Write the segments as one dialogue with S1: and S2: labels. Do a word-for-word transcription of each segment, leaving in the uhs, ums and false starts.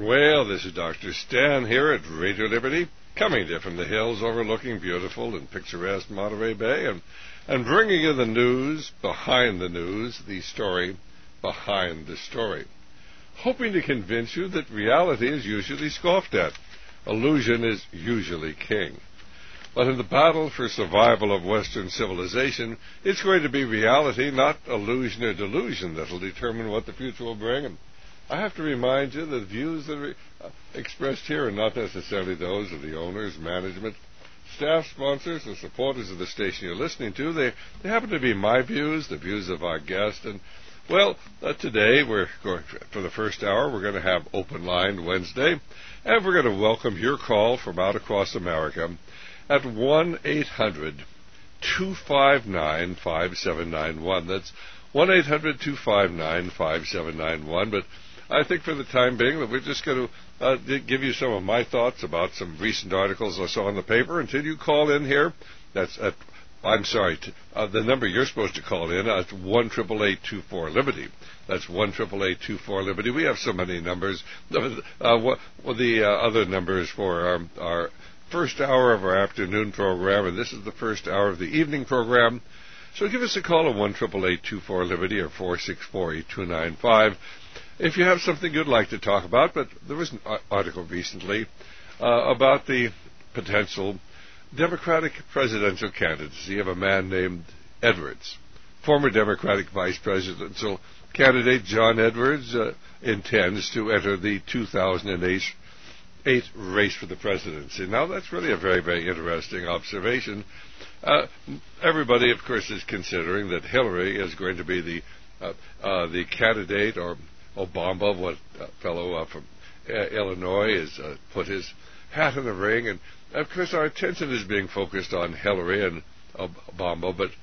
S1: Well, this is Doctor Stan here at Radio Liberty, coming to you from the hills overlooking beautiful and picturesque Monterey Bay, and, and bringing you the news behind the news, the story behind the story. Hoping to convince you that reality is usually scoffed at. Illusion is usually king. But in the battle for survival of Western civilization, it's going to be reality, not illusion or delusion, that will determine what the future will bring. And I have to remind you that the views that are uh, expressed here are not necessarily those of the owners, management, staff, sponsors, or supporters of the station you're listening to. They, they happen to be my views, the views of our guest. And, well, uh, today, we're going to, for the first hour, we're going to have Open Line Wednesday, and we're going to welcome your call from out across America at one eight hundred two five nine five seven nine one. That's one eight hundred two five nine five seven nine one. But I think for the time being that we're just going to uh, give you some of my thoughts about some recent articles I saw in the paper until you call in here. That's at, I'm sorry, t- uh, the number you're supposed to call in is one eight eight eight two four Liberty. That's one eight eight eight two four Liberty. We have so many numbers. Uh, what, what the uh, other numbers for our, our first hour of our afternoon program, and this is the first hour of the evening program. So give us a call at one eight eight eight two four Liberty or four six four eight two nine five. If you have something you'd like to talk about. But there was an article recently uh, about the potential Democratic presidential candidacy of a man named Edwards. Former Democratic vice presidential candidate John Edwards uh, intends to enter the two thousand eight eight race for the presidency. Now, that's really a very, very interesting observation. Uh, everybody, of course, is considering that Hillary is going to be the uh, uh, the candidate, or Obama, what uh, fellow uh, from uh, Illinois, has uh, put his hat in the ring. And, of course, our attention is being focused on Hillary and Obama. But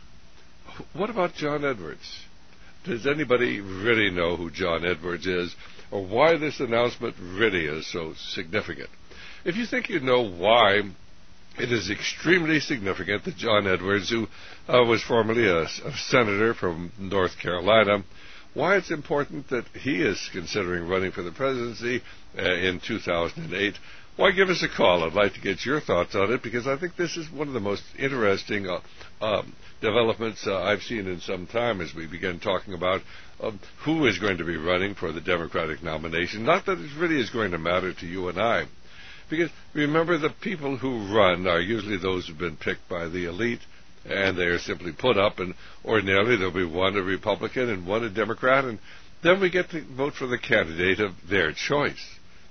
S1: what about John Edwards? Does anybody really know who John Edwards is, or why this announcement really is so significant? If you think you know why it is extremely significant that John Edwards, who uh, was formerly a, a senator from North Carolina, why it's important that he is considering running for the presidency uh, in two thousand eight, why give us a call? I'd like to get your thoughts on it, because I think this is one of the most interesting uh, um, developments uh, I've seen in some time as we begin talking about um, who is going to be running for the Democratic nomination. Not that it really is going to matter to you and I, because remember, the people who run are usually those who've been picked by the elite, and they are simply put up, and ordinarily there'll be one a Republican and one a Democrat, and then we get to vote for the candidate of their choice.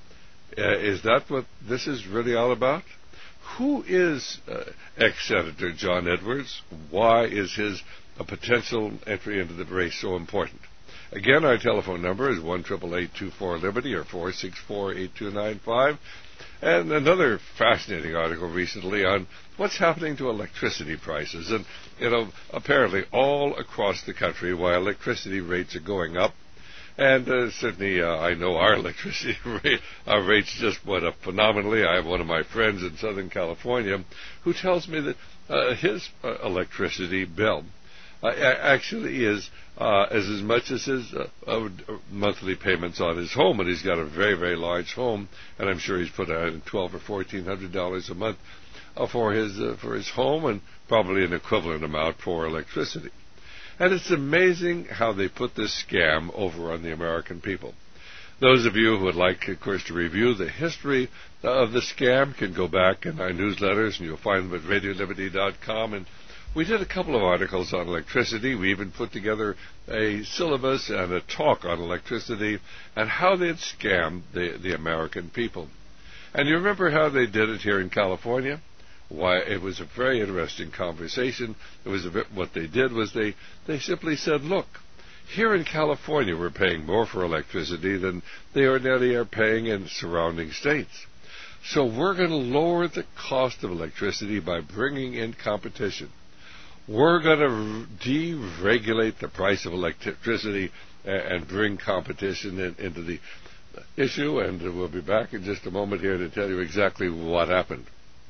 S1: Uh, is that what this is really all about? Who is uh, ex-Senator John Edwards? Why is his uh, potential entry into the race so important? Again, our telephone number is one eight eight eight two four Liberty or four six four eight two nine five. And another fascinating article recently on what's happening to electricity prices. And, you know, apparently all across the country, while electricity rates are going up, and uh, certainly uh, I know our electricity rate, our rates just went up phenomenally. I have one of my friends in Southern California who tells me that uh, his uh, electricity bill uh, actually is uh, as, as much as his uh, uh, monthly payments on his home. And he's got a very, very large home, and I'm sure he's put out twelve or fourteen hundred dollars a month uh, for his uh, for his home, and probably an equivalent amount for electricity. And it's amazing how they put this scam over on the American people. Those of you who would like, of course, to review the history of the scam can go back in our newsletters, and you'll find them at radio liberty dot com. And we did a couple of articles on electricity. We even put together a syllabus and a talk on electricity and how they'd scammed the, the American people. And you remember how they did it here in California? Why, it was a very interesting conversation. It was a bit, what they did was they, they simply said, look, here in California we're paying more for electricity than they ordinarily are paying in surrounding states. So we're going to lower the cost of electricity by bringing in competition. We're going to deregulate the price of electricity and bring competition in, into the issue, and we'll be back in just a moment here to tell you exactly what happened.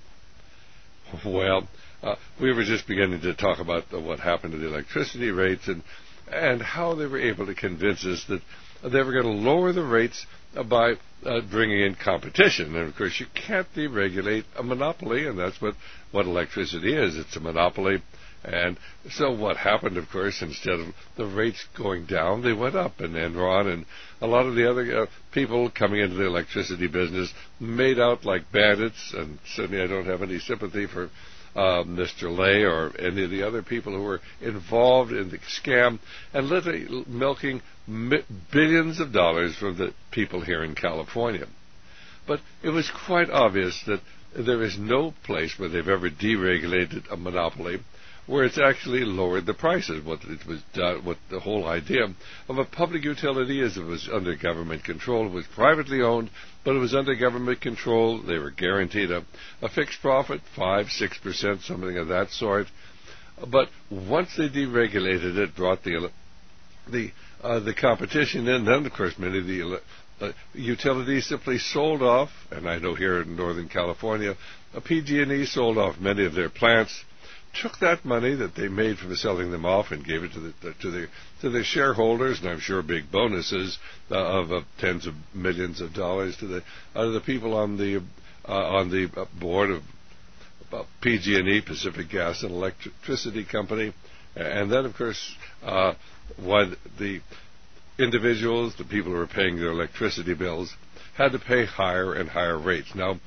S1: Well, uh, we were just beginning to talk about uh, what happened to the electricity rates and and how they were able to convince us that they were going to lower the rates uh, by uh, bringing in competition. And, of course, you can't deregulate a monopoly, and that's what, what electricity is. It's a monopoly. And so what happened, of course, instead of the rates going down, they went up. And Enron and a lot of the other uh, people coming into the electricity business made out like bandits. And certainly I don't have any sympathy for uh, Mister Lay or any of the other people who were involved in the scam and literally milking mi- billions of dollars from the people here in California. But it was quite obvious that there is no place where they've ever deregulated a monopoly where it's actually lowered the prices. What it was done, what the whole idea of a public utility is, it was under government control. It was privately owned, but it was under government control. They were guaranteed a, a fixed profit, five, six percent, something of that sort. But once they deregulated it, brought the the uh, the competition in, then of course many of the uh, utilities simply sold off. And I know here in Northern California, uh, P G and E sold off many of their plants, took that money that they made from selling them off and gave it to the to the to the shareholders, and I'm sure big bonuses uh, of uh, tens of millions of dollars to the uh, the people on the uh, on the board of uh, P G and E, Pacific Gas and Electricity Company, and then of course uh, what the individuals, the people who were paying their electricity bills, had to pay higher and higher rates. Now,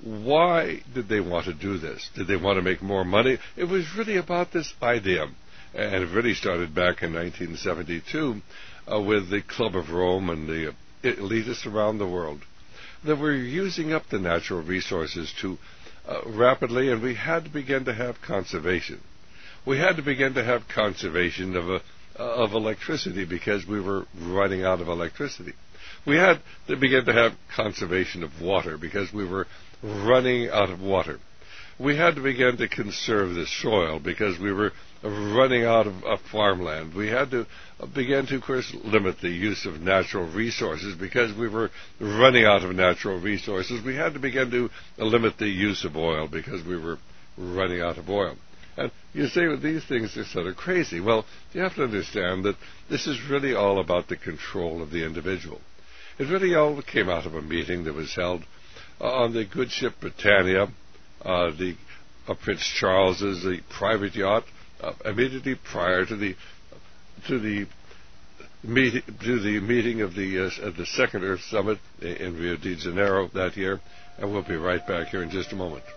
S1: why did they want to do this? Did they want to make more money? It was really about this idea, and it really started back in nineteen seventy-two uh, with the Club of Rome and the elitists around the world that were using up the natural resources too uh, rapidly, and we had to begin to have conservation. We had to begin to have conservation of a, of electricity because we were running out of electricity. We had to begin to have conservation of water because we were running out of water. We had to begin to conserve the soil because we were running out of, of farmland. We had to begin to, of course, limit the use of natural resources because we were running out of natural resources. We had to begin to limit the use of oil because we were running out of oil. And you say, well, these things are sort of crazy. Well, you have to understand that this is really all about the control of the individual. It really all came out of a meeting that was held uh, on the good ship Britannia, uh, the uh, Prince Charles's the private yacht, uh, immediately prior to the to the meeting to the meeting of the uh, of the Second Earth Summit in Rio de Janeiro that year. And we'll be right back here in just a moment.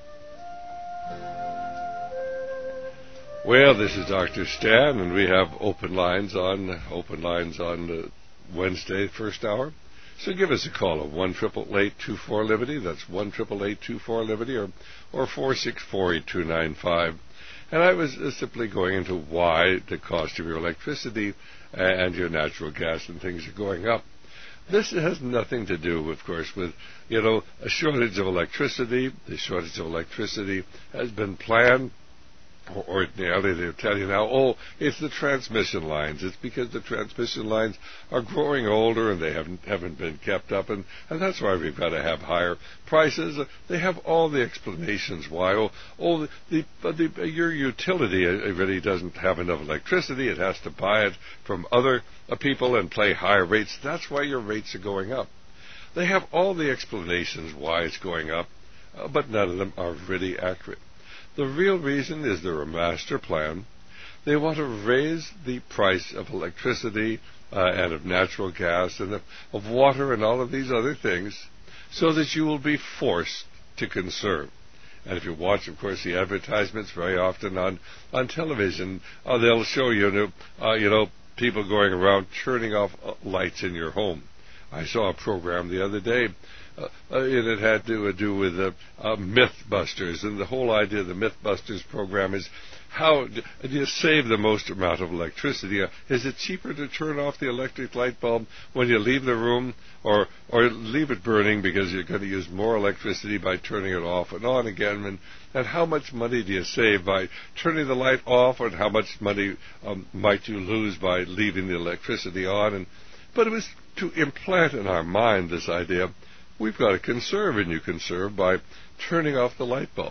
S1: Well, this is Doctor Stan, and we have open lines on open lines on uh, Wednesday, first hour. So give us a call at one eight eight eight, two four, Liberty. That's one eight eight eight, two four, Liberty, or or four six four, eight two nine five. And I was uh, simply going into why the cost of your electricity and your natural gas and things are going up. This has nothing to do, of course, with, you know, a shortage of electricity. The shortage of electricity has been planned. Ordinarily, they'll tell you now, oh, it's the transmission lines. It's because the transmission lines are growing older and they haven't haven't been kept up, and, and that's why we've got to have higher prices. They have all the explanations why. Oh, oh the, the, the, your utility really doesn't have enough electricity. It has to buy it from other uh, people and pay higher rates. That's why your rates are going up. They have all the explanations why it's going up, uh, but none of them are really accurate. The real reason is they're a master plan. They want to raise the price of electricity uh, and of natural gas and of, of water and all of these other things so that you will be forced to conserve. And if you watch, of course, the advertisements very often on, on television, uh, they'll show you, uh, you know, people going around turning off uh, lights in your home. I saw a program the other day. Uh, and it had to uh, do with uh, uh, Mythbusters, and the whole idea of the Mythbusters program is how do you save the most amount of electricity? Uh, is it cheaper to turn off the electric light bulb when you leave the room, or or leave it burning because you're going to use more electricity by turning it off and on again? And, and how much money do you save by turning the light off, and how much money um, might you lose by leaving the electricity on? And but it was to implant in our mind this idea. We've got to conserve, and you conserve by turning off the light bulb.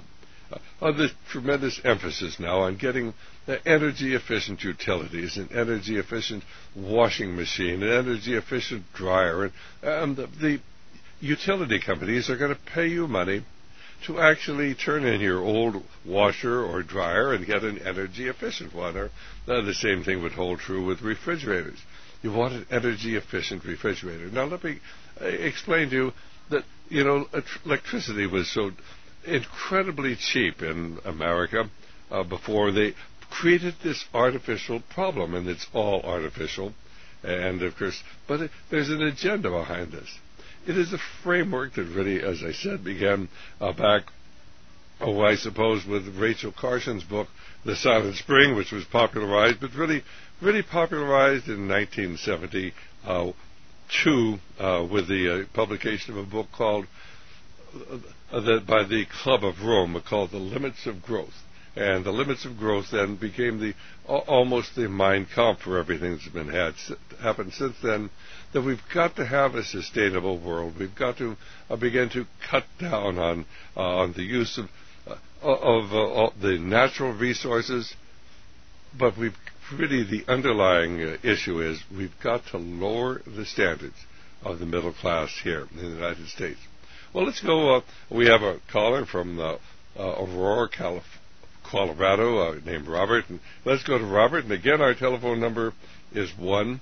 S1: uh, on the tremendous emphasis now on getting uh, energy-efficient utilities, an energy-efficient washing machine, an energy-efficient dryer. And um, the, the utility companies are going to pay you money to actually turn in your old washer or dryer and get an energy-efficient one. Or uh, the same thing would hold true with refrigerators. You want an energy-efficient refrigerator. Now, let me uh, explain to you that, you know, electricity was so incredibly cheap in America uh, before they created this artificial problem, and it's all artificial. And, of course, but it, there's an agenda behind this. It is a framework that really, as I said, began uh, back, oh, I suppose, with Rachel Carson's book, The Silent Spring, which was popularized, but really, really popularized in nineteen seventy-two uh, uh, with the uh, publication of a book called, uh, the, by the Club of Rome, called The Limits of Growth. And the limits of growth then became the uh, almost the Mein Kampf for everything that's been had happened since then. That we've got to have a sustainable world. We've got to uh, begin to cut down on uh, on the use of uh, of uh, the natural resources. But we've really the underlying uh, issue is we've got to lower the standards of the middle class here in the United States. Well, let's go. Uh, we have a caller from uh, uh, Aurora, California. Colorado, uh, named Robert. And let's go to Robert. And again, our telephone number is one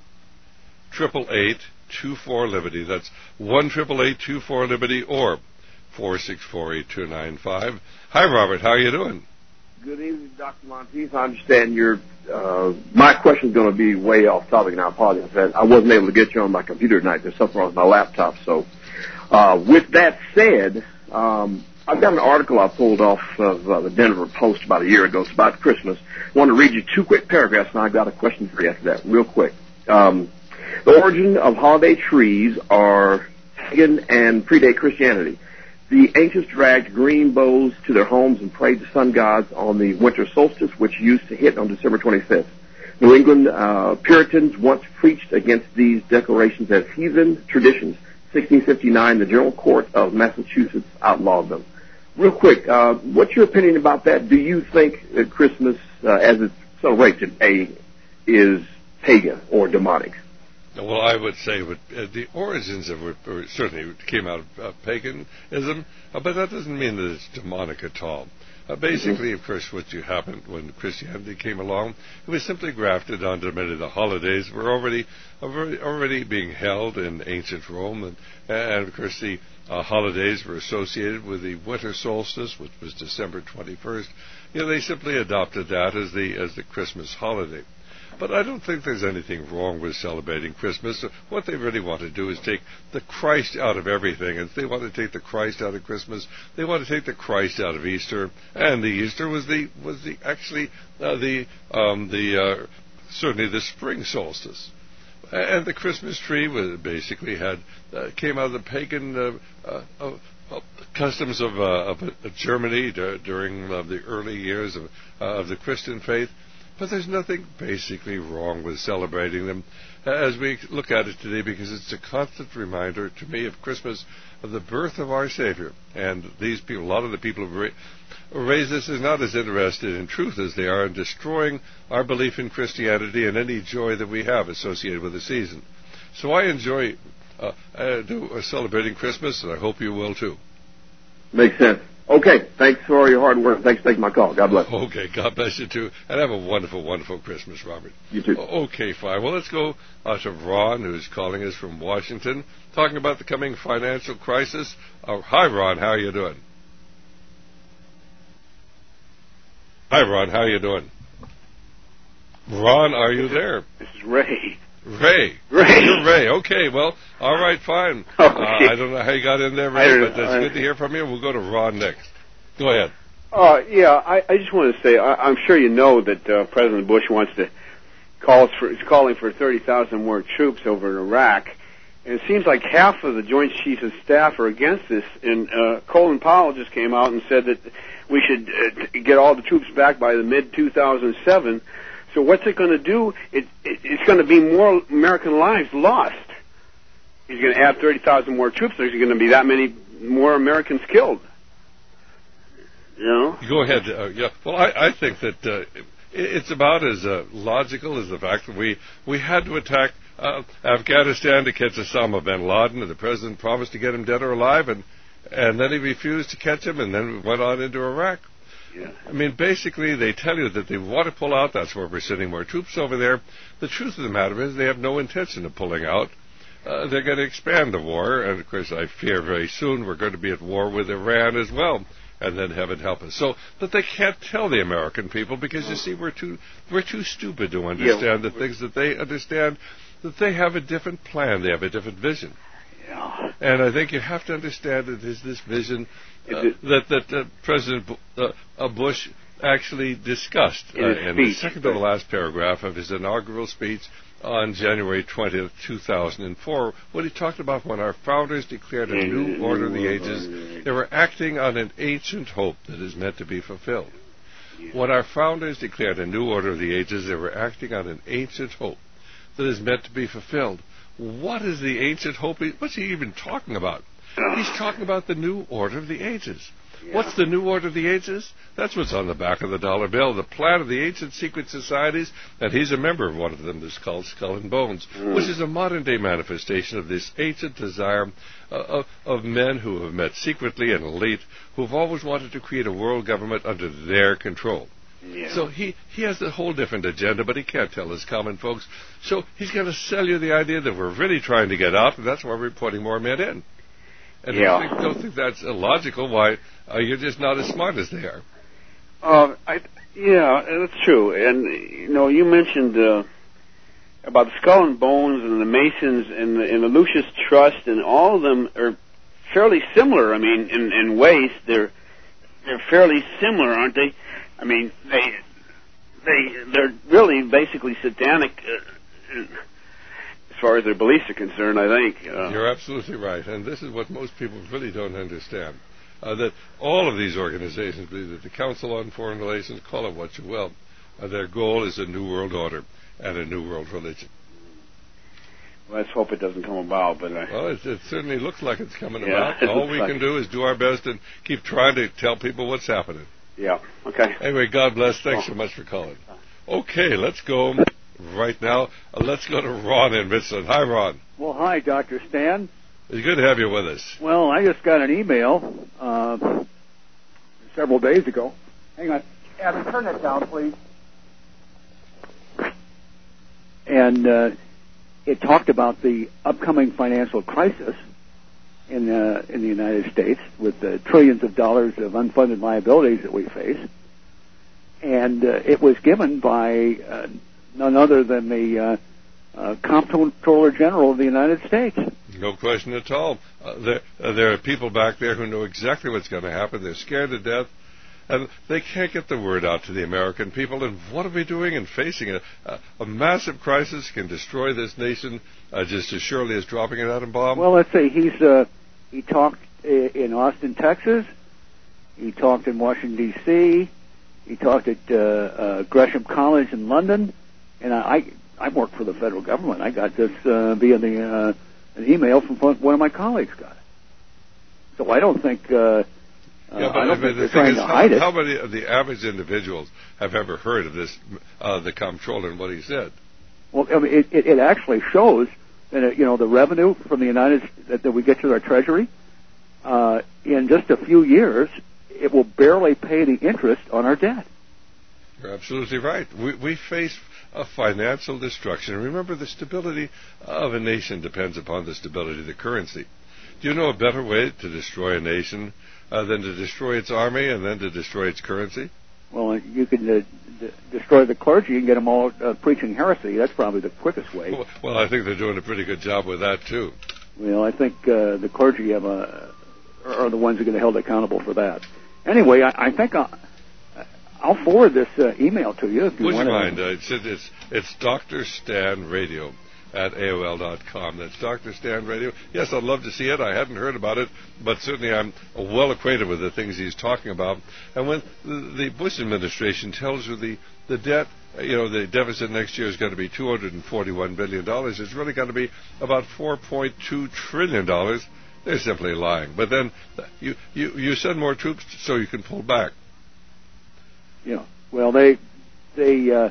S1: triple eight two four Liberty. That's one triple eight two four Liberty or four six four eight two nine five. Hi, Robert. How are you doing?
S2: Good evening, Doctor Monteith. I understand your uh, my question is going to be way off topic, and I apologize for that. I wasn't able to get you on my computer tonight. There's something wrong with my laptop. So, uh, with that said, um, I've got an article I pulled off of uh, the Denver Post about a year ago. It's about Christmas. I want to read you two quick paragraphs, and I've got a question for you after that, real quick. Um, the origin of holiday trees are pagan and predate Christianity. The ancients dragged green boughs to their homes and prayed to sun gods on the winter solstice, which used to hit on December twenty-fifth. New England uh, Puritans once preached against these decorations as heathen traditions. sixteen fifty-nine, the General Court of Massachusetts outlawed them. Real quick, uh, what's your opinion about that? Do you think that Christmas, uh, as it's celebrated today, is pagan or demonic?
S1: Well, I would say what, uh, the origins of it uh, certainly came out of uh, paganism, uh, but that doesn't mean that it's demonic at all. Uh, basically, mm-hmm. of course, what you happened when Christianity came along, it was simply grafted onto many of the holidays were already already, already being held in ancient Rome, and, and of course the uh, holidays were associated with the winter solstice, which was December twenty-first. You know, they simply adopted that as the as the Christmas holiday. But I don't think there's anything wrong with celebrating Christmas. What they really want to do is take the Christ out of everything. And if they want to take the Christ out of Christmas, they want to take the Christ out of Easter. And the Easter was the was the actually uh, the um, the uh, certainly the spring solstice. And the Christmas tree was basically had uh, came out of the pagan uh, uh, uh, uh, customs of, uh, of uh, Germany d- during uh, the early years of uh, of the Christian faith. But there's nothing basically wrong with celebrating them as we look at it today, because it's a constant reminder to me of Christmas, of the birth of our Savior. And these people, a lot of the people who ra- raise this, is not as interested in truth as they are in destroying our belief in Christianity and any joy that we have associated with the season. So I enjoy uh, uh, do, uh, celebrating Christmas, and I hope you will too.
S2: Makes sense. Okay, thanks for all your hard work. Thanks for taking my call. God bless.
S1: Okay, God bless you too. And have a wonderful, wonderful Christmas, Robert.
S2: You too.
S1: Okay, fine. Well, let's go uh, to Ron, who's calling us from Washington, talking about the coming financial crisis. Uh, hi, Ron. How are you doing? Hi, Ron. How are you doing? Ron, are you there?
S3: This is Ray.
S1: Ray.
S3: Ray.
S1: You're Ray. Okay, well, all right, fine.
S3: Okay.
S1: Uh, I don't know how you got in there, Ray, but it's good to hear from you. We'll go to Ron next. Go ahead.
S3: Uh, yeah, I, I just want to say, I, I'm sure you know that uh, President Bush wants to call for, is calling for thirty thousand more troops over in Iraq. And it seems like half of the Joint Chiefs of Staff are against this. And uh, Colin Powell just came out and said that we should uh, get all the troops back by the mid two thousand seven. So what's it going to do? It, it, it's going to be more American lives lost. He's going to add thirty thousand more troops. There's going to be that many more Americans killed. You know?
S1: Go ahead. Uh, yeah. Well, I, I think that uh, it, it's about as uh, logical as the fact that we, we had to attack uh, Afghanistan to catch Osama bin Laden, and the president promised to get him dead or alive, and, and then he refused to catch him, and then went on into Iraq.
S3: Yeah.
S1: I mean, basically, they tell you that they want to pull out. That's why we're sending more troops over there. The truth of the matter is they have no intention of pulling out. Uh, they're going to expand the war, and of course, I fear very soon we're going to be at war with Iran as well, and then heaven help us. So, but they can't tell the American people because you see, we're too we're too stupid to understand yeah. the things that they understand. That they have a different plan, they have a different vision,
S3: yeah.
S1: and I think you have to understand that there's this vision uh, that that uh, President B- uh, uh, Bush actually discussed uh, in, in the second to the last paragraph of his inaugural speech on January twentieth, two thousand four, when he talked about when our founders declared a new order of the ages, they were acting on an ancient hope that is meant to be fulfilled. When our founders declared a new order of the ages, they were acting on an ancient hope that is meant to be fulfilled. What is the ancient hope? What's he even talking about? He's talking about the new order of the ages.
S3: Yeah.
S1: What's the new order of the ages? That's what's on the back of the dollar bill, the plan of the ancient secret societies, and he's a member of one of them that's called Skull and Bones, mm. which is a modern-day manifestation of this ancient desire uh, of, of men who have met secretly and elite, who have always wanted to create a world government under their control.
S3: Yeah.
S1: So he, he has a whole different agenda, but he can't tell his common folks. So he's going to sell you the idea that we're really trying to get out, and that's why we're putting more men in. And
S3: yeah.
S1: if you don't think that's illogical, why, uh, you're just not as smart as they are.
S3: Uh, I, yeah, that's true. And, you know, you mentioned uh, about the Skull and Bones and the Masons and the, and the Lucius Trust, and all of them are fairly similar. I mean, in, in ways, they're they're fairly similar, aren't they? I mean, they they they're really basically satanic uh, as far as their beliefs are concerned, I think. Uh,
S1: You're absolutely right, and this is what most people really don't understand. Uh, that all of these organizations, be it the Council on Foreign Relations, call it what you will, uh, their goal is a new world order and a new world religion.
S3: Well, let's hope it doesn't come about. But I,
S1: well, it, it certainly looks like it's coming
S3: yeah,
S1: about. All we
S3: like
S1: can do is do our best and keep trying to tell people what's happening.
S3: Yeah, okay.
S1: Anyway, God bless. Thanks oh. so much for calling. Okay, let's go right now. Uh, let's go to Ron in Richland. Hi, Ron.
S4: Well, hi, Doctor Stan.
S1: It's good to have you with us.
S4: Well, I just got an email uh, several days ago. Hang on. Adam, turn that down, please. And uh, it talked about the upcoming financial crisis in uh, in the United States with the trillions of dollars of unfunded liabilities that we face. And uh, it was given by uh, none other than the uh, uh, Comptroller General of the United States.
S1: No question at all. Uh, there, uh, there are people back there who know exactly what's going to happen. They're scared to death, and they can't get the word out to the American people. And what are we doing in facing a, a, a massive crisis can destroy this nation uh, just as surely as dropping an atom bomb?
S4: Well, let's see. He's uh, he talked in Austin, Texas. He talked in Washington, D C He talked at uh, uh, Gresham College in London. And I, I work for the federal government. I got this uh, via the uh, an email from one of my colleagues got it. So I don't think uh,
S1: yeah, but
S4: I don't
S1: the,
S4: think
S1: the
S4: they're
S1: thing
S4: trying
S1: is,
S4: to
S1: how,
S4: hide it.
S1: how many of the average individuals have ever heard of this, uh, the comptroller and what he said?
S4: Well, I mean, it, it, it actually shows that uh, you know the revenue from the United that, that we get to our Treasury uh, in just a few years, it will barely pay the interest on our debt.
S1: You're absolutely right. We, we face a financial destruction. Remember, the stability of a nation depends upon the stability of the currency. Do you know a better way to destroy a nation uh, than to destroy its army and then to destroy its currency?
S4: Well, you can uh, d- destroy the clergy and get them all uh, preaching heresy. That's probably the quickest way.
S1: Well, well, I think they're doing a pretty good job with that, too.
S4: Well, I think uh, the clergy have a, are the ones who are going to be held accountable for that. Anyway, I, I think I'll, I'll forward this uh, email to you if you
S1: Would
S4: want
S1: you
S4: to.
S1: mind? Uh, it's, it's, it's Doctor Stan Radio at A O L dot com. That's Doctor Stan Radio. Yes, I'd love to see it. I hadn't heard about it, but certainly I'm well acquainted with the things he's talking about. And when the, the Bush administration tells you the, the debt, you know, the deficit next year is going to be two hundred forty-one billion dollars, it's really going to be about four point two trillion dollars. They're simply lying. But then you, you, you send more troops so you can pull back.
S4: You know, well, they, they, uh,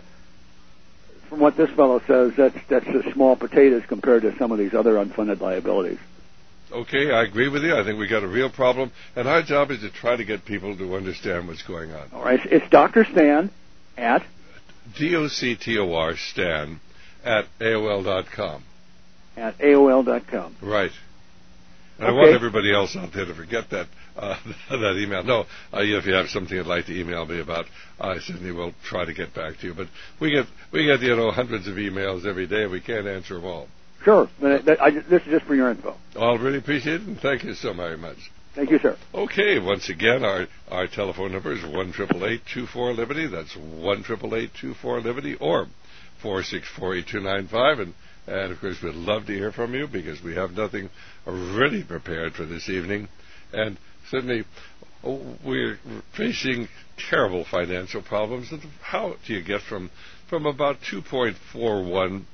S4: from what this fellow says, that's that's just small potatoes compared to some of these other unfunded liabilities.
S1: Okay, I agree with you. I think we got a real problem, and our job is to try to get people to understand what's going on.
S4: All right, it's Doctor Stan at
S1: D O C T O R Stan at A O L dot com.
S4: At A O L dot com.
S1: Right. And
S4: okay.
S1: I want everybody else out there to forget that uh, that email. No, uh, if you have something you'd like to email me about, I certainly will try to get back to you. But we get we get you know hundreds of emails every day. We can't answer them all.
S4: Sure, but I, I, this is just for your info.
S1: I'll really appreciate it, and thank you so very much.
S4: Thank you, sir.
S1: Okay, once again, our, our telephone number is one eight eight eight, two four, Liberty. That's one eight eight eight, two four, Liberty, or four six four, eight two nine five. And, and, of course, we'd love to hear from you because we have nothing really prepared for this evening. And certainly, oh, we're facing terrible financial problems. And how do you get from, from about two point four one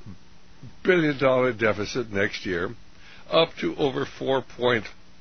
S1: billion dollars deficit next year up to over four point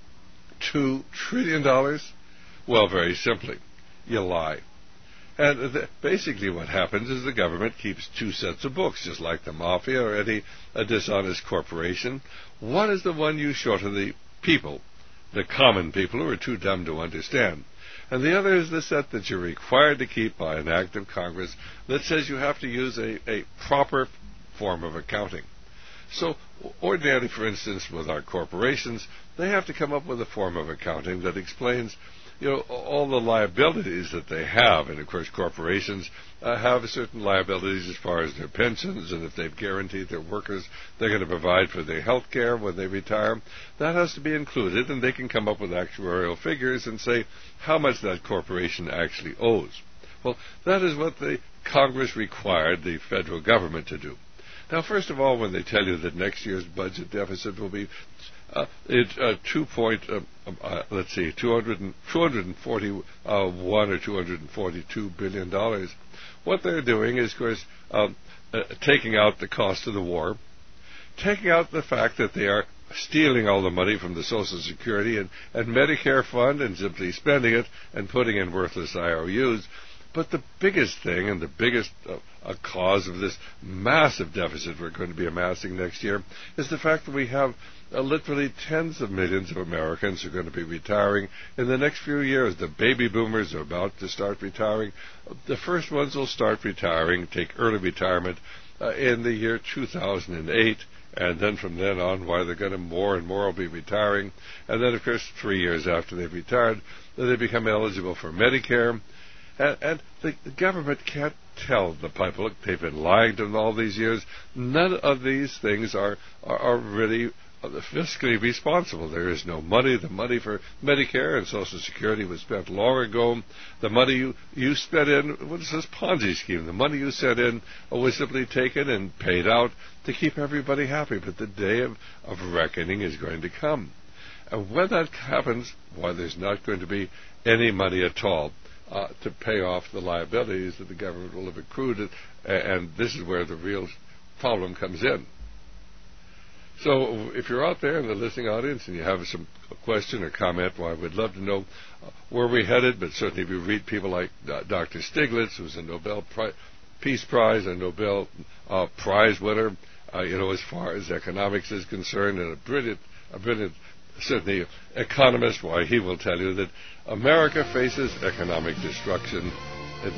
S1: two trillion dollars? Well, very simply, you lie. And th- basically what happens is the government keeps two sets of books, just like the mafia or any a dishonest corporation. One is the one you show to the people, the common people who are too dumb to understand. And the other is the set that you're required to keep by an act of Congress that says you have to use a, a proper form of accounting. So ordinarily, for instance, with our corporations, they have to come up with a form of accounting that explains, you know, all the liabilities that they have. And, of course, corporations uh, have certain liabilities as far as their pensions, and if they've guaranteed their workers they're going to provide for their health care when they retire, that has to be included, and they can come up with actuarial figures and say how much that corporation actually owes. Well, that is what the Congress required the federal government to do. Now, first of all, when they tell you that next year's budget deficit will be uh, it, uh, two point, uh, uh, let's see, two hundred forty-one or two hundred forty-two billion dollars, what they're doing is, of course, um, uh, taking out the cost of the war, taking out the fact that they are stealing all the money from the Social Security and, and Medicare fund and simply spending it and putting in worthless I O Us. But the biggest thing and the biggest uh, a cause of this massive deficit we're going to be amassing next year is the fact that we have uh, literally tens of millions of Americans who are going to be retiring in the next few years. The baby boomers are about to start retiring. The first ones will start retiring, take early retirement uh, in the year two thousand eight. And then from then on, why they're going to more and more will be retiring. And then, of course, three years after they've retired, they become eligible for Medicare. And, and the, the government can't tell the public. They've been lying to them all these years. None of these things are, are, are really fiscally responsible. There is no money. The money for Medicare and Social Security was spent long ago. The money you, you spent in, what is this Ponzi scheme? The money you sent in was simply taken and paid out to keep everybody happy. But the day of, of reckoning is going to come. And when that happens, why, there's not going to be any money at all Uh, to pay off the liabilities that the government will have accrued, and, and this is where the real problem comes in. So if you're out there in the listening audience and you have some question or comment, well, I would love to know uh, where we're headed, but certainly if you read people like uh, Doctor Stiglitz, who's a Nobel Pri- Peace Prize, a Nobel uh, Prize winner, uh, you know, as far as economics is concerned, and a brilliant, a brilliant certainly economist, why, he will tell you that America faces economic destruction. It's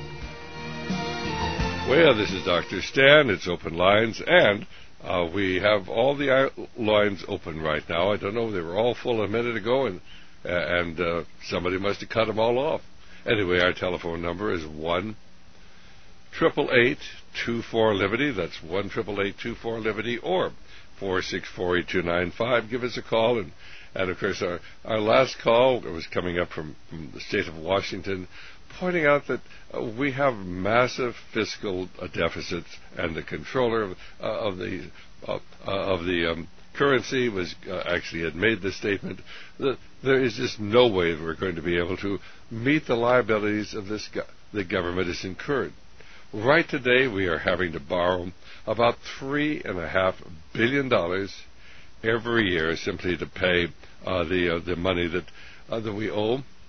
S1: well, this is Doctor Stan. It's open lines, and uh, we have all the lines open right now. I don't know, they were all full a minute ago, and uh, and uh, somebody must have cut them all off. Anyway, our telephone number is one triple eight two four Liberty. That's one triple eight two four Liberty, or four six four eight two nine five. Give us a call. And, and of course, our, our last call was coming up from, from the state of Washington, pointing out that uh, we have massive fiscal uh, deficits, and the controller of, uh, of the uh, uh, of the um, currency was uh, actually had made the statement that there is just no way that we're going to be able to meet the liabilities of this go- the government has incurred. Right today, we are having to borrow about three and a half billion dollars every year simply to pay uh, the uh, the money that uh, that we owe.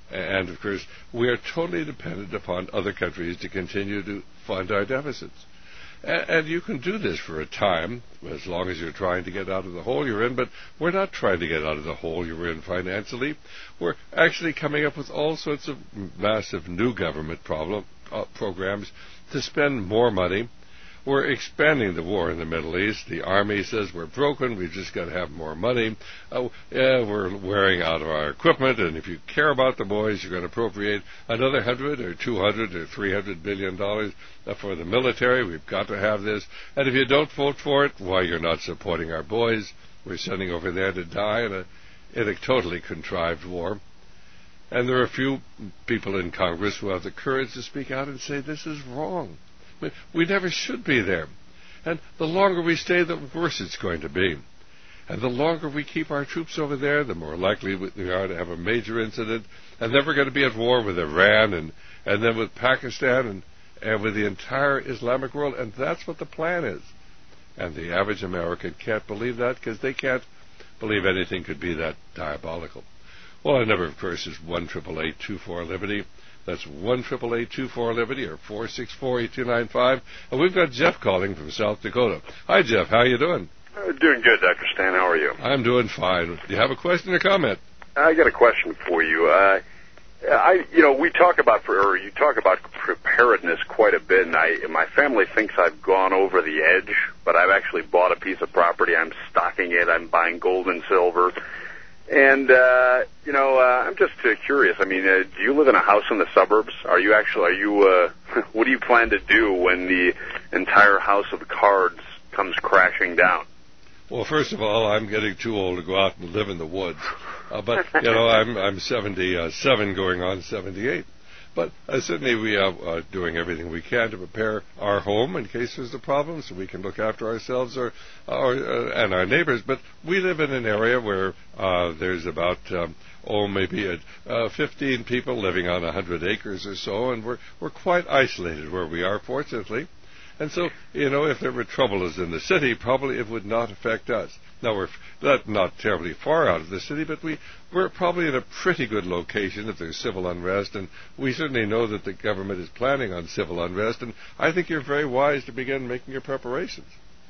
S1: And, of course, we are totally dependent upon other countries to continue to fund our deficits. And you can do this for a time, as long as you're trying to get out of the hole you're in, but we're not trying to get out of the hole you're in financially. We're actually coming up with all sorts of massive new government problem, uh, programs to spend more money. We're expanding the war in the Middle East. The Army says we're broken, we've just got to have more money. Uh, yeah, we're wearing out our equipment, and if you care about the boys, you're going to appropriate another hundred or two hundred or three hundred billion dollars for the military. We've got to have this. And if you don't vote for it, why, you're not supporting our boys. We're sending over there to die in a, in a totally contrived war. And there are a few people in Congress who have the courage to speak out and say this is wrong. We never should be there. And the longer we stay, the worse it's going to be. And the longer we keep our troops over there, the more likely we are to have a major incident. And then we're going to be at war with Iran and, and then with Pakistan and, and with the entire Islamic world. And that's what the plan is. And the average American can't believe that because they can't believe anything could be that diabolical. Well, our number, of course, is one eight eight eight, two four, Liberty. That's one eight eight eight, two four, Liberty or four six four, eight two nine five. And we've got Jeff calling from South Dakota. Hi, Jeff. How are you doing?
S5: Uh, doing good, Doctor Stan. How are you?
S1: I'm doing fine. Do you have a question or comment?
S5: I got a question for you. Uh, I, you know, we talk about, or you talk about preparedness quite a bit, and I, my family thinks I've gone over the edge, but I've actually bought a piece of property. I'm stocking it. I'm buying gold and silver. And, uh, you know, uh, I'm just uh, curious. I mean, uh, do you live in a house in the suburbs? Are you actually, are you, uh, what do you plan to do when the entire house of cards comes crashing down?
S1: Well, first of all, I'm getting too old to go out and live in the woods. Uh, but, you know, I'm, I'm seventy-seven going on seventy-eight. But uh, certainly we are uh, doing everything we can to prepare our home in case there's a problem so we can look after ourselves or, or uh, and our neighbors. But we live in an area where uh, there's about, um, oh, maybe a, uh, fifteen people living on one hundred acres or so, and we're, we're quite isolated where we are, fortunately. And so, you know, if there were troubles in the city, probably it would not affect us. Now, we're not, not terribly far out of the city, but we, we're probably in a pretty good location if there's civil unrest, and we certainly know that the government is planning on civil unrest, and I think you're very wise to begin making your preparations.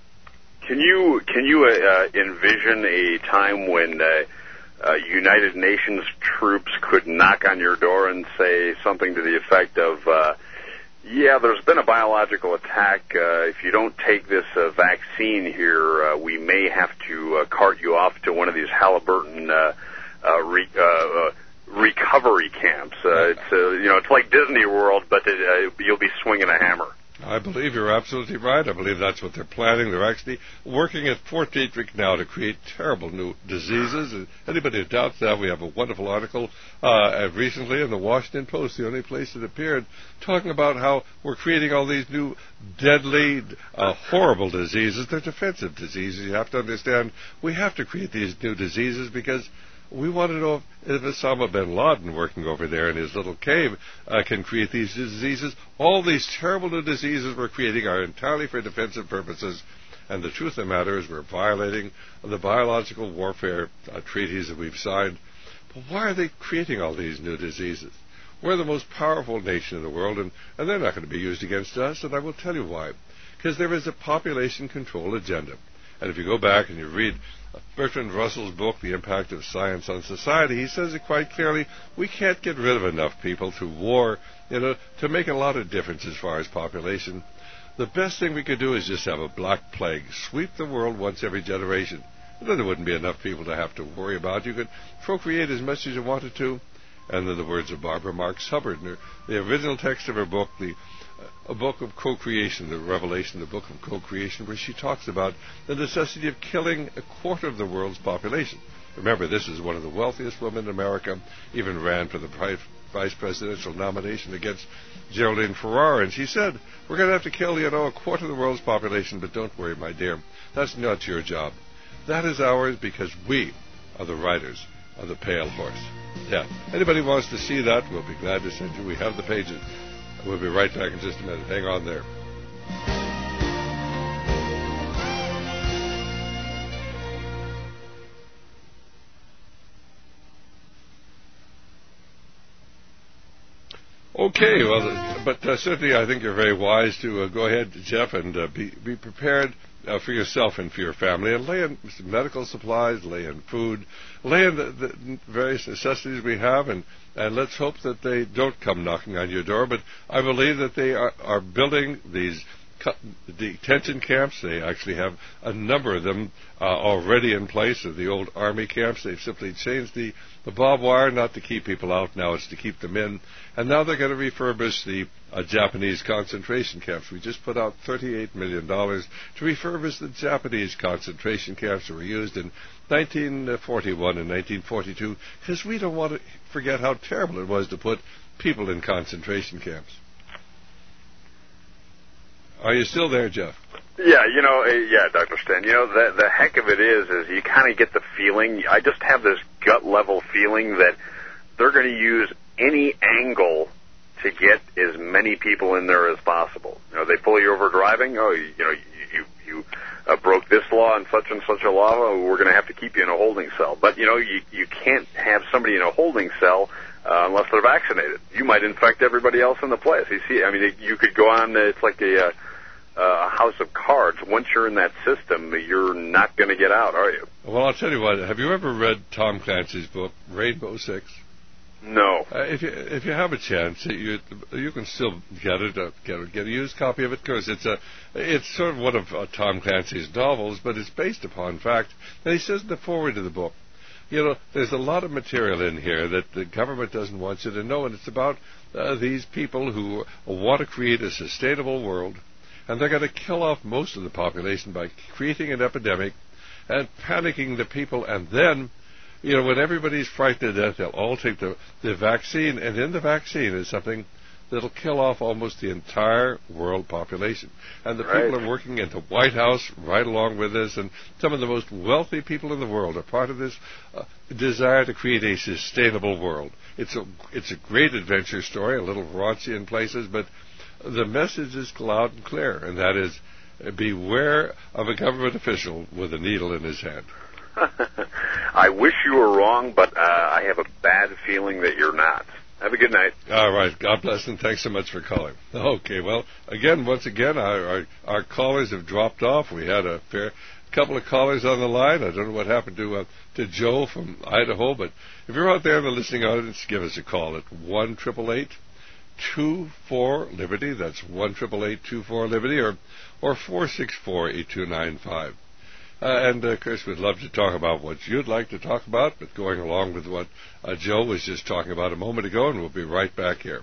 S5: Can you, can you uh, envision a time when uh, uh, United Nations troops could knock on your door and say something to the effect of, uh, yeah, there's been a biological attack. Uh, if you don't take this uh, vaccine here, uh, we may have to uh, cart you off to one of these Halliburton uh, uh, re- uh, uh, recovery camps. Uh, it's uh, you know, it's like Disney World, but it, uh, you'll be swinging a hammer.
S1: I believe you're absolutely right. I believe that's what they're planning. They're actually working at Fort Detrick now to create terrible new diseases. And anybody who doubts that, we have a wonderful article uh, recently in the Washington Post, the only place it appeared, talking about how we're creating all these new deadly, uh, horrible diseases. They're defensive diseases. You have to understand we have to create these new diseases because we want to know if Osama bin Laden, working over there in his little cave, uh, can create these diseases. All these terrible new diseases we're creating are entirely for defensive purposes. And the truth of the matter is we're violating the biological warfare uh, treaties that we've signed. But why are they creating all these new diseases? We're the most powerful nation in the world, and, and they're not going to be used against us, and I will tell you why. Because there is a population control agenda. And if you go back and you read Bertrand Russell's book, The Impact of Science on Society, he says it quite clearly. We can't get rid of enough people through war, you know, to make a lot of difference as far as population. The best thing we could do is just have a black plague, sweep the world once every generation. And then there wouldn't be enough people to have to worry about. You could procreate as much as you wanted to. And then the words of Barbara Marx Hubbard, in her, the original text of her book, the a book of co-creation, the Revelation, the book of co-creation, where she talks about the necessity of killing a quarter of the world's population. Remember, this is one of the wealthiest women in America, even ran for the vice presidential nomination against Geraldine Ferrara, and she said, we're going to have to kill, you know, a quarter of the world's population, but don't worry, my dear, that's not your job. That is ours because we are the riders of the pale horse. Yeah, anybody wants to see that, we'll be glad to send you. We have the pages. We'll be right back in just a minute. Hang on there. Okay, well, but uh, certainly I think you're very wise to uh, go ahead, Jeff, and uh, be, be prepared uh, for yourself and for your family, and lay in medical supplies, lay in food, lay in the, the various necessities we have, and, and let's hope that they don't come knocking on your door. But I believe that they are, are building these detention camps. They actually have a number of them uh, already in place of the old army camps. They've simply changed the, the barbed wire not to keep people out. Now it's to keep them in. And now they're going to refurbish the uh, Japanese concentration camps. We just put out thirty-eight million dollars to refurbish the Japanese concentration camps that were used in nineteen forty-one and nineteen forty-two, because we don't want to forget how terrible it was to put people in concentration camps. Are you still there, Jeff?
S5: Yeah, you know, uh, yeah, Doctor Stan. You know, the the heck of it is, is you kind of get the feeling. I just have this gut level feeling that they're going to use any angle to get as many people in there as possible. You know, they pull you over driving. Oh, you, you know, you you, you uh, broke this law and such and such a law. Oh, we're going to have to keep you in a holding cell. But you know, you you can't have somebody in a holding cell Uh, unless they're vaccinated. You might infect everybody else in the place. You see, I mean, you could go on, it's like a, uh, a house of cards. Once you're in that system, you're not going to get out, are you?
S1: Well, I'll tell you what, have you ever read Tom Clancy's book, Rainbow Six?
S5: No.
S1: Uh, if you if you have a chance, you you can still get it, uh, get it, get a used copy of it, because it's a it's sort of one of uh, Tom Clancy's novels, but it's based upon fact. And he says in the foreword of the book, you know, there's a lot of material in here that the government doesn't want you to know, and it's about uh, these people who want to create a sustainable world, and they're going to kill off most of the population by creating an epidemic and panicking the people, and then, you know, when everybody's frightened to death, they'll all take the, the vaccine, and in the vaccine is something that'll kill off almost the entire world population. And the
S5: right.
S1: people are working in the White House right along with this, and some of the most wealthy people in the world are part of this uh, desire to create a sustainable world. It's a, it's a great adventure story, a little raunchy in places, but the message is loud and clear, and that is, beware of a government official with a needle in his hand.
S5: I wish you were wrong, but uh, I have a bad feeling that you're not. Have a good night.
S1: All right. God bless, and thanks so much for calling. Okay. Well, again, once again, our, our, our callers have dropped off. We had a fair couple of callers on the line. I don't know what happened to uh, to Joe from Idaho, but if you're out there in the listening audience, give us a call at one eight eight eight, two four, Liberty. That's one eight eight eight, two four, Liberty, or, or four six four, eight two nine five. Uh, and, uh, Chris, we'd love to talk about what you'd like to talk about, but going along with what uh, Joe was just talking about a moment ago, and we'll be right back here.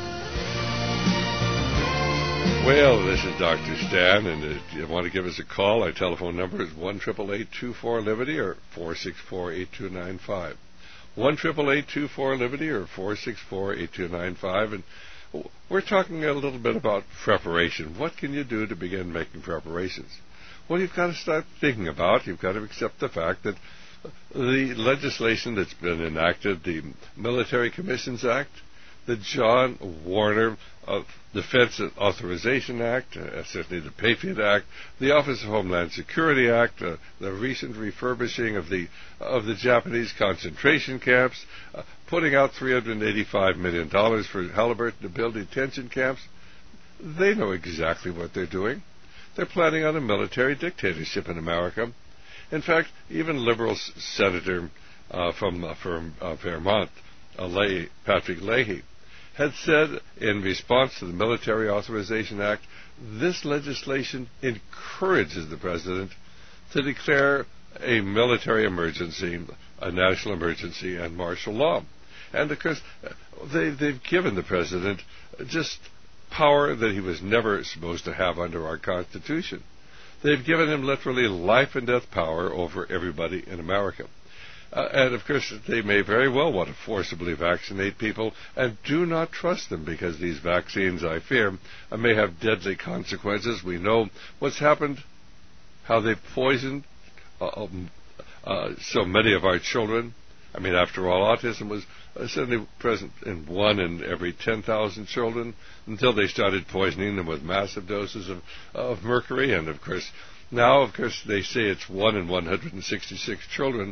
S1: Well, this is Doctor Stan, and if you want to give us a call, our telephone number is one eight eight eight, two four, Liberty, or four six four, eight two nine five. one eight eight eight, two four, Liberty, or four six four, eight two nine five. And we're talking a little bit about preparation. What can you do to begin making preparations? Well, you've got to start thinking about, you've got to accept the fact that the legislation that's been enacted, the Military Commissions Act, the John Warner uh, Defense Authorization Act, uh, certainly the Patriot Act, the Office of Homeland Security Act, uh, the recent refurbishing of the of the Japanese concentration camps, uh, putting out three hundred eighty-five million dollars for Halliburton to build detention camps. They know exactly what they're doing. They're planning on a military dictatorship in America. In fact, even liberal s- senator uh, from, uh, from uh, Vermont, uh, Leahy, Patrick Leahy, had said in response to the Military Authorization Act, this legislation encourages the president to declare a military emergency, a national emergency, and martial law. And, of course, they, they've given the president just power that he was never supposed to have under our Constitution. They've given him literally life and death power over everybody in America. Uh, and, of course, they may very well want to forcibly vaccinate people, and do not trust them, because these vaccines, I fear, uh, may have deadly consequences. We know what's happened, how they've poisoned uh, um, uh, so many of our children. I mean, after all, autism was uh, certainly present in one in every ten thousand children until they started poisoning them with massive doses of, of mercury. And, of course, now, of course, they say it's one in one hundred sixty-six children.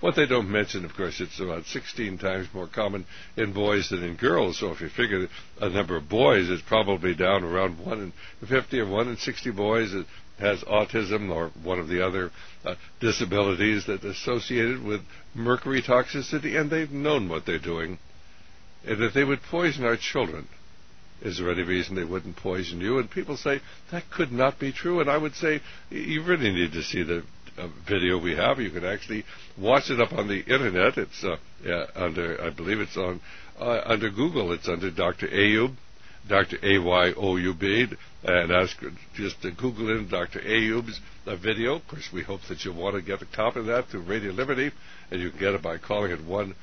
S1: What they don't mention, of course, it's about sixteen times more common in boys than in girls. So if you figure a number of boys, it's probably down around one in fifty or one in sixty boys that has autism or one of the other uh, disabilities that are associated with mercury toxicity, and they've known what they're doing. And that they would poison our children. Is there any reason they wouldn't poison you? And people say, that could not be true. And I would say, you really need to see the uh, video we have. You can actually watch it up on the Internet. It's uh, yeah, under, I believe it's on uh, under Google. It's under Doctor Ayub, Doctor A Y O U B, and ask just to Google in Doctor Ayub's uh, video. Of course, we hope that you'll want to get a copy of that through Radio Liberty, and you can get it by calling at one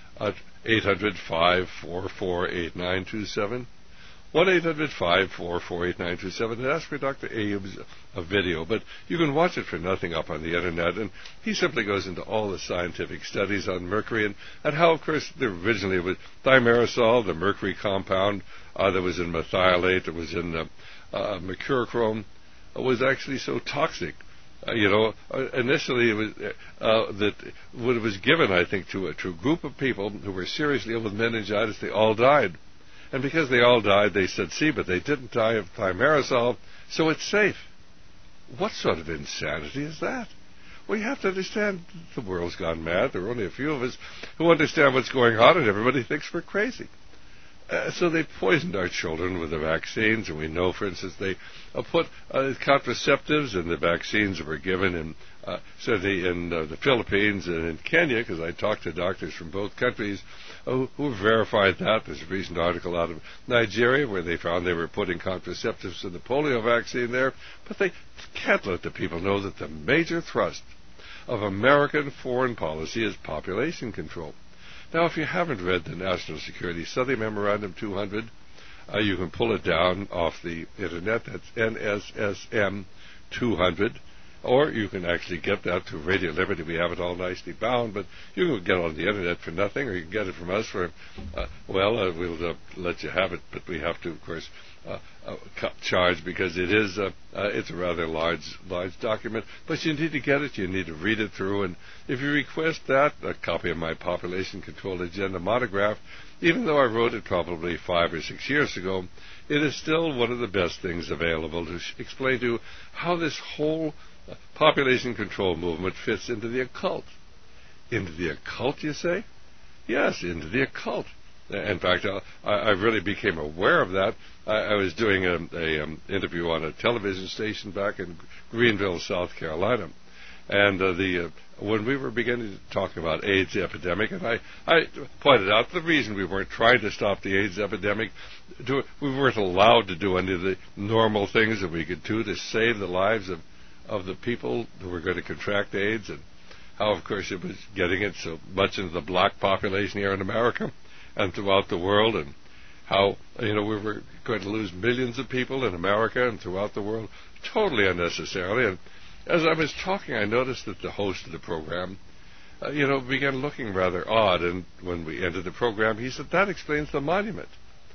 S1: eight hundred, five four four, eight nine two seven. one eight hundred, five four four, eight nine two seven, and ask for Doctor Ayub's uh, video. But you can watch it for nothing up on the Internet, and he simply goes into all the scientific studies on mercury and, and how, of course, originally it was thimerosal, the mercury compound uh, that was in methylate, that was in uh, uh, mercurochrome, uh, was actually so toxic. Uh, you know, uh, initially it was uh, that when it was given, I think, to a, to a group of people who were seriously ill with meningitis, they all died. And because they all died, they said, see, but they didn't die of thimerosal, so it's safe. What sort of insanity is that? Well, you have to understand the world's gone mad. There are only a few of us who understand what's going on, and everybody thinks we're crazy. Uh, so they poisoned our children with the vaccines, and we know, for instance, they uh, put uh, contraceptives in the vaccines that were given in, uh, certainly in uh, the Philippines and in Kenya, because I talked to doctors from both countries uh, who verified that. There's a recent article out of Nigeria where they found they were putting contraceptives in the polio vaccine there, but they can't let the people know that the major thrust of American foreign policy is population control. Now, if you haven't read the National Security Study Memorandum two hundred, uh, you can pull it down off the Internet. That's N S S M two hundred. Or you can actually get that through Radio Liberty. We have it all nicely bound, but you can get it on the Internet for nothing, or you can get it from us for, uh, well, uh, we'll uh, let you have it, but we have to, of course, uh, uh, charge because it is uh, uh, it's a rather large, large document. But you need to get it. You need to read it through, and if you request that, a copy of my Population Control Agenda monograph, even though I wrote it probably five or six years ago, it is still one of the best things available to sh- explain to you how this whole Uh, population control movement fits into the occult. Into the occult, you say? Yes, into the occult. In fact, I, I really became aware of that. I, I was doing an a, um, interview on a television station back in Greenville, South Carolina. And uh, the uh, when we were beginning to talk about AIDS epidemic, and I, I pointed out the reason we weren't trying to stop the AIDS epidemic, do, we weren't allowed to do any of the normal things that we could do to save the lives of of the people who were going to contract AIDS, and how, of course, it was getting it so much into the black population here in America and throughout the world, and how, you know, we were going to lose millions of people in America and throughout the world totally unnecessarily. And as I was talking, I noticed that the host of the program, uh, you know, began looking rather odd, and when we ended the program, he said, that explains the monument.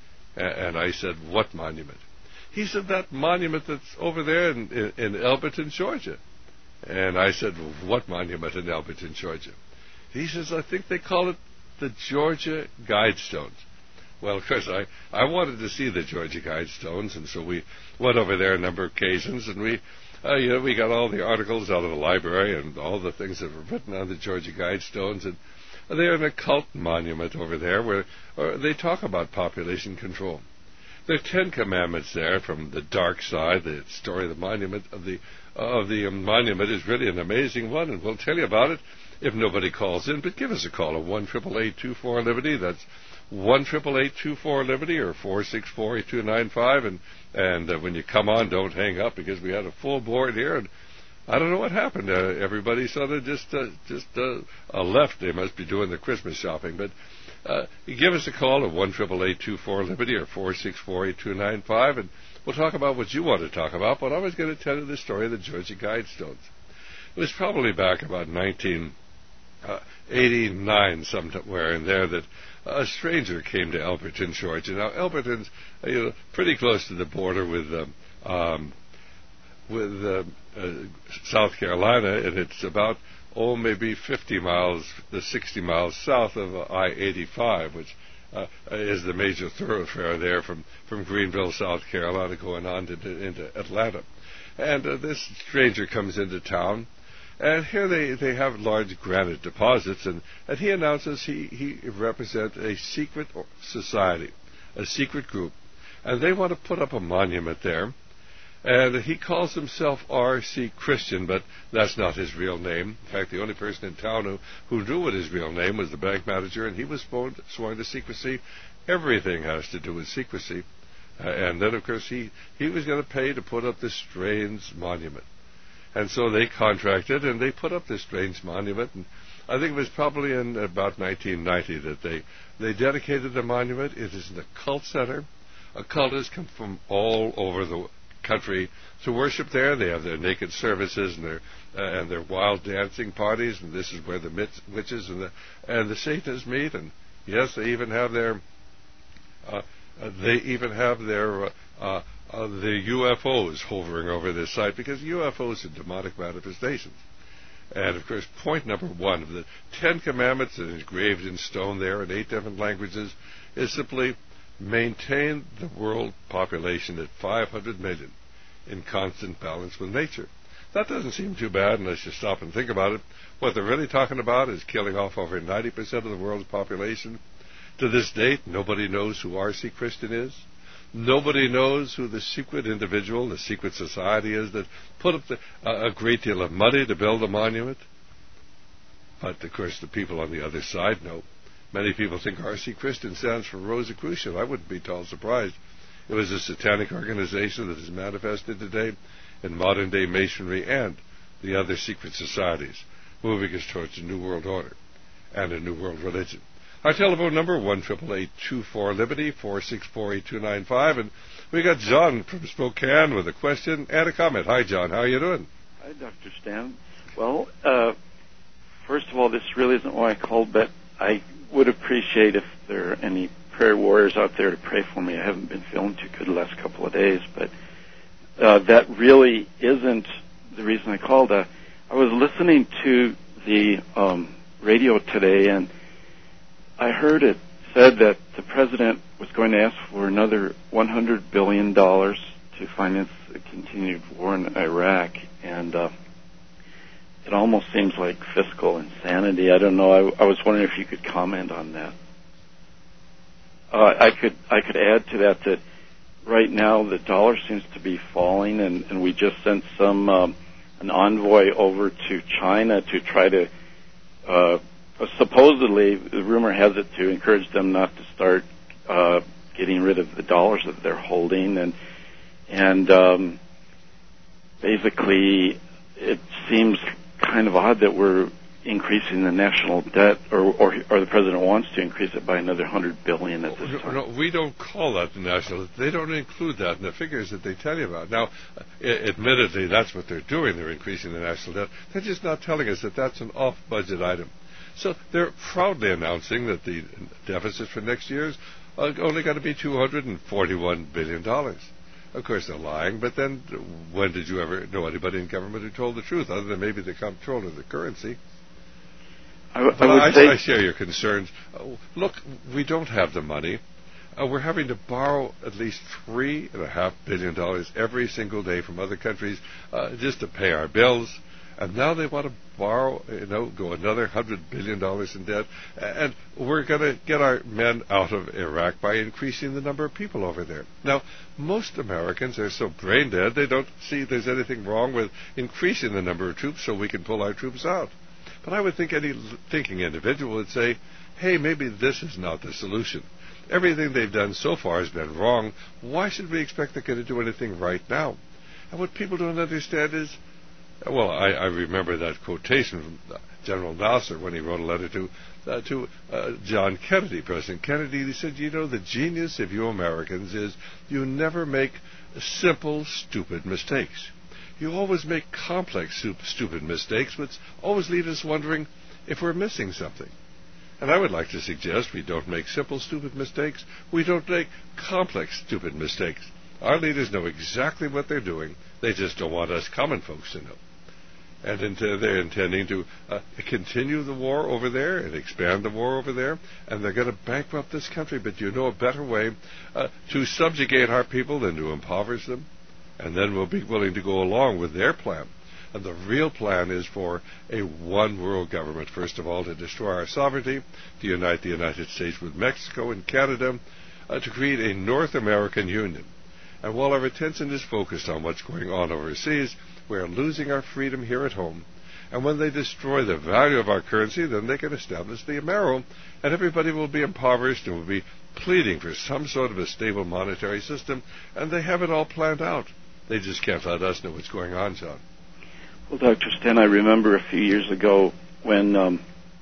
S1: A- and I said, what monument? He said, that monument that's over there in, in, in Elberton, Georgia. And I said, well, what monument in Elberton, Georgia? He says, I think they call it the Georgia Guidestones. Well, of course, I, I wanted to see the Georgia Guidestones, and so we went over there a number of occasions, and we, uh, you know, we got all the articles out of the library and all the things that were written on the Georgia Guidestones, and they're an occult monument over there where or they talk about population control. There are Ten Commandments there from the dark side. The story of the monument of the uh, of the um, monument is really an amazing one, and we'll tell you about it if nobody calls in. But give us a call at one triple eight two four Liberty. That's one triple eight two four Liberty or four six four eight two nine five. And and uh, when you come on, don't hang up because we had a full board here, and I don't know what happened. Uh, everybody sort of just uh, just uh, uh, left. They must be doing the Christmas shopping, but. Uh, give us a call at one triple eight two four Liberty or four six four eight two nine five, and we'll talk about what you want to talk about. But I was going to tell you the story of the Georgia Guidestones. It was probably back about nineteen eighty-nine, somewhere in there, that a stranger came to Elberton, Georgia. Now, Elberton's uh, you know, pretty close to the border with um, um, with uh, uh, South Carolina, and it's about oh, maybe fifty miles to sixty miles south of uh, I eighty-five, which uh, is the major thoroughfare there from, from Greenville, South Carolina, going on to, to, into Atlanta. And uh, this stranger comes into town, and here they, they have large granite deposits, and, and he announces he, he represents a secret society, a secret group, and they want to put up a monument there. And he calls himself R C Christian, but that's not his real name. In fact, the only person in town who, who knew what his real name was the bank manager, and he was sworn, sworn to secrecy. Everything has to do with secrecy. Uh, and then, of course, he, he was going to pay to put up this strange monument. And so they contracted, and they put up this strange monument. And I think it was probably in about nineteen ninety that they, they dedicated the monument. It is an occult center. Occultists come from all over the country to worship there. They have their naked services and their uh, and their wild dancing parties, and this is where the mit- witches and the and the Satanists meet. And yes, they even have their uh, uh, they even have their uh, uh, uh, the U F Os hovering over this site, because U F Os are demonic manifestations. And of course, point number one of the Ten Commandments that is engraved in stone there in eight different languages is simply maintain the world population at five hundred million in constant balance with nature. That doesn't seem too bad unless you stop and think about it. What they're really talking about is killing off over ninety percent of the world's population. To this date, nobody knows who R C Christian is. Nobody knows who the secret individual, the secret society is that put up the, uh, a great deal of money to build a monument. But, of course, the people on the other side know. Many people think R C Christian stands for Rosicrucian. I wouldn't be at all surprised. It was a satanic organization that is manifested today in modern-day Masonry and the other secret societies, moving us towards a new world order and a new world religion. Our telephone number, one eight eight eight, two four, Liberty, four six four, eight two nine five. And we got John from Spokane with a question and a comment. Hi, John. How are you doing?
S6: Hi, Doctor Stan. Well, uh, first of all, this really isn't why I called, but I would appreciate if there are any prayer warriors out there to pray for me. I haven't been feeling too good the last couple of days, but uh, that really isn't the reason I called. Uh, I was listening to the um, radio today, and I heard it said that the president was going to ask for another one hundred billion dollars to finance the continued war in Iraq, and uh, it almost seems like fiscal insanity. I don't know. I, I was wondering if you could comment on that. Uh, I could I could add to that that right now the dollar seems to be falling, and, and we just sent some um, an envoy over to China to try to uh, supposedly, the rumor has it, to encourage them not to start uh, getting rid of the dollars that they're holding, and and um, basically it seems kind of odd that we're increasing the national debt, or, or or the president wants to increase it by another hundred billion at this time.
S1: No, we don't call that the national. They don't include that in the figures that they tell you about. Now, admittedly, that's what they're doing. They're increasing the national debt. They're just not telling us that that's an off-budget item. So they're proudly announcing that the deficit for next year is uh, only going to be two hundred forty-one billion dollars. Of course, they're lying, but then when did you ever know anybody in government who told the truth, other than maybe the comptroller of the currency?
S6: I, w- I, would
S1: I,
S6: say
S1: I share your concerns. Uh, look, we don't have the money. Uh, we're having to borrow at least three and a half billion dollars every single day from other countries uh, just to pay our bills. And now they want to borrow, you know, go another hundred billion dollars in debt. And we're going to get our men out of Iraq by increasing the number of people over there. Now, most Americans are so brain dead they don't see there's anything wrong with increasing the number of troops so we can pull our troops out. But I would think any thinking individual would say, hey, maybe this is not the solution. Everything they've done so far has been wrong. Why should we expect they're going to do anything right now? And what people don't understand is, well, I, I remember that quotation from General Nasser when he wrote a letter to uh, to uh, John Kennedy, President Kennedy. He said, you know, the genius of you Americans is you never make simple, stupid mistakes. You always make complex, stupid mistakes, which always leave us wondering if we're missing something. And I would like to suggest we don't make simple, stupid mistakes. We don't make complex, stupid mistakes. Our leaders know exactly what they're doing. They just don't want us common folks to know. And into, they're intending to uh, continue the war over there and expand the war over there, and they're going to bankrupt this country. But you know a better way uh, to subjugate our people than to impoverish them? And then we'll be willing to go along with their plan. And the real plan is for a one-world government, first of all, to destroy our sovereignty, to unite the United States with Mexico and Canada, uh, to create a North American Union. And while our attention is focused on what's going on overseas, we are losing our freedom here at home. And when they destroy the value of our currency, then they can establish the Amero, and everybody will be impoverished and will be pleading for some sort of a stable monetary system, and they have it all planned out. They just can't let us know what's going on, John.
S6: Well, Doctor Stan, I remember a few years ago when um,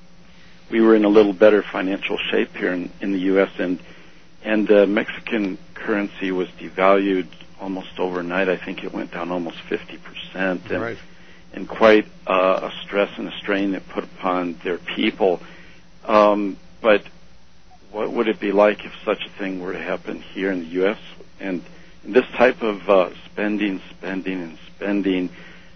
S6: we were in a little better financial shape here in, in the U S, and and uh, Mexican currency was devalued almost overnight. I think it went down almost fifty percent. And,
S1: right.
S6: and quite uh, a stress and a strain it put upon their people. Um, but what would it be like if such a thing were to happen here in the U S? And this type of uh, spending, spending, and spending,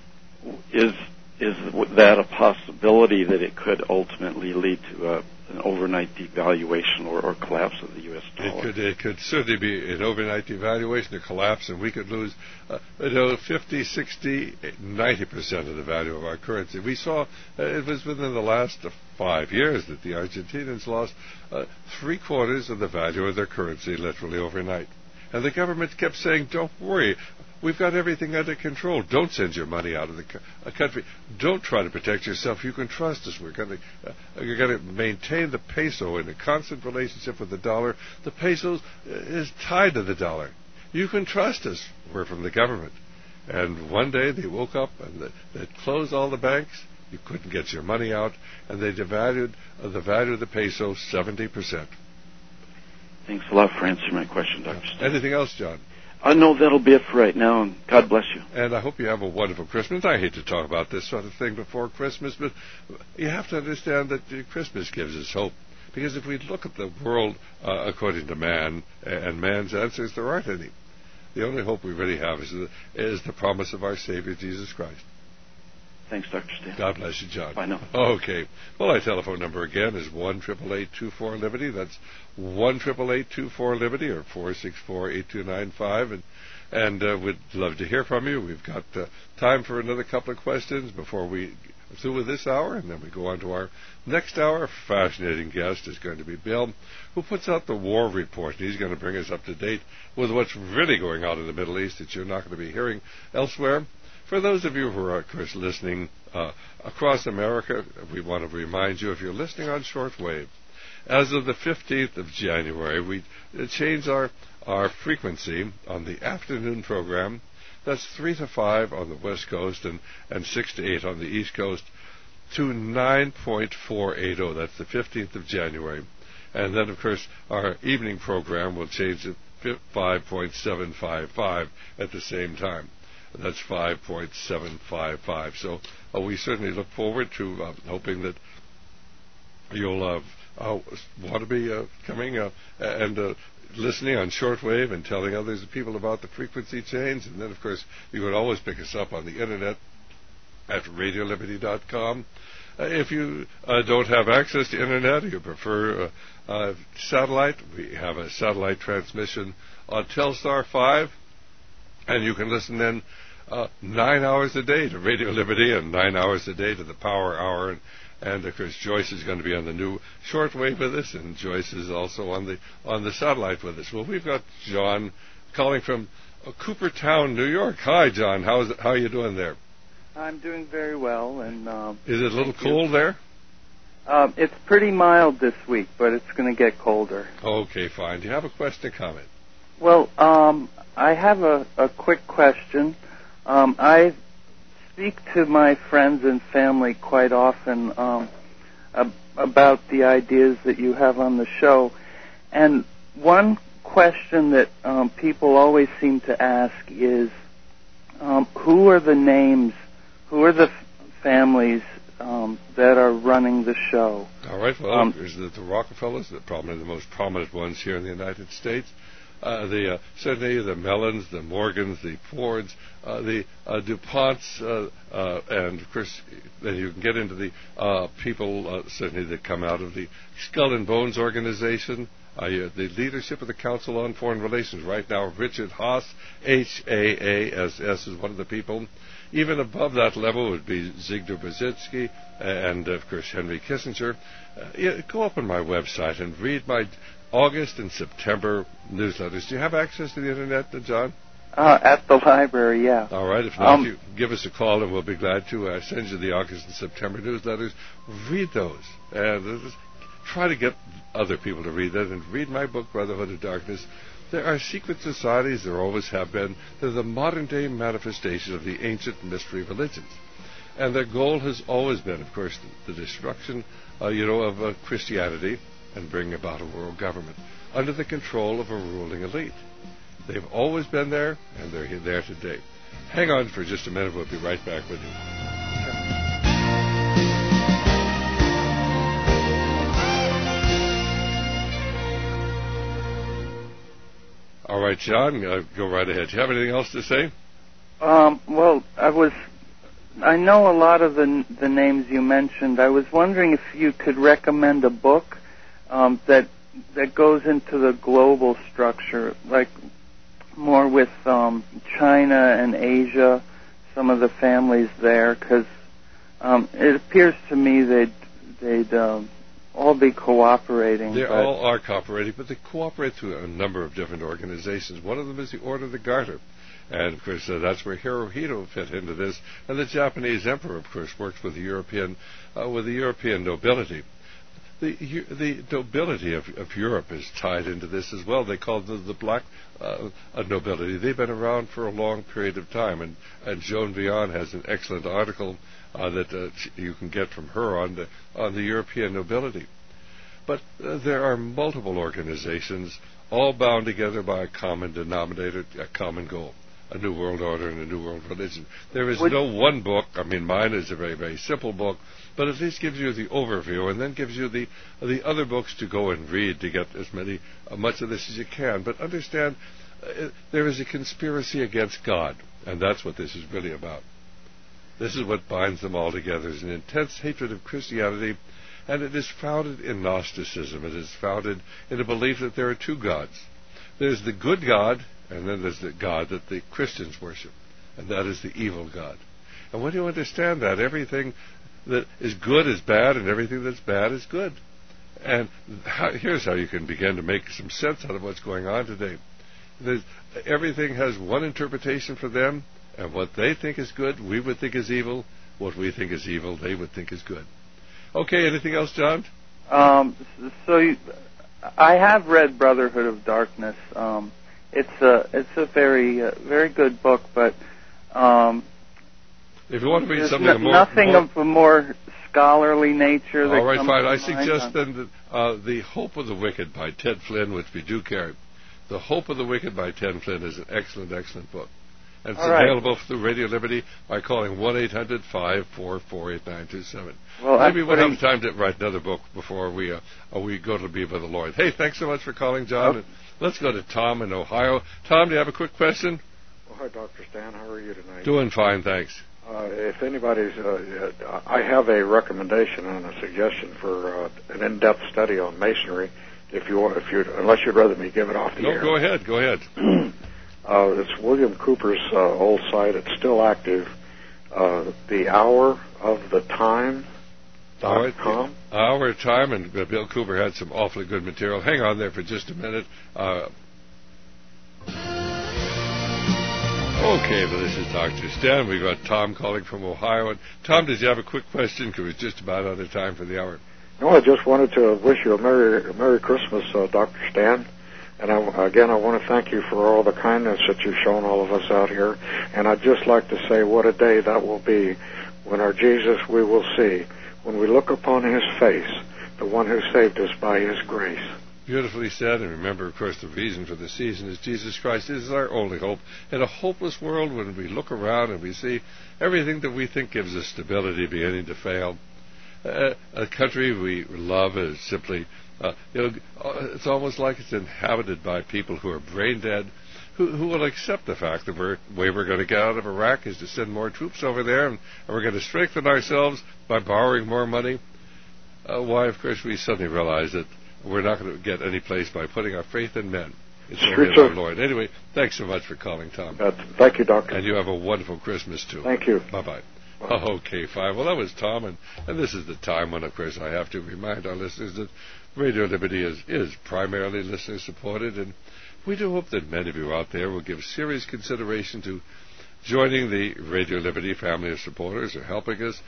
S6: is is that a possibility that it could ultimately lead to a, an overnight devaluation or, or collapse of the U S dollar?
S1: It could, it could certainly be an overnight devaluation, a collapse, and we could lose uh, you know, fifty, sixty, ninety percent of the value of our currency. We saw uh, it was within the last uh, five years that the Argentinians lost uh, three quarters of the value of their currency literally overnight. And the government kept saying, don't worry, we've got everything under control. Don't send your money out of the co- country. Don't try to protect yourself. You can trust us. We're going to, uh, you're going to maintain the peso in a constant relationship with the dollar. The peso is tied to the dollar. You can trust us. We're from the government. And one day they woke up and they, they closed all the banks. You couldn't get your money out. And they devalued uh, the value of the peso seventy percent.
S6: Thanks a lot for answering my question, Doctor Stan.
S1: Anything else, John?
S6: I know that'll be it for right now, and God bless you.
S1: And I hope you have a wonderful Christmas. I hate to talk about this sort of thing before Christmas, but you have to understand that Christmas gives us hope. Because if we look at the world uh, according to man and man's answers, there aren't any. The only hope we really have is the, is the promise of our Savior, Jesus Christ.
S6: Thanks, Doctor Stan.
S1: God bless you, John.
S6: Bye now.
S1: Okay. Well, my telephone number again is one eight eight eight, two four, Liberty. That's one eight eight eight, two four, Liberty, or four six four, eight two nine five. And, and uh, we'd love to hear from you. We've got uh, time for another couple of questions before we are through with this hour, and then we go on to our next hour. A fascinating guest is going to be Bill, who puts out the War Report. And he's going to bring us up to date with what's really going on in the Middle East that you're not going to be hearing elsewhere. For those of you who are, of course, listening uh, across America, we want to remind you, if you're listening on shortwave, as of the fifteenth of January, we changed our, our frequency on the afternoon program. That's three to five on the West Coast and, and six to eight on the East Coast to nine point four eight zero. That's the fifteenth of January. And then, of course, our evening program will change to five point seven five five at the same time. That's five point seven five five. So uh, we certainly look forward to uh, hoping that you'll uh, uh, want to be uh, coming uh, and uh, listening on shortwave and telling others people about the frequency change. And then, of course, you can always pick us up on the Internet at radio liberty dot com. Uh, if you uh, don't have access to Internet, or you prefer uh, uh, satellite, we have a satellite transmission on Telstar five. And you can listen then uh, nine hours a day to Radio Liberty and nine hours a day to the Power Hour. And, and of course, Joyce is going to be on the new shortwave with us, and Joyce is also on the on the satellite with us. Well, we've got John calling from uh, Coopertown, New York. Hi, John. How's it, how are you doing there?
S7: I'm doing very well. And um,
S1: is it a little cold you. there?
S7: Um, it's pretty mild this week, but it's going to get colder.
S1: Okay, fine. Do you have a question or comment?
S7: Well, um, I have a, a quick question. Um, I speak to my friends and family quite often um, ab- about the ideas that you have on the show. And one question that um, people always seem to ask is, um, who are the names, who are the f- families um, that are running the show?
S1: All right. Well,
S7: um,
S1: there's the, the Rockefellers, the, prominent, the most prominent ones here in the United States. uh, the uh, certainly the Mellons, the Morgans, the Fords, uh, the uh, DuPonts, uh, uh, and of course then you can get into the uh, people uh, certainly that come out of the Skull and Bones organization. Uh, the leadership of the Council on Foreign Relations right now, Richard Haas, H A A S S is one of the people. Even above that level would be Zygmunt Brzezinski and, of course, Henry Kissinger. Uh, yeah, go up on my website and read my August and September newsletters. Do you have access to the Internet, John?
S7: Uh, at the library, yeah.
S1: All right. If not,
S7: um,
S1: you give us a call and we'll be glad to uh, send you the August and September newsletters. Read those. And uh, try to get other people to read that. And read my book, Brotherhood of Darkness. There are secret societies, there always have been. They're the modern-day manifestation of the ancient mystery religions. And their goal has always been, of course, the, the destruction, uh, you know, of uh, Christianity and bring about a world government under the control of a ruling elite. They've always been there, and they're there today. Hang on for just a minute. We'll be right back with you. All right, John, uh, go right ahead. Do you have anything else to say?
S7: Um, well, I was, I know a lot of the the names you mentioned. I was wondering if you could recommend a book um, that that goes into the global structure, like more with um, China and Asia, some of the families there, because um, it appears to me they'd they'd um, all be cooperating.
S1: They
S7: but
S1: all are cooperating, but they cooperate through a number of different organizations. One of them is the Order of the Garter. And, of course, uh, that's where Hirohito fit into this. And the Japanese emperor, of course, works with the European, uh, with the European nobility. The, the nobility of, of Europe is tied into this as well. They call them the black uh, nobility. They've been around for a long period of time. And, and Joan Vion has an excellent article uh, that uh, you can get from her on the, on the European nobility. But uh, there are multiple organizations, all bound together by a common denominator, a common goal. A new world order and a new world religion. There is Would no one book. I mean, mine is a very, very simple book, but at least gives you the overview and then gives you the the other books to go and read to get as many, uh, much of this as you can. But understand, uh, there is a conspiracy against God, and that's what this is really about. This is what binds them all together, is an intense hatred of Christianity, and it is founded in Gnosticism. It is founded in a belief that there are two gods. There's the good God, and then there's the God that the Christians worship, and that is the evil God. And when you understand that, everything that is good is bad, and everything that's bad is good. And how, here's how you can begin to make some sense out of what's going on today. There's, everything has one interpretation for them, and what they think is good, we would think is evil. What we think is evil, they would think is good. Okay, anything else, John?
S7: Um, so you, I have read Brotherhood of Darkness. Um, It's a it's a very uh, very good book, but um,
S1: if you want to read something
S7: no,
S1: more,
S7: nothing
S1: more,
S7: of a more scholarly nature.
S1: All right, fine. I
S7: mind.
S1: suggest then that uh, The Hope of the Wicked by Ted Flynn, which we do carry. The Hope of the Wicked by Ted Flynn is an excellent, excellent book. And it's
S7: All right.
S1: available through Radio Liberty by calling one eight hundred five four four eight nine two seven.
S7: Well,
S1: Maybe we'll have time to write another book before we uh, we go to be with the Lord. Hey, thanks so much for calling, John.
S7: Okay.
S1: Let's go to Tom in Ohio. Tom, do you have a quick question?
S8: Well, hi, Doctor Stan. How are you tonight?
S1: Doing fine, thanks.
S8: Uh, if anybody's, uh, uh, I have a recommendation and a suggestion for uh, an in-depth study on Masonry. If you, want, if you, unless you'd rather me give it off the
S1: no,
S8: air.
S1: No, go ahead. Go ahead.
S8: uh, it's William Cooper's uh, old site. It's still active. Uh, the Hour of the Time.
S1: All right. Our time, and uh, Bill Cooper had some awfully good material. Hang on there for just a minute. Uh, okay, well, this is Doctor Stan. We've got Tom calling from Ohio. And Tom, did you have a quick question? Because we're just about out of time for the hour.
S8: No, I just wanted to wish you a Merry, a Merry Christmas, uh, Doctor Stan. And I, again, I want to thank you for all the kindness that you've shown all of us out here. And I'd just like to say what a day that will be when our Jesus we will see. When we look upon his face, the one who saved us by his grace.
S1: Beautifully said, and remember, of course, the reason for the season is Jesus Christ. This is our only hope. In a hopeless world, when we look around and we see everything that we think gives us stability beginning to fail, uh, a country we love is simply Uh, you know, it's almost like it's inhabited by people who are brain dead, who, who will accept the fact that we're, the way we're going to get out of Iraq is to send more troops over there, and, and we're going to strengthen ourselves by borrowing more money. Uh, why, of course, we suddenly realize that we're not going to get any place by putting our faith in men. It's only in our Lord. Anyway, thanks so much for calling, Tom.
S8: Uh, thank you, Doctor.
S1: And you have a wonderful Christmas, too.
S8: Thank you.
S1: Bye-bye. Okay, fine. Well, that was Tom, and, and this is the time when, of course, I have to remind our listeners that Radio Liberty is, is primarily listener-supported, and we do hope that many of you out there will give serious consideration to joining the Radio Liberty family of supporters or helping us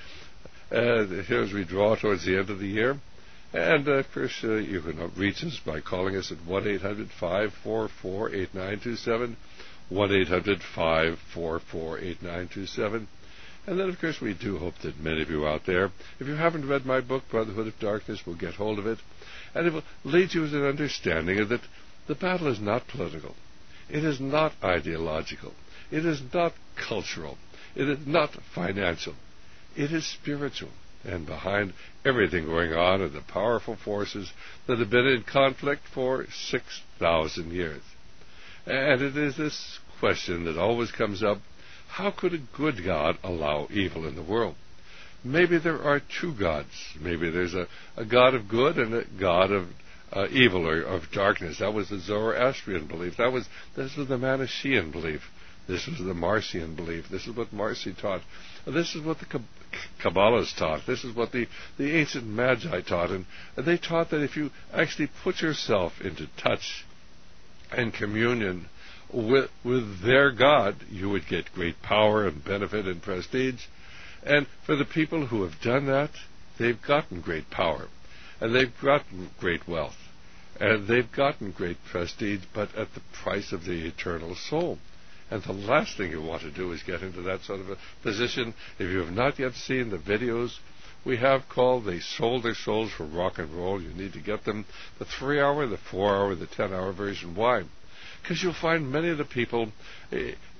S1: uh, here as we draw towards the end of the year. And, uh, of course, uh, you can reach us by calling us at one eight hundred five four four eight nine two seven, one eight hundred five four four eight nine two seven. And then, of course, we do hope that many of you out there, if you haven't read my book, Brotherhood of Darkness, will get hold of it. And it will lead you to an understanding of that the battle is not political. It is not ideological. It is not cultural. It is not financial. It is spiritual. And behind everything going on are the powerful forces that have been in conflict for six thousand years. And it is this question that always comes up: how could a good God allow evil in the world? Maybe there are two gods. Maybe there's a, a God of good and a God of uh, evil or of darkness. That was the Zoroastrian belief. That was this was the Manichaean belief. This was the Marcion belief. This is what Marci taught. This is what the Kabbalists taught. This is what the, the ancient Magi taught. And they taught that if you actually put yourself into touch and communion with, with their God, you would get great power and benefit and prestige. And for the people who have done that, they've gotten great power. And they've gotten great wealth. And they've gotten great prestige, but at the price of the eternal soul. And the last thing you want to do is get into that sort of a position. If you have not yet seen the videos we have called They Sold Their Souls for Rock and Roll, you need to get them, the three-hour, the four-hour, the ten-hour version. Why? Because you'll find many of the people, uh,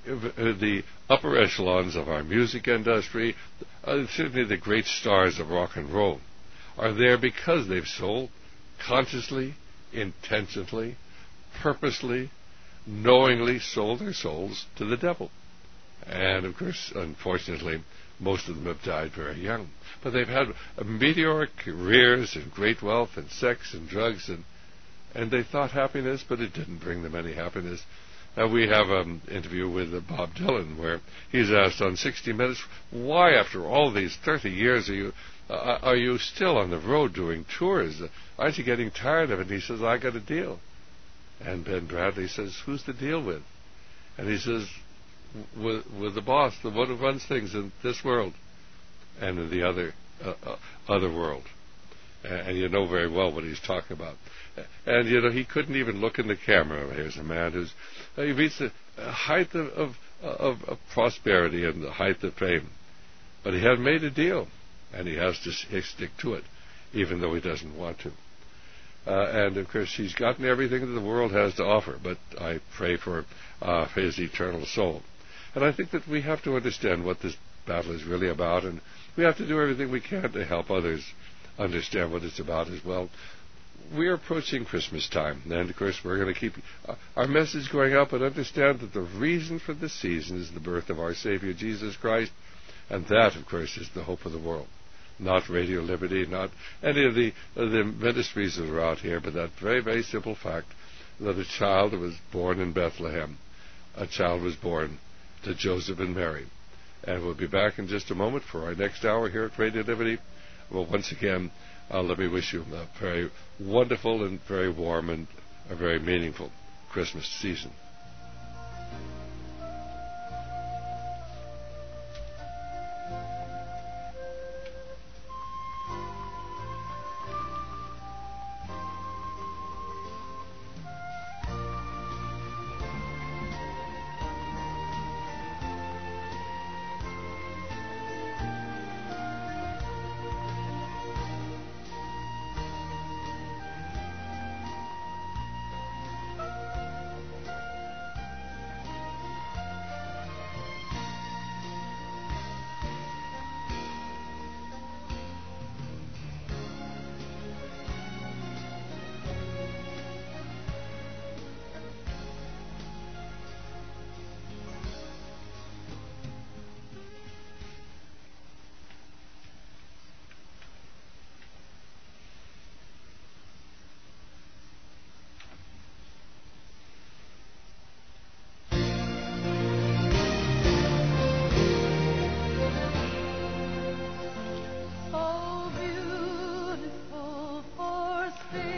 S1: the upper echelons of our music industry, uh, certainly the great stars of rock and roll, are there because they've sold consciously, intentionally, purposely, knowingly sold their souls to the devil. And, of course, unfortunately, most of them have died very young. But they've had meteoric careers and great wealth and sex and drugs, and and they thought happiness, but it didn't bring them any happiness. Uh, we have an interview with uh, Bob Dylan where he's asked on sixty minutes, why after all these thirty years are you uh, are you still on the road doing tours? Uh, aren't you getting tired of it? And he says, I got a deal. And Ben Bradley says, who's the deal with? And he says, with, with the boss, the one who runs things in this world and in the other uh, uh, other world. And, and you know very well what he's talking about. And, you know, he couldn't even look in the camera. Here's a man who's uh, he reached the height of, of, of, of prosperity and the height of fame. But he had made a deal, and he has to stick to it, even though he doesn't want to. Uh, and, of course, he's gotten everything that the world has to offer, but I pray for uh, his eternal soul. And I think that we have to understand what this battle is really about, and we have to do everything we can to help others understand what it's about as well. We are approaching Christmas time, and, of course, we're going to keep uh, our message going up and understand that the reason for this season is the birth of our Savior, Jesus Christ, and that, of course, is the hope of the world. Not Radio Liberty, not any of the, uh, the ministries that are out here, but that very, very simple fact that a child was born in Bethlehem. A child was born to Joseph and Mary. And we'll be back in just a moment for our next hour here at Radio Liberty. Well, once again, uh, let me wish you a very wonderful and very warm and a very meaningful Christmas season.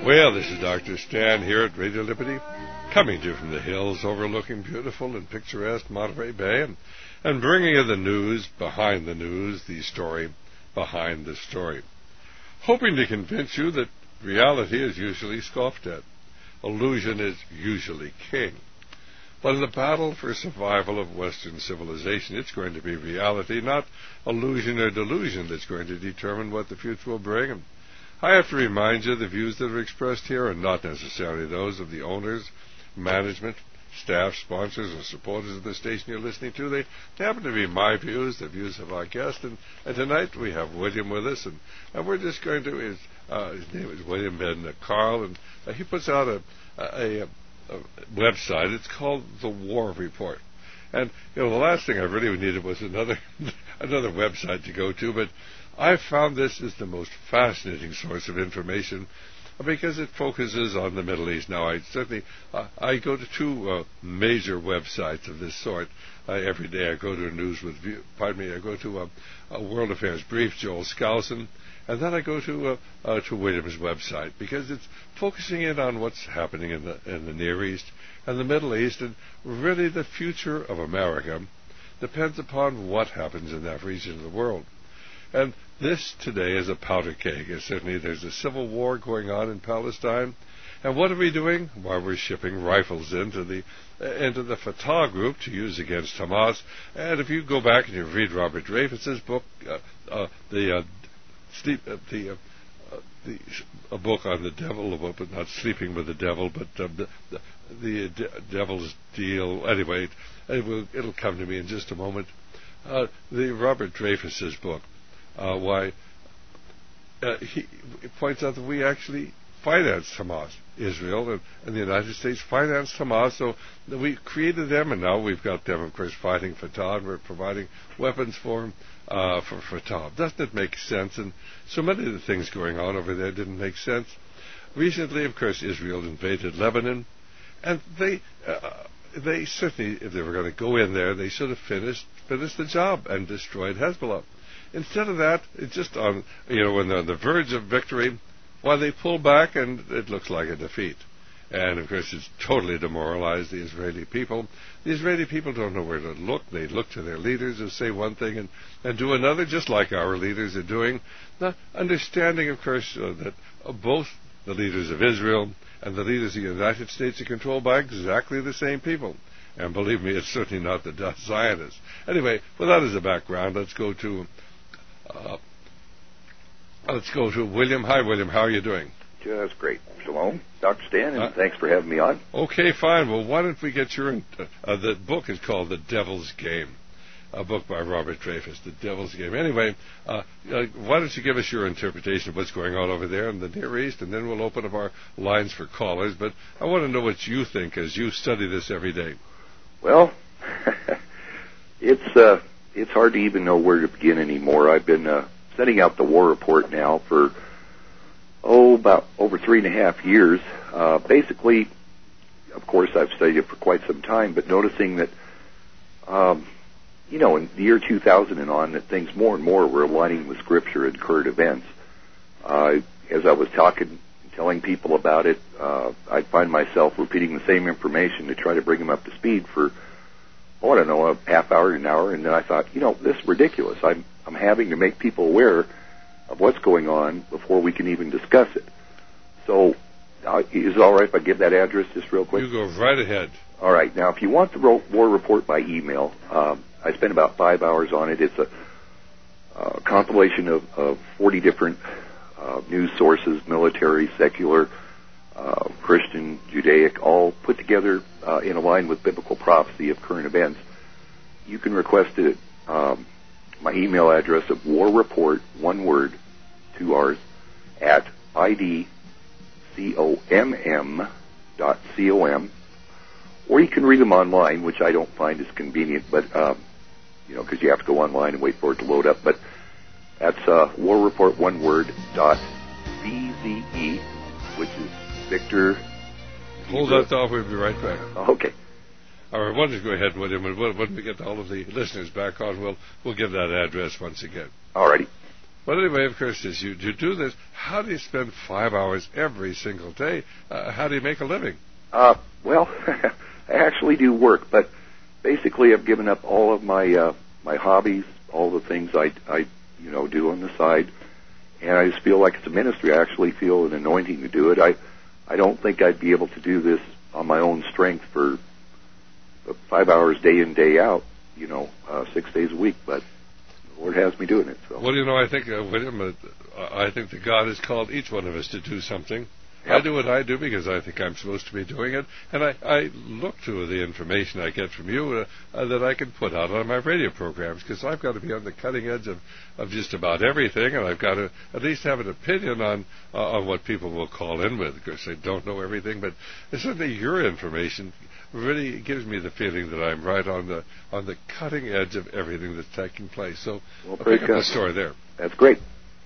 S1: Well, this is Doctor Stan here at Radio Liberty, coming to you from the hills overlooking beautiful and picturesque Monterey Bay, and, and bringing you the news behind the news, the story behind the story. Hoping to convince you that reality is usually scoffed at. Illusion is usually king. But in the battle for survival of Western civilization, it's going to be reality, not illusion or delusion, that's going to determine what the future will bring. And I have to remind you the views that are expressed here are not necessarily those of the owners, management, staff, sponsors, or supporters of the station you're listening to. They, they happen to be my views, the views of our guest. And, and tonight we have William with us, and, and we're just going to, his, uh, his name is William Ben Carl, and uh, he puts out a, a, a, a website. It's called The War Report. And, you know, the last thing I really needed was another another website to go to, but I found this is the most fascinating source of information because it focuses on the Middle East. Now, I certainly, uh, I go to two uh, major websites of this sort uh, every day. I go to News with View, pardon me, I go to uh, uh, World Affairs Brief, Joel Skousen, and then I go to uh, uh, to William's website because it's focusing in on what's happening in the in the Near East and the Middle East, and really the future of America depends upon what happens in that region of the world. And this today is a powder keg. And certainly there's a civil war going on in Palestine. And what are we doing? Why, we're shipping rifles into the uh, into the Fatah group to use against Hamas. And if you go back and you read Robert Dreyfuss's book, uh, uh, the uh, sleep, uh, the uh, uh, the a book on the devil, but not sleeping with the devil, but uh, the the, the de- devil's deal. Anyway, it will, it'll come to me in just a moment. Uh, the Robert Dreyfuss's book. Uh, why uh, he points out that we actually financed Hamas, Israel and, and the United States financed Hamas, so that we created them, and now we've got them, of course, fighting Fatah, and we're providing weapons for them, uh, for Fatah. Doesn't it make sense? And so many of the things going on over there didn't make sense. Recently, of course, Israel invaded Lebanon, and they uh, they certainly, if they were going to go in there, they should have finished finished the job and destroyed Hezbollah. Instead of that, it's just on, you know, when they're on the verge of victory, why they pull back and it looks like a defeat. And, of course, it's totally demoralized the Israeli people. The Israeli people don't know where to look. They look to their leaders who say one thing and, and do another, just like our leaders are doing. Now, understanding, of course, uh, that uh, both the leaders of Israel and the leaders of the United States are controlled by exactly the same people. And believe me, it's certainly not the Zionists. Anyway, with that as a background, let's go to... Uh, let's go to William. Hi, William. How are you doing?
S9: Just great. Shalom, Doctor Stan, and uh, thanks for having me on.
S1: Okay, fine. Well, why don't we get your... Uh, uh, the book is called The Devil's Game, a book by Robert Dreyfuss, The Devil's Game. Anyway, uh, uh, why don't you give us your interpretation of what's going on over there in the Near East, and then we'll open up our lines for callers. But I want to know what you think as you study this every day.
S9: Well, it's... Uh, It's hard to even know where to begin anymore. I've been uh, sending out the War Report now for, oh, about over three and a half years. Uh, basically, of course, I've studied it for quite some time, but noticing that, um, you know, in the year two thousand and on, that things more and more were aligning with Scripture and current events. Uh, as I was talking, telling people about it, uh, I find myself repeating the same information to try to bring them up to speed for, oh, I don't know, a half hour, an hour, and then I thought, you know, this is ridiculous. I'm I'm having to make people aware of what's going on before we can even discuss it. So, uh, is it all right if I give that address just real quick?
S1: You go right ahead.
S9: All right. Now, if you want the War Report by email, um, I spent about five hours on it. It's a uh, compilation of, of forty different uh, news sources, military, secular, uh, Christian, Judaic, all put together uh, in a line with biblical prophecy of current events. You can request it at um, my email address of War Report, one word, two R's, at idcomm dot com, or you can read them online, which I don't find is convenient, but um, you know, because you have to go online and wait for it to load up. But that's uh, War Report, one word, dot bze, which is Victor.
S1: Hold that thought. We'll be right back.
S9: Okay.
S1: All right. Why don't you go ahead, William, and when we get all of the listeners back on, we'll we'll give that address once again.
S9: All righty.
S1: But anyway, of course, as you, you do this, how do you spend five hours every single day? Uh, how do you make a living?
S9: Uh, well, I actually do work, but basically I've given up all of my uh, my hobbies, all the things I, I you know do on the side, and I just feel like it's a ministry. I actually feel an anointing to do it. I I don't think I'd be able to do this on my own strength for five hours day in, day out, you know, uh, six days a week, but the Lord has me doing it. So.
S1: Well, you know, I think, uh, William, uh, I think that God has called each one of us to do something. Yep. I do what I do because I think I'm supposed to be doing it, and I, I look to the information I get from you uh, uh, that I can put out on my radio programs, because I've got to be on the cutting edge of, of just about everything, and I've got to at least have an opinion on uh, on what people will call in with, because they don't know everything. But certainly your information really gives me the feeling that I'm right on the on the cutting edge of everything that's taking place. So
S9: well,
S1: I'll pick up the story there.
S9: That's great.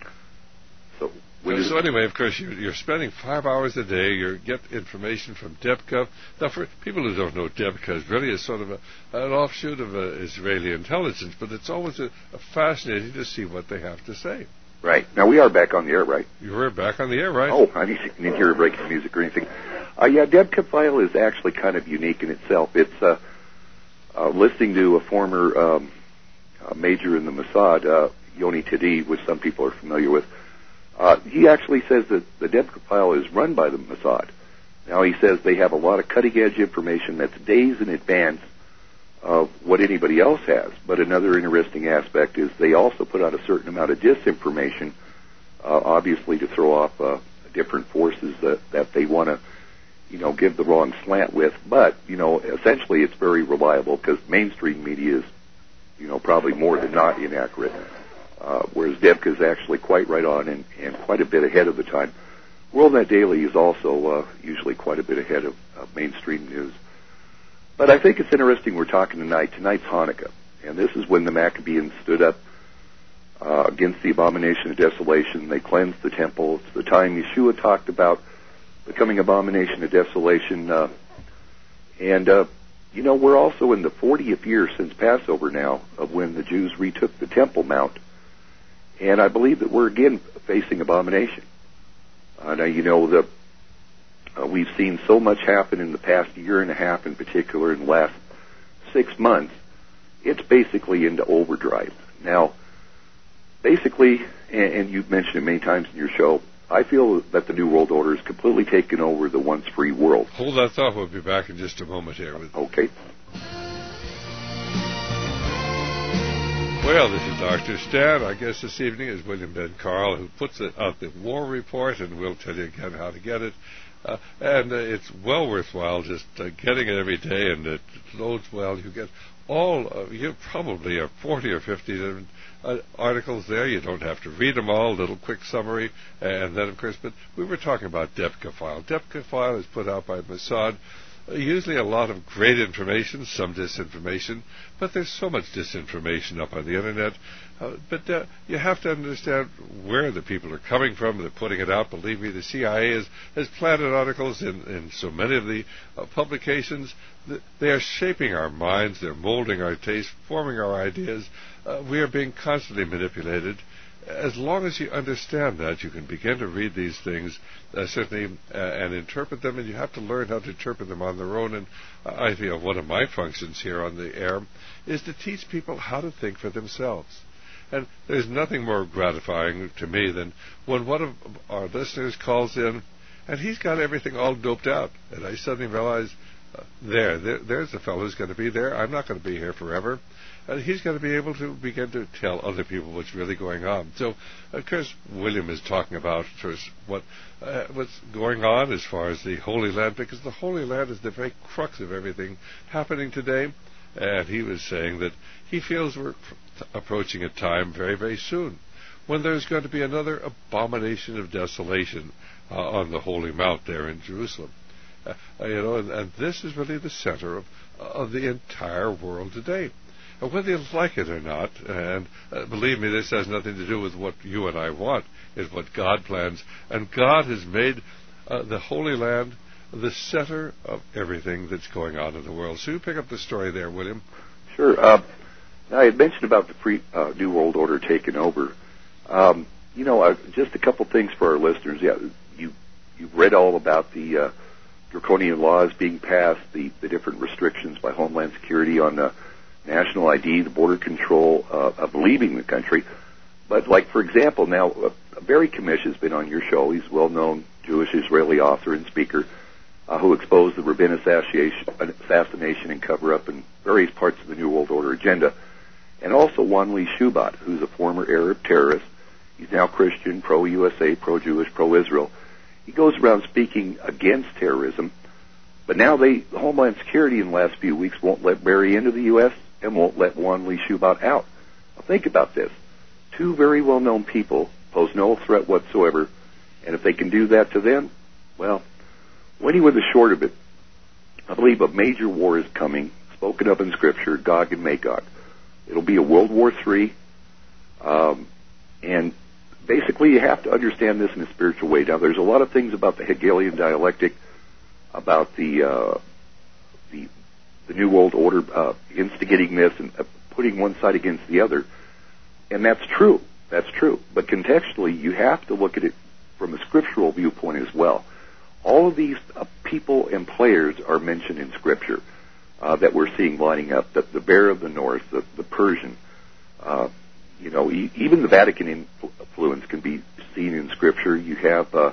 S9: So.
S1: So, so anyway, of course, you're, you're spending five hours a day. You get information from Debka. Now, for people who don't know, Debka is really a sort of a, an offshoot of uh, Israeli intelligence, but it's always a, a fascinating to see what they have to say.
S9: Right. Now, we are back on the air, right?
S1: You were back on the air, right?
S9: Oh, I didn't hear a break in music or anything. Uh, yeah, Debka file is actually kind of unique in itself. It's uh, uh, listening to a former um, uh, major in the Mossad, uh, Yoni Tadi, which some people are familiar with. Uh, he actually says that the Debka file is run by the Mossad. Now, he says they have a lot of cutting-edge information that's days in advance of what anybody else has. But another interesting aspect is they also put out a certain amount of disinformation, uh, obviously to throw off uh, different forces that, that they want to, you know, give the wrong slant with. But, you know, essentially it's very reliable because mainstream media is, you know, probably more than not inaccurate. Uh, whereas Debka is actually quite right on and, and quite a bit ahead of the time. WorldNet Daily is also uh, usually quite a bit ahead of uh, mainstream news. But I think it's interesting we're talking tonight. Tonight's Hanukkah, and this is when the Maccabees stood up uh, against the abomination of desolation. They cleansed the temple. It's the time Yeshua talked about becoming abomination of desolation. Uh, and, uh, you know, we're also in the fortieth year since Passover now of when the Jews retook the Temple Mount. And I believe that we're again facing abomination. Uh, now, you know, the, uh, we've seen so much happen in the past year and a half in particular, in the last six months. It's basically into overdrive. Now, basically, and, and you've mentioned it many times in your show, I feel that the New World Order has completely taken over the once free world.
S1: Hold that thought. We'll be back in just a moment here. With
S9: okay.
S1: Well, this is Doctor Stan. Our guest this evening is William Ben Carl, who puts it out the War Report, and we'll tell you again how to get it. Uh, and uh, it's well worthwhile just uh, getting it every day, and it loads well. You get all, uh, you probably have forty or fifty different uh, articles there. You don't have to read them all, a little quick summary. And then, of course, but we were talking about Debka file. Debka file is put out by Mossad. Usually a lot of great information, some disinformation, but there's so much disinformation up on the Internet. Uh, but uh, you have to understand where the people are coming from. They're putting it out. Believe me, the C I A has, has planted articles in, in so many of the uh, publications. They are shaping our minds. They're molding our taste, forming our ideas. Uh, we are being constantly manipulated. As long as you understand that, you can begin to read these things, uh, certainly, uh, and interpret them, and you have to learn how to interpret them on their own. And uh, I feel one of my functions here on the air is to teach people how to think for themselves. And there's nothing more gratifying to me than when one of our listeners calls in, and he's got everything all doped out, and I suddenly realize, uh, there, there, there's the fellow who's going to be there. I'm not going to be here forever. And he's going to be able to begin to tell other people what's really going on. So, of course, William is talking about first what uh, what's going on as far as the Holy Land, because the Holy Land is the very crux of everything happening today. And he was saying that he feels we're approaching a time very, very soon when there's going to be another abomination of desolation uh, on the Holy Mount there in Jerusalem. Uh, you know, and, and this is really the center of, of the entire world today. Whether you like it or not, and uh, believe me, this has nothing to do with what you and I want, it's what God plans. And God has made uh, the Holy Land the center of everything that's going on in the world. So you pick up the story there, William.
S9: Sure. Uh, I had mentioned about the free, uh, New World Order taking over. Um, you know, uh, just a couple things for our listeners. Yeah, you you've read all about the uh, draconian laws being passed, the, the different restrictions by Homeland Security on uh, national I D, the border control uh, of leaving the country. But, like, for example, now, uh, Barry Kamish has been on your show. He's a well-known Jewish Israeli author and speaker uh, who exposed the Rabin assassination, assassination and cover-up in various parts of the New World Order agenda. And also Wanli Shubat, who's a former Arab terrorist. He's now Christian, pro-U S A, pro-Jewish, pro-Israel. He goes around speaking against terrorism, but now they, Homeland Security in the last few weeks won't let Barry into the U S and won't let Wanli Shubat out. Now think about this. Two very well-known people pose no threat whatsoever, and if they can do that to them, well, anyway, the short of it, I believe a major war is coming, spoken of in Scripture, Gog and Magog. It'll be a World War Three, um, and basically you have to understand this in a spiritual way. Now, there's a lot of things about the Hegelian dialectic, about the uh, the, the New World Order uh, instigating this and uh, putting one side against the other, and that's true. That's true. But contextually, you have to look at it from a scriptural viewpoint as well. All of these uh, people and players are mentioned in Scripture uh, that we're seeing lining up. The, the Bear of the North, the, the Persian, uh, you know, e- even the Vatican influence can be seen in Scripture. You have uh,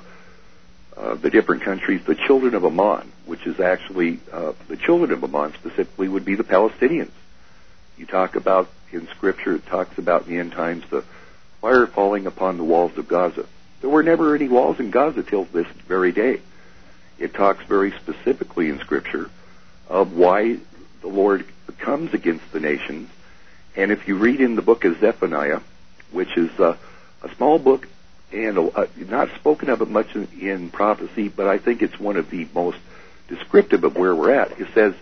S9: uh, the different countries, the children of Ammon, which is actually, uh, the children of Ammon specifically would be the Palestinians. You talk about, in Scripture, it talks about in the end times the fire falling upon the walls of Gaza. There were never any walls in Gaza till this very day. It talks very specifically in Scripture of why the Lord comes against the nations. And if you read in the book of Zephaniah, which is uh, a small book and uh, not spoken of it much in, in prophecy, but I think it's one of the most descriptive of where we're at, it says,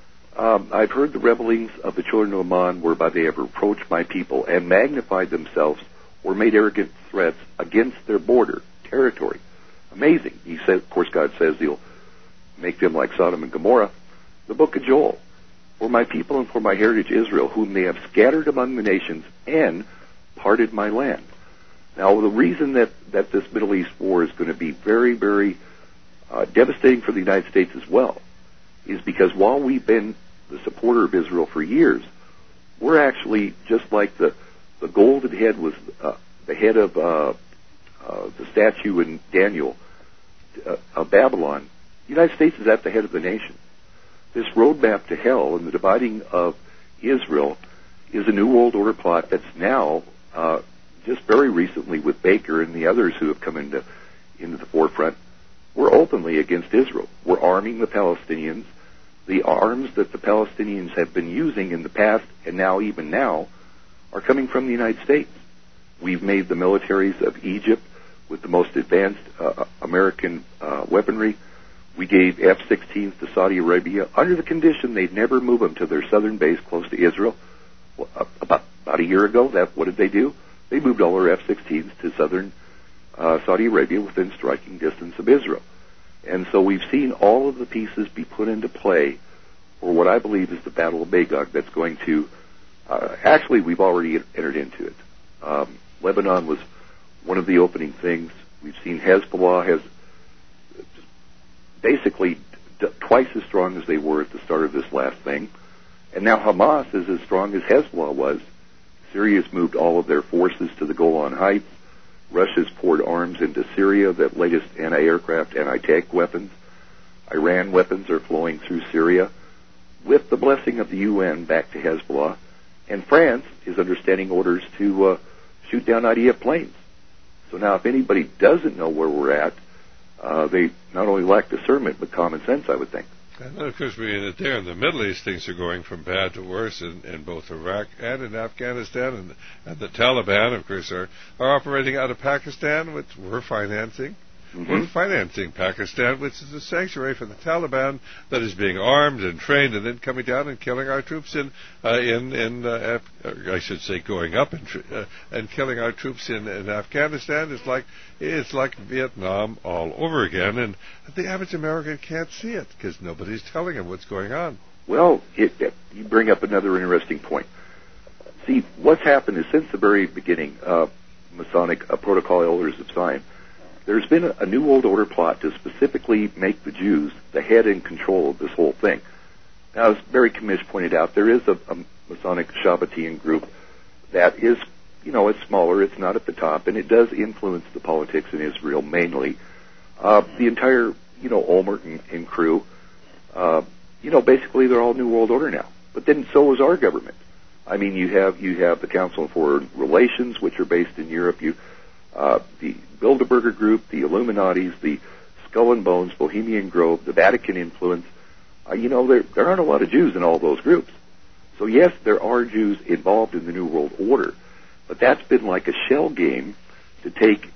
S9: um, I've heard the revelings of the children of Ammon whereby they have reproached my people and magnified themselves or made arrogant threats against their border, territory. Amazing. He said, of course, God says he'll make them like Sodom and Gomorrah. The book of Joel, for my people and for my heritage Israel, whom they have scattered among the nations and parted my land. Now, the reason that, that this Middle East war is going to be very, very uh, devastating for the United States as well is because while we've been the supporter of Israel for years, we're actually just like the, the golden head was uh, the head of uh, uh, the statue in Daniel uh, of Babylon. The United States is at the head of the nation. This roadmap to hell and the dividing of Israel is a New World Order plot that's now, uh, just very recently with Baker and the others who have come into into the forefront, we're openly against Israel. We're arming the Palestinians. The arms that the Palestinians have been using in the past and now even now are coming from the United States. We've made the militaries of Egypt with the most advanced uh, American uh, weaponry. We gave F sixteens to Saudi Arabia under the condition they'd never move them to their southern base close to Israel. Well, uh, about, about a year ago, that what did they do? They moved all their F sixteens to southern uh, Saudi Arabia within striking distance of Israel. And so we've seen all of the pieces be put into play for what I believe is the Battle of Magog that's going to, uh, actually we've already entered into it. Um, Lebanon was one of the opening things. We've seen Hezbollah has basically d- twice as strong as they were at the start of this last thing. And now Hamas is as strong as Hezbollah was. Syria's moved all of their forces to the Golan Heights. Russia's poured arms into Syria, the latest anti-aircraft, anti-tank weapons. Iran weapons are flowing through Syria with the blessing of the U N back to Hezbollah. And France is understanding orders to uh, shoot down I D F planes. So now if anybody doesn't know where we're at, uh, they not only lack discernment, but common sense, I would think.
S1: And then, of course, we in there in the Middle East, things are going from bad to worse in, in both Iraq and in Afghanistan, and, and the Taliban, of course, are, are operating out of Pakistan, which we're financing. Mm-hmm. We're financing Pakistan, which is a sanctuary for the Taliban that is being armed and trained, and then coming down and killing our troops in uh, in in uh, Af- I should say going up and tr- uh, and killing our troops in, in Afghanistan. It's like it's like Vietnam all over again, and the average American can't see it because nobody's telling him what's going on.
S9: Well, it, it, you bring up another interesting point. See, what's happened is since the very beginning, uh, Masonic uh, Protocol Elders have signed. There's been a, a New World Order plot to specifically make the Jews the head and control of this whole thing. Now, as Barry Kamish pointed out, there is a, a Masonic Shabbatian group that is, you know, it's smaller, it's not at the top, and it does influence the politics in Israel mainly. Uh, the entire, you know, Olmert and, and crew, uh, you know, basically they're all New World Order now. But then so is our government. I mean, you have you have the Council on Foreign Relations, which are based in Europe. You, uh, the Bilderberger Group, the Illuminatis, the Skull and Bones, Bohemian Grove, the Vatican influence. Uh, you know, there there aren't a lot of Jews in all those groups. So yes, there are Jews involved in the New World Order, but that's been like a shell game to take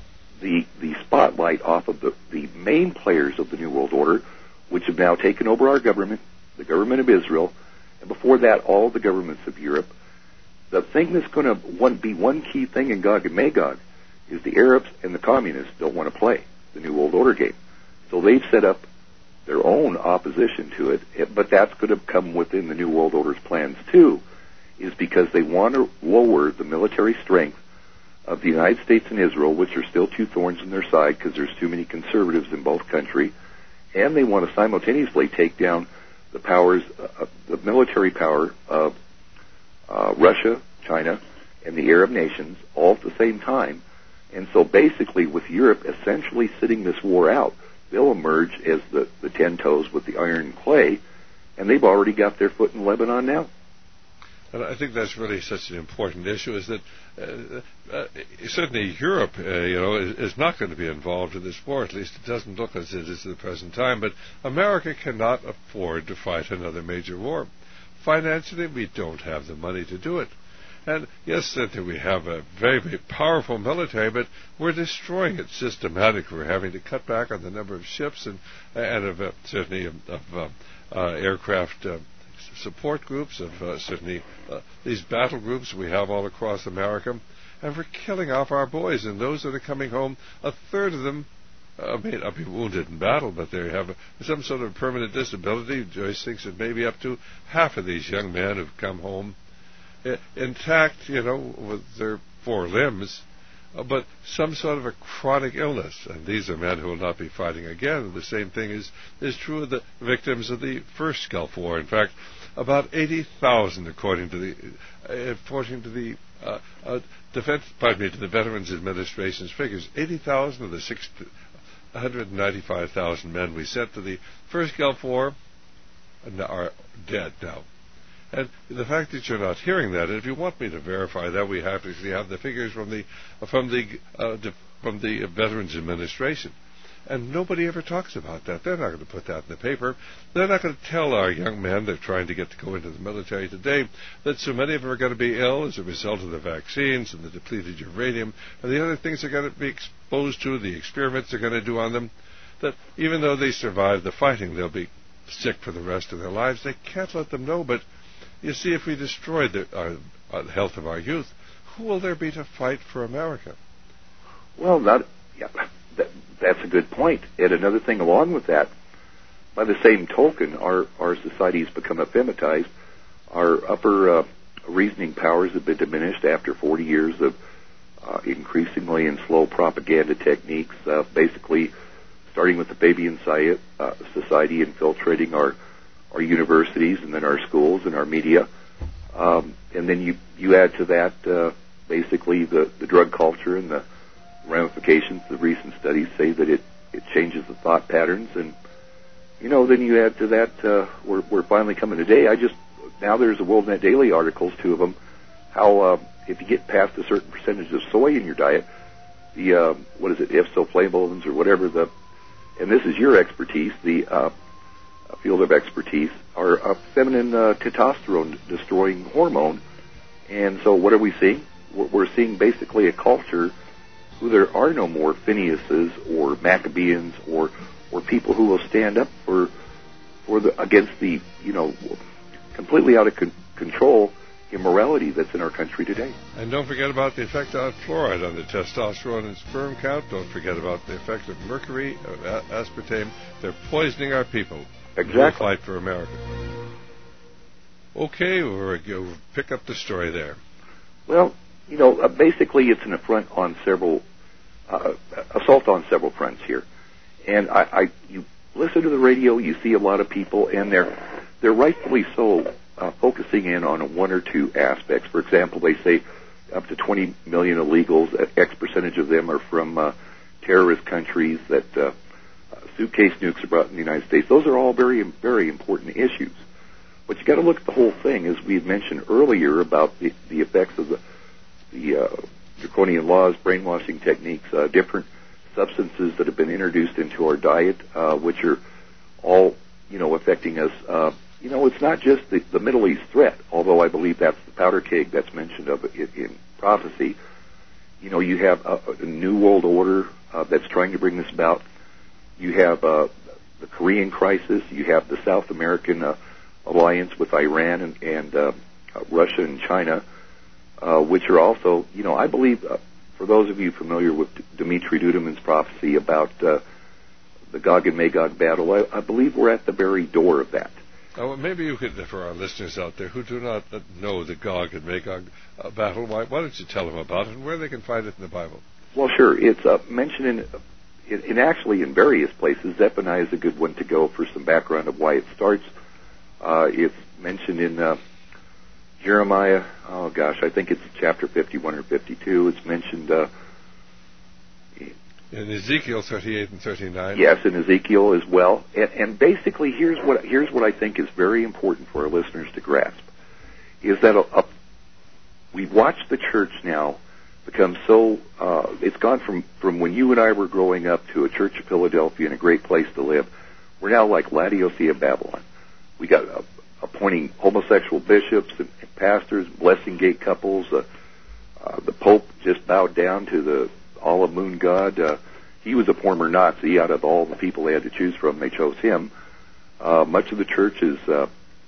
S9: the the spotlight off of the, the main players of the New World Order, which have now taken over our government, the government of Israel, and before that, all the governments of Europe. The thing that's going to one, be one key thing in Gog and Magog is the Arabs and the communists don't want to play the New World Order game. So they've set up their own opposition to it, but that's going to come within the New World Order's plans too, is because they want to lower the military strength of the United States and Israel, which are still two thorns in their side because there's too many conservatives in both countries, and they want to simultaneously take down the powers, uh, the military power of uh, Russia, China, and the Arab nations all at the same time. And so basically with Europe essentially sitting this war out, they'll emerge as the, the ten toes with the iron and clay, and they've already got their foot in Lebanon now.
S1: And I think that's really such an important issue, is that uh, uh, certainly Europe, uh, you know, is, is not going to be involved in this war. At least it doesn't look as it is at the present time. But America cannot afford to fight another major war. Financially, we don't have the money to do it. And yes, certainly we have a very, very powerful military, but we're destroying it systematically. We're having to cut back on the number of ships and, and of uh, certainly of, of uh, uh, aircraft uh, support groups, of uh, certainly uh, these battle groups we have all across America, and we're killing off our boys. And those that are coming home, a third of them uh, may not be wounded in battle, but they have a, some sort of permanent disability. Joyce thinks that maybe up to half of these young men have come home uh, intact, you know, with their four limbs, uh, but some sort of a chronic illness. And these are men who will not be fighting again. The same thing is, is true of the victims of the first Gulf War. In fact, about eighty thousand, according to the, uh, according to the uh, uh, defense, pardon me, to the Veterans Administration's figures, eighty thousand of the six hundred ninety-five thousand men we sent to the first Gulf War are dead now. And the fact that you're not hearing that, and if you want me to verify that, we have to actually have the figures from the from the uh, de, from the Veterans Administration. And nobody ever talks about that. They're not going to put that in the paper. They're not going to tell our young men they're trying to get to go into the military today that so many of them are going to be ill as a result of the vaccines and the depleted uranium and the other things they're going to be exposed to, the experiments they're going to do on them, that even though they survive the fighting, they'll be sick for the rest of their lives. They can't let them know. But you see, if we destroy the, uh, uh, the health of our youth, who will there be to fight for America?
S9: Well, not... Yeah. That, that's a good point. And another thing along with that, by the same token, our, our society has become effeminized. Our upper uh, reasoning powers have been diminished after forty years of uh, increasingly and slow propaganda techniques, uh, basically starting with the Fabian uh, Society infiltrating our, our universities and then our schools and our media. Um, and then you, you add to that uh, basically the, the drug culture and the ramifications. The recent studies say that it, it changes the thought patterns, and you know, then you add to that, uh, we're, we're finally coming today. I just, now there's a WorldNet Daily articles, two of them, how uh, if you get past a certain percentage of soy in your diet, the, uh, what is it, isoflavones or whatever the, and this is your expertise, the uh, field of expertise, are a feminine uh, testosterone destroying hormone. And so what are we seeing? We're, we're seeing basically a culture who there are no more Phineases or Maccabeans or or people who will stand up for for the against the, you know, completely out of con- control immorality that's in our country today.
S1: And don't forget about the effect of fluoride on the testosterone and sperm count. Don't forget about the effect of mercury, of aspartame. They're poisoning our people.
S9: Exactly.
S1: We'll fight for America. Okay, we'll pick up the story there.
S9: Well, you know, uh, basically it's an affront on several, uh, assault on several fronts here. And I, I, you listen to the radio, you see a lot of people, and they're, they're rightfully so uh, focusing in on one or two aspects. For example, they say up to twenty million illegals, X percentage of them are from uh, terrorist countries, that uh, suitcase nukes are brought in the United States. Those are all very, very important issues. But you got to look at the whole thing, as we had mentioned earlier about the, the effects of the, the uh, draconian laws, brainwashing techniques, uh, different substances that have been introduced into our diet, uh, which are all, you know, affecting us. Uh, you know, it's not just the, the Middle East threat, although I believe that's the powder keg that's mentioned of in, in prophecy. You know, you have a, a new world order uh, that's trying to bring this about. You have uh, the Korean crisis. You have the South American uh, alliance with Iran and, and uh, uh, Russia and China, uh, which are also, you know, I believe, uh, for those of you familiar with Dmitri Duduman's prophecy about uh, the Gog and Magog battle, I, I believe we're at the very door of that.
S1: Oh, well, maybe you could, for our listeners out there who do not know the Gog and Magog uh, battle, why, why don't you tell them about it and where they can find it in the Bible?
S9: Well, sure. It's uh, mentioned in, in, in actually in various places. Zephaniah is a good one to go for some background of why it starts. Uh, it's mentioned in uh, Jeremiah, oh gosh, I think it's chapter fifty-one or fifty-two. It's mentioned uh,
S1: in Ezekiel thirty-eight and thirty-nine.
S9: Yes, in Ezekiel as well. And, and basically, here's what here's what I think is very important for our listeners to grasp: is that a, a, we've watched the church now become so uh, it's gone from from when you and I were growing up to a Church of Philadelphia and a great place to live. We're now like Laodicea, Babylon. We got uh, appointing homosexual bishops and, and pastors, blessing gay couples. Uh, uh, the Pope just bowed down to the olive moon god. Uh, he was a former Nazi. Out of all the people they had to choose from, they chose him. Uh, much of the church is, uh,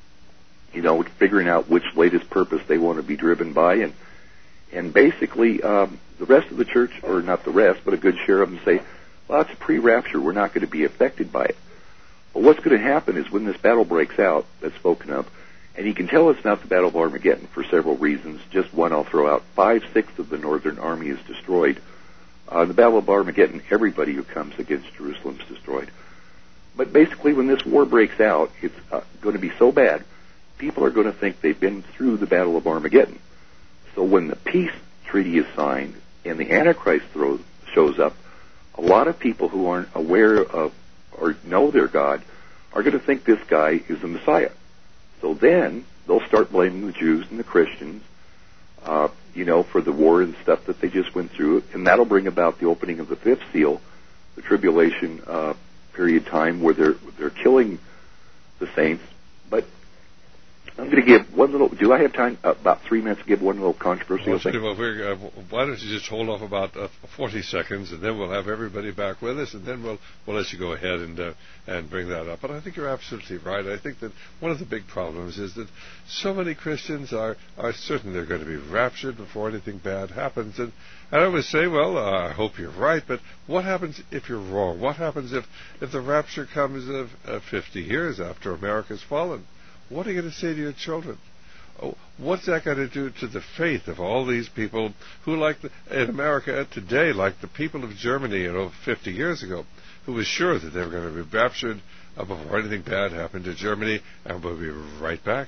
S9: you know, figuring out which latest purpose they want to be driven by, and and basically um, the rest of the church, or not the rest, but a good share of them say, well, it's a pre-rapture. We're not going to be affected by it. But what's going to happen is when this battle breaks out, that's spoken of, and you can tell it's not the Battle of Armageddon for several reasons. Just one I'll throw out. Five-sixths of the northern army is destroyed. Uh, the Battle of Armageddon, everybody who comes against Jerusalem is destroyed. But basically, when this war breaks out, it's uh, going to be so bad, people are going to think they've been through the Battle of Armageddon. So when the peace treaty is signed and the Antichrist throws, shows up, a lot of people who aren't aware of or know their God are going to think this guy is the Messiah. So then they'll start blaming the Jews and the Christians, uh, you know, for the war and stuff that they just went through, and that'll bring about the opening of the fifth seal, the tribulation uh, period time where they're they're killing the saints. But I'm going to give one little. Do I have time? Uh, about three minutes to give one little controversial thing.
S1: Well, we're, uh, why don't you just hold off about uh, forty seconds, and then we'll have everybody back with us, and then we'll we'll let you go ahead and uh, and bring that up. But I think you're absolutely right. I think that one of the big problems is that so many Christians are are certain they're going to be raptured before anything bad happens, and and I always say, well, uh, I hope you're right, but what happens if you're wrong? What happens if if the rapture comes of uh, fifty years after America's fallen? What are you going to say to your children? Oh, what's that going to do to the faith of all these people who, like the, in America today, like the people of Germany, you know, fifty years ago, who was sure that they were going to be raptured uh, before anything bad happened to Germany, and we'll be right back.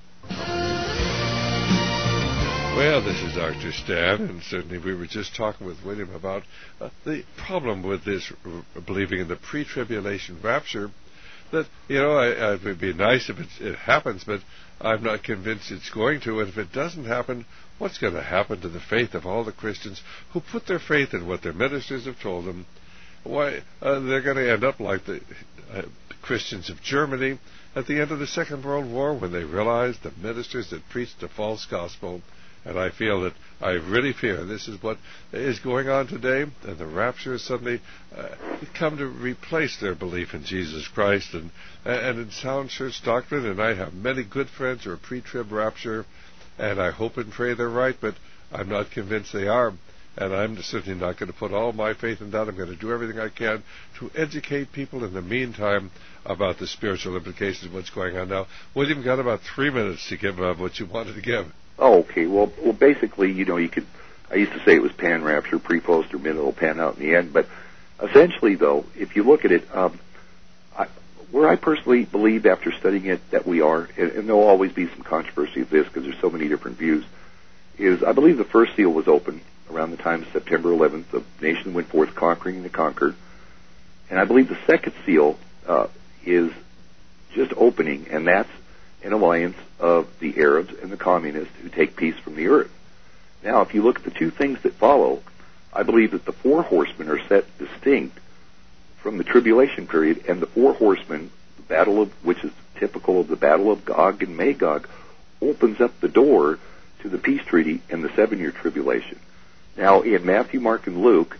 S1: Well, this is Doctor Stan, and certainly we were just talking with William about uh, the problem with this r- believing in the pre-tribulation rapture. That, you know, I, I, it would be nice if it, it happens, but I'm not convinced it's going to. And if it doesn't happen, what's going to happen to the faith of all the Christians who put their faith in what their ministers have told them? Why, uh, they're going to end up like the uh, Christians of Germany at the end of the Second World War, when they realized the ministers had preached a false gospel. And I feel that, I really fear this is what is going on today, and the rapture has suddenly uh, come to replace their belief in Jesus Christ and and in sound church doctrine. And I have many good friends who are pre-trib rapture, and I hope and pray they're right, but I'm not convinced they are. And I'm certainly not going to put all my faith in that. I'm going to do everything I can to educate people in the meantime about the spiritual implications of what's going on now. William, got about three minutes to give uh, what you wanted to give.
S9: Oh, okay. Well, well, basically, you know, you could I used to say it was pan-rapture, pre-post, or mid, it'll pan out in the end. But essentially, though, if you look at it, um, I, where I personally believe after studying it that we are, and, and there will always be some controversy of this because there's so many different views, is I believe the first seal was open around the time of September eleventh. The nation went forth conquering the conquered. And I believe the second seal uh, is just opening, and that's an alliance of the Arabs and the communists who take peace from the earth. Now, if you look at the two things that follow, I believe that the four horsemen are set distinct from the tribulation period, and the four horsemen, the battle of, which is typical of the battle of Gog and Magog, opens up the door to the peace treaty and the seven-year tribulation. Now, in Matthew, Mark, and Luke,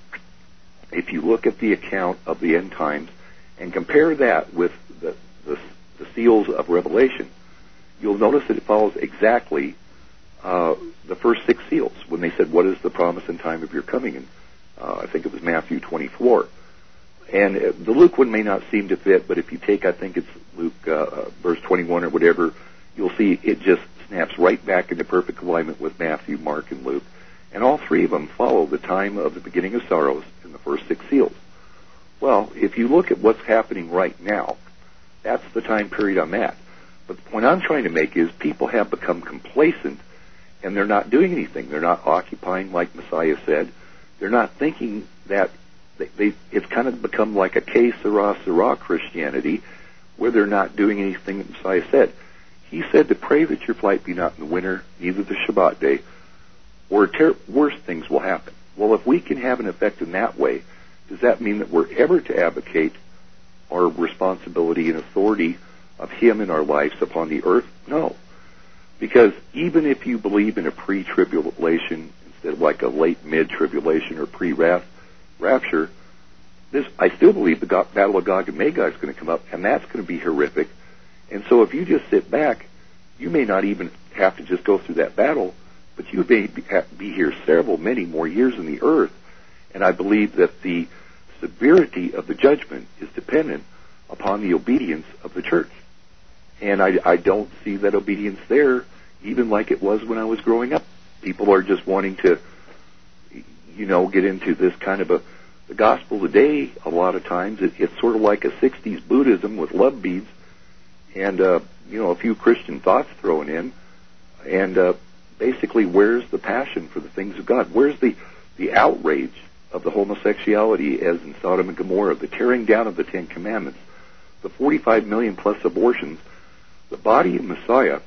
S9: if you look at the account of the end times and compare that with the, the, the seals of Revelation, you'll notice that it follows exactly uh, the first six seals when they said, what is the promise and time of your coming? And uh, I think it was Matthew twenty-four. And uh, the Luke one may not seem to fit, but if you take, I think it's Luke uh, verse twenty-one or whatever, you'll see it just snaps right back into perfect alignment with Matthew, Mark, and Luke. And all three of them follow the time of the beginning of sorrows in the first six seals. Well, if you look at what's happening right now, that's the time period I'm at. But the point I'm trying to make is people have become complacent and they're not doing anything. They're not occupying, like Messiah said. They're not thinking that they, they, it's kind of become like a que sera, sera Christianity, where they're not doing anything that Messiah said. He said to pray that your flight be not in the winter, neither the Shabbat day, or ter- worse things will happen. Well, if we can have an effect in that way, does that mean that we're ever to advocate our responsibility and authority of Him in our lives upon the earth? No. Because even if you believe in a pre-tribulation instead of like a late mid-tribulation or pre-rapture, this, I still believe the Go- Battle of Gog and Magog is going to come up, and that's going to be horrific. And so if you just sit back, you may not even have to just go through that battle, but you may be here several, many more years in the earth. And I believe that the severity of the judgment is dependent upon the obedience of the church. And I, I don't see that obedience there, even like it was when I was growing up. People are just wanting to, you know, get into this kind of a, the gospel today, a lot of times, it, it's sort of like a sixties Buddhism with love beads and, uh, you know, a few Christian thoughts thrown in. And uh, basically, where's the passion for the things of God? Where's the, the outrage of the homosexuality as in Sodom and Gomorrah, the tearing down of the Ten Commandments, the forty-five million plus abortions? The body of Messiah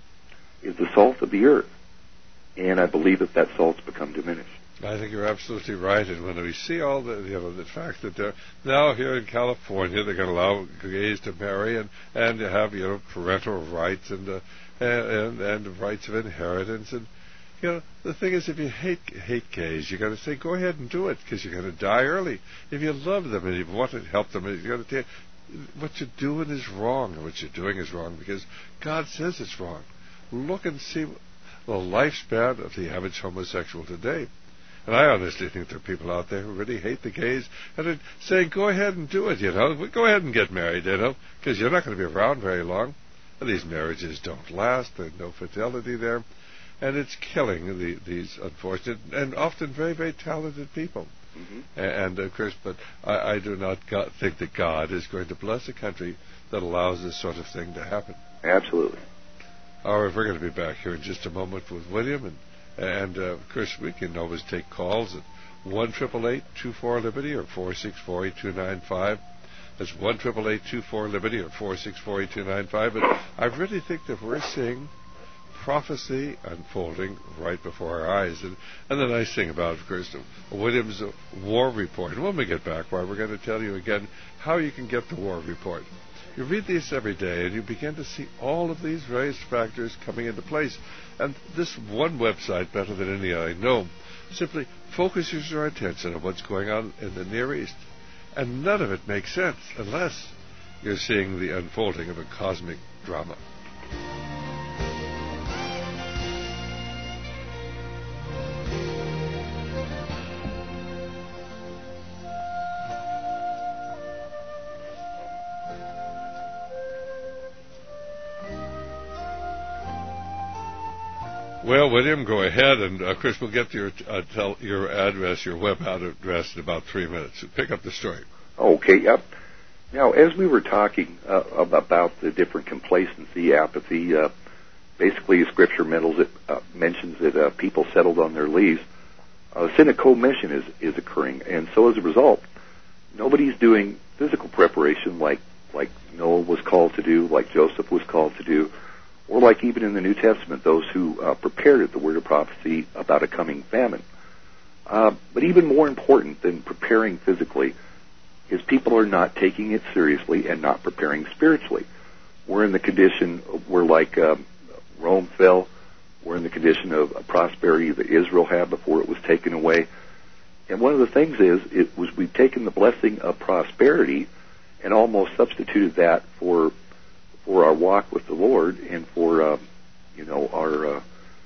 S9: is the salt of the earth, and I believe that that salt's become diminished.
S1: I think you're absolutely right, and when we see all the, you know, the fact that they're now here in California, they're going to allow gays to marry and and to have, you know, parental rights and uh, and and rights of inheritance, and you know, the thing is, if you hate hate gays, you got to say go ahead and do it because you're going to die early. If you love them and you want to help them, you got to take. What you're doing is wrong, and what you're doing is wrong because God says it's wrong. Look and see the lifespan of the average homosexual today. And I honestly think there are people out there who really hate the gays and are saying, go ahead and do it, you know. Go ahead and get married, you know, because you're not going to be around very long. And these marriages don't last. There's no fidelity there. And it's killing the, these unfortunate and often very, very talented people. Mm-hmm. And, of course, but I, I do not go- think that God is going to bless a country that allows this sort of thing to happen.
S9: Absolutely.
S1: All right, we're going to be back here in just a moment with William. And, and uh, of course, we can always take calls at one eight eight eight, two four, Liberty or four six four, eight two nine five. That's one eight eight eight, two four, Liberty or four six four, eight two nine five. But I really think that we're seeing prophecy unfolding right before our eyes. And, and the nice thing about, of course, William's War Report. And when we get back, why we're going to tell you again how you can get the War Report. You read these every day, and you begin to see all of these various factors coming into place. And this one website, better than any I know, simply focuses your attention on what's going on in the Near East. And none of it makes sense unless you're seeing the unfolding of a cosmic drama. Well, William, go ahead, and uh, Chris, we'll get to your uh, tell your address, your web address in about three minutes. So pick up the story.
S9: Okay. Yep. Now, as we were talking uh, about the different complacency, apathy, uh, basically, Scripture it, uh, mentions that uh, people settled on their leaves. Uh, sin of commission is is occurring, and so as a result, nobody's doing physical preparation like like Noah was called to do, like Joseph was called to do, or like even in the New Testament, those who uh, prepared at the word of prophecy about a coming famine. Uh, but even more important than preparing physically is people are not taking it seriously and not preparing spiritually. We're in the condition where, like uh, Rome fell, we're in the condition of prosperity that Israel had before it was taken away. And one of the things is, it was we've taken the blessing of prosperity and almost substituted that for for our walk with the Lord and for, uh, you know, our, uh,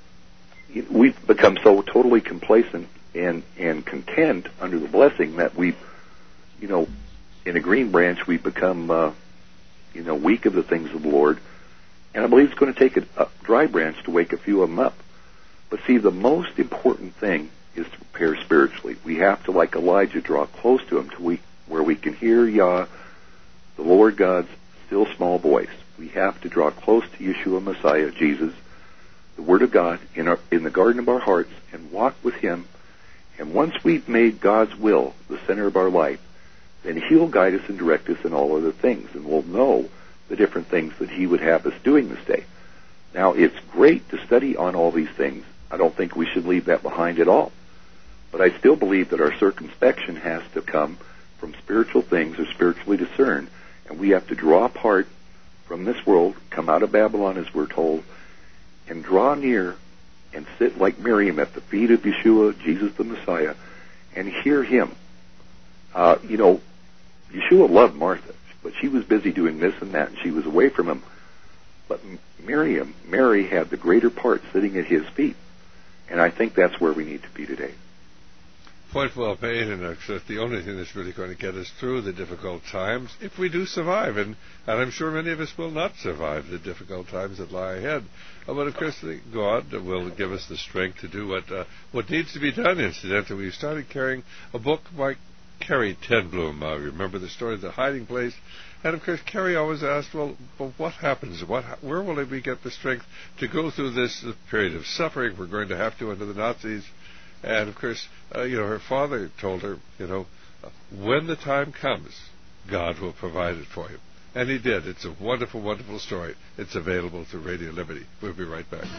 S9: we've become so totally complacent and, and content under the blessing that we, you know, in a green branch, we've become, uh, you know, weak of the things of the Lord. And I believe it's going to take a, a dry branch to wake a few of them up. But see, the most important thing is to prepare spiritually. We have to, like Elijah, draw close to Him to we, where we can hear Yah, the Lord God's still small voice. We have to draw close to Yeshua Messiah, Jesus, the Word of God, in, our, in the garden of our hearts, and walk with Him. And once we've made God's will the center of our life, then He'll guide us and direct us in all other things, and we'll know the different things that He would have us doing this day. Now, it's great to study on all these things. I don't think we should leave that behind at all. But I still believe that our circumspection has to come from spiritual things or spiritually discerned, and we have to draw apart from this world, come out of Babylon, as we're told, and draw near and sit like Miriam at the feet of Yeshua, Jesus the Messiah, and hear Him. Uh, you know, Yeshua loved Martha, but she was busy doing this and that, and she was away from Him. But Miriam, Mary, had the greater part sitting at His feet. And I think that's where we need to be today.
S1: Point well made, and it's the only thing that's really going to get us through the difficult times, if we do survive, and, and I'm sure many of us will not survive the difficult times that lie ahead. Uh, but of course, God will give us the strength to do what uh, what needs to be done. Incidentally, we started carrying a book by Carrie ten Bloom. Uh, remember the story of The Hiding Place? And of course, Carrie always asked, well, well what happens? What, where will we get the strength to go through this period of suffering we're going to have to under the Nazis? And of course, uh, you know, her father told her, you know, when the time comes, God will provide it for you. And He did. It's a wonderful, wonderful story. It's available through Radio Liberty. We'll be right back.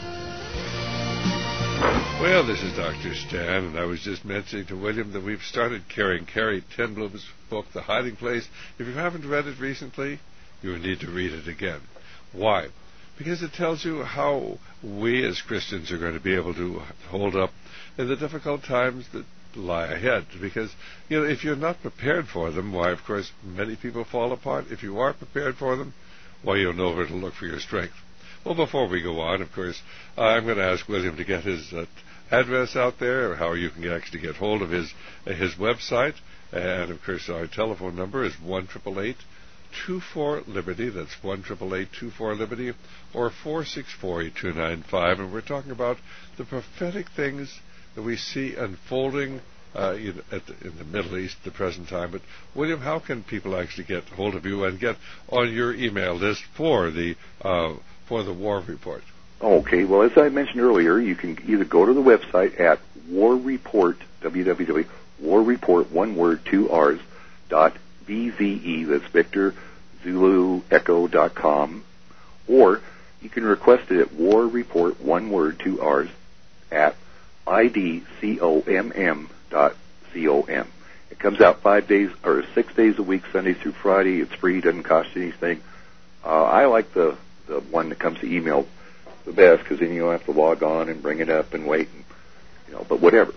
S1: Well, this is Doctor Stan, and I was just mentioning to William that we've started carrying Carrie ten Bloom's book, The Hiding Place. If you haven't read it recently, you need to read it again. Why? Because it tells you how we as Christians are going to be able to hold up in the difficult times that lie ahead. Because, you know, if you're not prepared for them, why, of course, many people fall apart. If you are prepared for them, why, you'll know where to look for your strength. Well, before we go on, of course, uh, I'm going to ask William to get his uh, address out there, or how you can actually get hold of his uh, his website. And, of course, our telephone number is one eight eight eight, two four, Liberty. That's one eight eight eight, two four, Liberty, or four six four, eight two nine five. And we're talking about the prophetic things that we see unfolding uh, in, at the, in the Middle East at the present time. But, William, how can people actually get hold of you and get on your email list for the uh, for the War Report?
S9: Okay, well, as I mentioned earlier, you can either go to the website at War Report, w w w dot war report, one word, two R's, dot V Z E, that's Victor, Zulu, Echo dot com, or you can request it at War Report, one word, two R's, at I D C O M M dot C O M. It comes out five days, or six days a week, Sunday through Friday. It's free, doesn't cost you anything. Uh, I like the, the one that comes to email the best, because then you don't have to log on and bring it up and wait, and, you know, but whatever.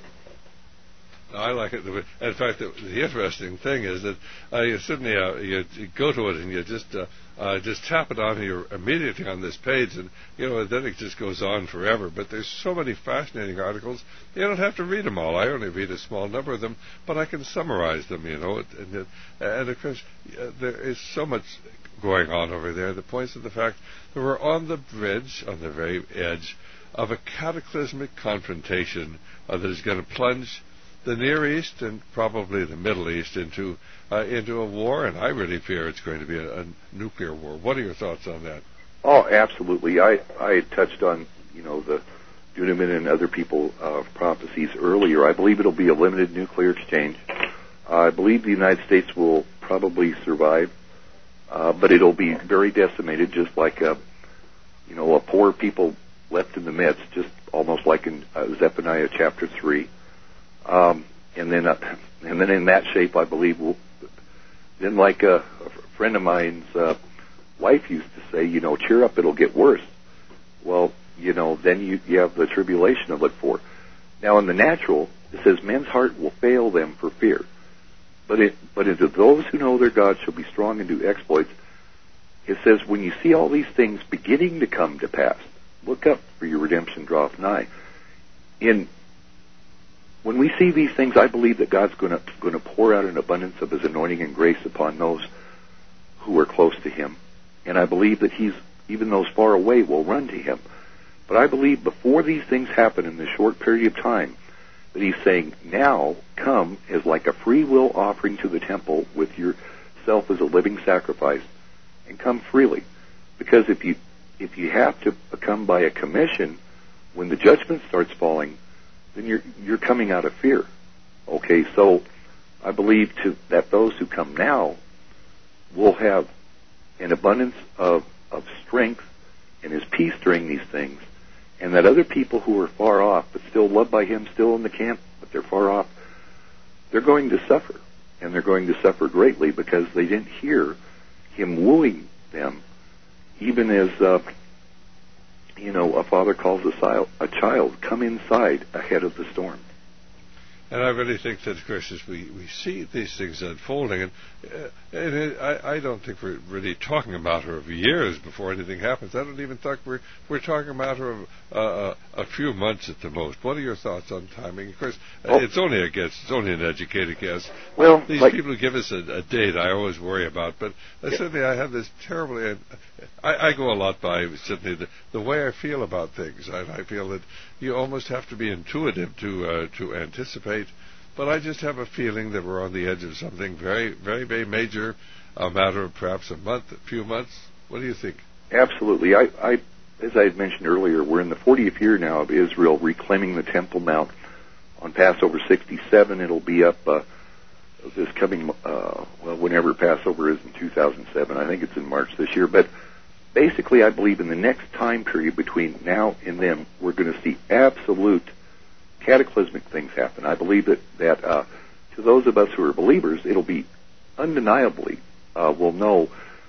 S1: I like it. In fact, the, the interesting thing is that uh, you suddenly uh, you, you go to it and you just uh, uh, just tap it on here immediately on this page, and you know then it just goes on forever. But there's so many fascinating articles. You don't have to read them all. I only read a small number of them, but I can summarize them. You know, and, and, and of course uh, there is so much going on over there that points to the fact that we're on the bridge, on the very edge of a cataclysmic confrontation uh, that is going to plunge the Near East and probably the Middle East into uh, into a war, and I really fear it's going to be a, a nuclear war. What are your thoughts on that?
S9: Oh, absolutely. I I touched on you know the Duneman and other people uh, prophecies earlier. I believe it'll be a limited nuclear exchange. Uh, I believe the United States will probably survive, uh, but it'll be very decimated, just like a you know a poor people left in the midst, just almost like in uh, Zephaniah chapter three. Um, and then, uh, and then in that shape, I believe we'll. Then, like a, a friend of mine's uh, wife used to say, you know, cheer up, it'll get worse. Well, you know, then you, you have the tribulation to look for. Now, in the natural, it says, men's heart will fail them for fear. But it, but it, those who know their God shall be strong and do exploits. It says, when you see all these things beginning to come to pass, look up, for your redemption draweth nigh. In When we see these things, I believe that God's going to going to pour out an abundance of His anointing and grace upon those who are close to Him. And I believe that He's, even those far away, will run to Him. But I believe before these things happen in this short period of time, that He's saying, now come as like a free will offering to the temple with yourself as a living sacrifice, and come freely. Because if you if you have to come by a commission, when the judgment starts falling, then you're you're coming out of fear. Okay, so I believe to, that those who come now will have an abundance of, of strength and His peace during these things, and that other people who are far off but still loved by Him, still in the camp, but they're far off, they're going to suffer, and they're going to suffer greatly because they didn't hear Him wooing them, even as uh, you know, a father calls a child, a child, come inside ahead of the storm.
S1: And I really think that, of course, as we, we see these things unfolding, and, uh, and it, I, I don't think we're really talking a matter of years before anything happens. I don't even think we're we're talking a matter of uh, a few months at the most. What are your thoughts on timing? Of course, oh. it's only a guess. It's only an educated guess.
S9: Well,
S1: these
S9: like,
S1: people who give us a, a date, I always worry about. But uh, yeah. certainly, I have this terribly. Uh, I, I go a lot by certainly the, the way I feel about things. I, I feel that you almost have to be intuitive to uh, to anticipate. But I just have a feeling that we're on the edge of something very, very, very major, a matter of perhaps a month, a few months. What do you think?
S9: Absolutely. I, I as I had mentioned earlier, we're in the fortieth year now of Israel reclaiming the Temple Mount. On Passover sixty-seven, it'll be up uh, this coming, uh, well, whenever Passover is in two thousand seven. I think it's in March this year. But basically, I believe in the next time period between now and then, we're going to see absolute cataclysmic things happen. I believe that, that uh, to those of us who are believers, it'll be undeniably, uh, we'll know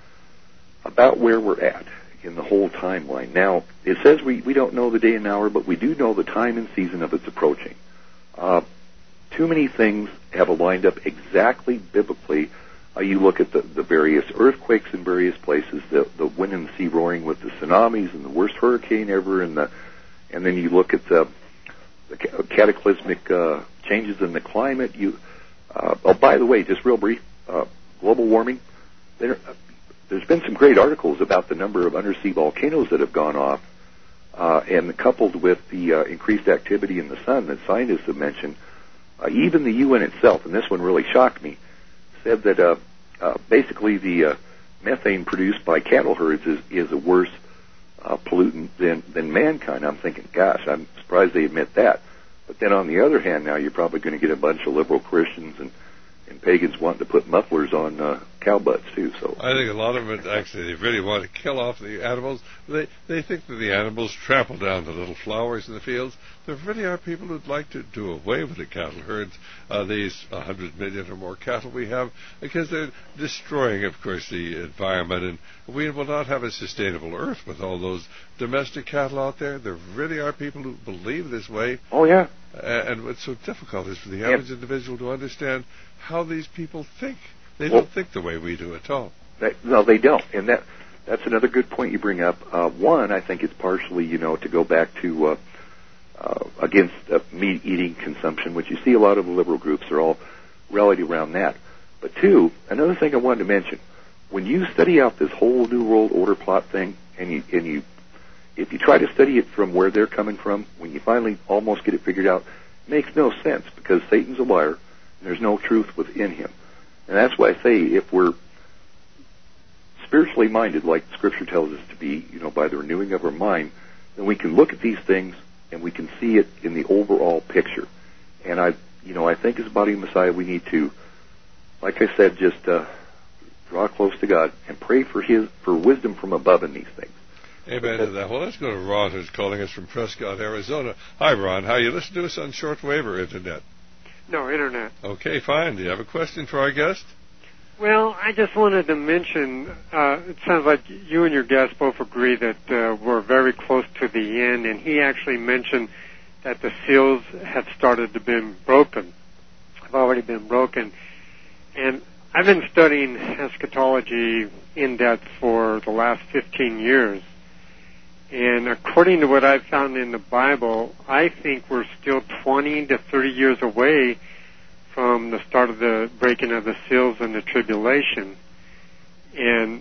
S9: about where we're at in the whole timeline. Now, it says we, we don't know the day and hour, but we do know the time and season of its approaching. Uh, too many things have aligned up exactly biblically. Uh, you look at the, the various earthquakes in various places, the, the wind and the sea roaring with the tsunamis and the worst hurricane ever, and the and then you look at the the cataclysmic uh, changes in the climate. You, uh, oh, by the way, just real brief, uh, global warming. There, uh, there's been some great articles about the number of undersea volcanoes that have gone off, uh, and coupled with the uh, increased activity in the sun that scientists have mentioned, uh, even the U N itself, and this one really shocked me, said that uh, uh, basically the uh, methane produced by cattle herds is, is a worse Uh, pollutant than, than mankind. I'm thinking, gosh, I'm surprised they admit that. But then on the other hand, now you're probably going to get a bunch of liberal Christians and, and pagans wanting to put mufflers on uh, cow butts too. So
S1: I think a lot of it actually, they really want to kill off the animals. They they think that the animals trample down the little flowers in the fields. There really are people who'd like to do away with the cattle herds, uh, these one hundred million or more cattle we have, because they're destroying, of course, the environment, and we will not have a sustainable earth with all those domestic cattle out there. There really are people who believe this way.
S9: Oh, yeah.
S1: Uh, and what's so difficult is for the average yep. individual to understand how these people think. They well, don't think the way we do at all.
S9: They, no, they don't. And that that's another good point you bring up. Uh, one, I think it's partially, you know, to go back to uh, uh, against uh, meat-eating consumption, which you see a lot of the liberal groups are all rallied around that. But two, another thing I wanted to mention, when you study out this whole New World Order plot thing, and you and you if you try to study it from where they're coming from, when you finally almost get it figured out, it makes no sense because Satan's a liar and there's no truth within him. And that's why I say if we're spiritually minded, like Scripture tells us to be, you know, by the renewing of our mind, then we can look at these things and we can see it in the overall picture. And I, you know, I think as a body of Messiah, we need to, like I said, just uh, draw close to God and pray for His for wisdom from above in these things.
S1: Amen to that. Well, let's go to Ron, who's calling us from Prescott, Arizona. Hi, Ron. How you listen to us on shortwave or internet?
S10: No, internet.
S1: Okay, fine. Do you have a question for our guest?
S10: Well, I just wanted to mention, uh, it sounds like you and your guest both agree that uh, we're very close to the end, and he actually mentioned that the seals have started to be broken, have already been broken. And I've been studying eschatology in depth for the last fifteen years. And according to what I've found in the Bible, I think we're still twenty to thirty years away from the start of the breaking of the seals and the tribulation. And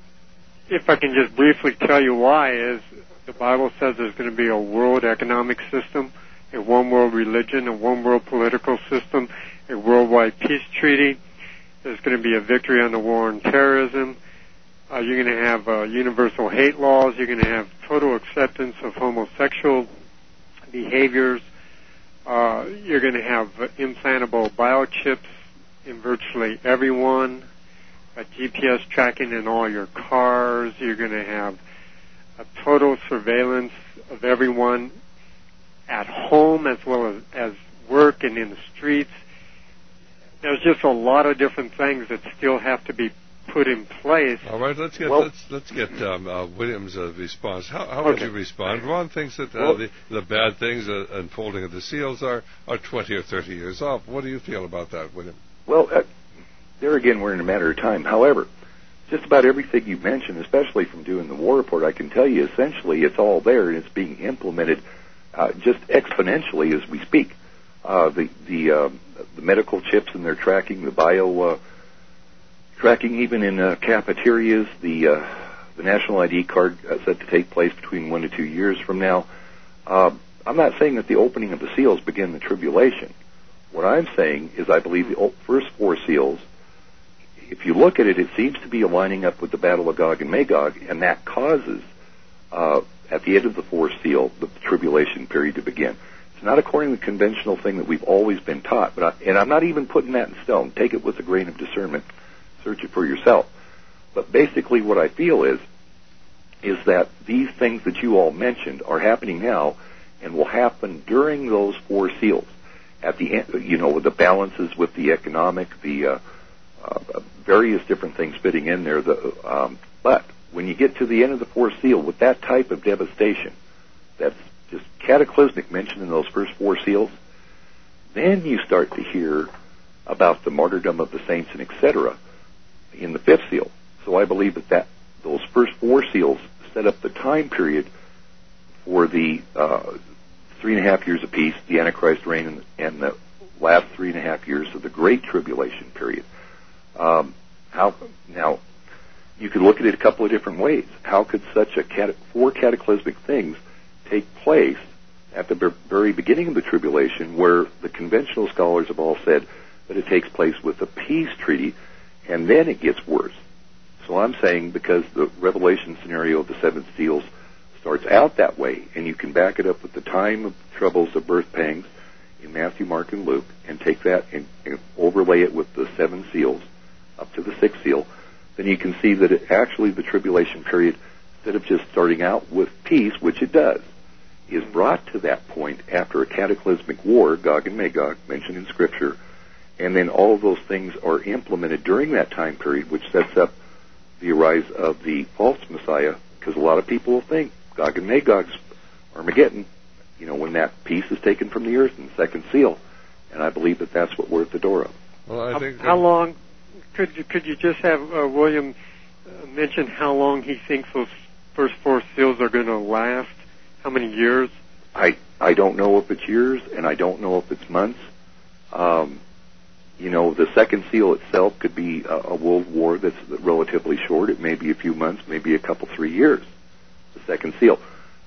S10: if I can just briefly tell you why, is the Bible says there's going to be a world economic system, a one world religion, a one world political system, a worldwide peace treaty. There's going to be a victory on the war on terrorism. Uh, you're going to have uh, universal hate laws. You're going to have total acceptance of homosexual behaviors. Uh, you're going to have uh, implantable biochips in virtually everyone, uh, G P S tracking in all your cars. You're going to have a total surveillance of everyone at home as well as, as work and in the streets. There's just a lot of different things that still have to be put in place.
S1: All right, let's get
S10: well,
S1: let's let's get um, uh, William's uh, response. How, how
S10: okay.
S1: would you respond? Ron thinks that uh,
S10: well,
S1: the the bad things, uh, unfolding of the seals, are are twenty or thirty years off. What do you feel about that, William?
S9: Well, uh, there again, we're in a matter of time. However, just about everything you mentioned, especially from doing the war report, I can tell you essentially it's all there and it's being implemented uh, just exponentially as we speak. Uh, the the uh, the medical chips and their tracking, the bio. Uh, Tracking even in uh, cafeterias, the uh, the national I D card uh, set to take place between one to two years from now. Uh, I'm not saying that the opening of the seals begin the tribulation. What I'm saying is I believe the first four seals, if you look at it, it seems to be aligning up with the Battle of Gog and Magog, and that causes, uh, at the end of the fourth seal, the tribulation period to begin. It's not according to the conventional thing that we've always been taught, but I, and I'm not even putting that in stone. Take it with a grain of discernment. Search it for yourself. But basically what I feel is, is that these things that you all mentioned are happening now and will happen during those four seals. At the end, you know, with the balances with the economic, the uh, uh, various different things fitting in there. The, um, but when you get to the end of the fourth seal with that type of devastation, that's just cataclysmic mentioned in those first four seals, then you start to hear about the martyrdom of the saints and et cetera in the fifth seal. So I believe that, that those first four seals set up the time period for the uh, three and a half years of peace, the Antichrist reign, and, and the last three and a half years of the Great Tribulation period. Um, how now? You could look at it a couple of different ways. How could such a cat- four cataclysmic things take place at the very beginning of the tribulation, where the conventional scholars have all said that it takes place with a peace treaty, and then it gets worse? So I'm saying because the Revelation scenario of the seven seals starts out that way, and you can back it up with the time of troubles of birth pangs in Matthew, Mark, and Luke, and take that and, and overlay it with the seven seals up to the sixth seal, then you can see that it actually the tribulation period, instead of just starting out with peace, which it does, is brought to that point after a cataclysmic war, Gog and Magog, mentioned in Scripture, and then all of those things are implemented during that time period, which sets up the rise of the false Messiah, because a lot of people will think Gog and Magog's Armageddon, you know, when that peace is taken from the earth in the second seal, and I believe that that's what we're at the door of.
S1: Well, I
S10: how,
S1: think
S10: how long could you could you just have uh, William uh, mention how long he thinks those first four seals are going to last? How many years?
S9: I I don't know if it's years, and I don't know if it's months. Um, you know, the second seal itself could be a, a world war that's relatively short. It may be a few months, maybe a couple, three years. The second seal.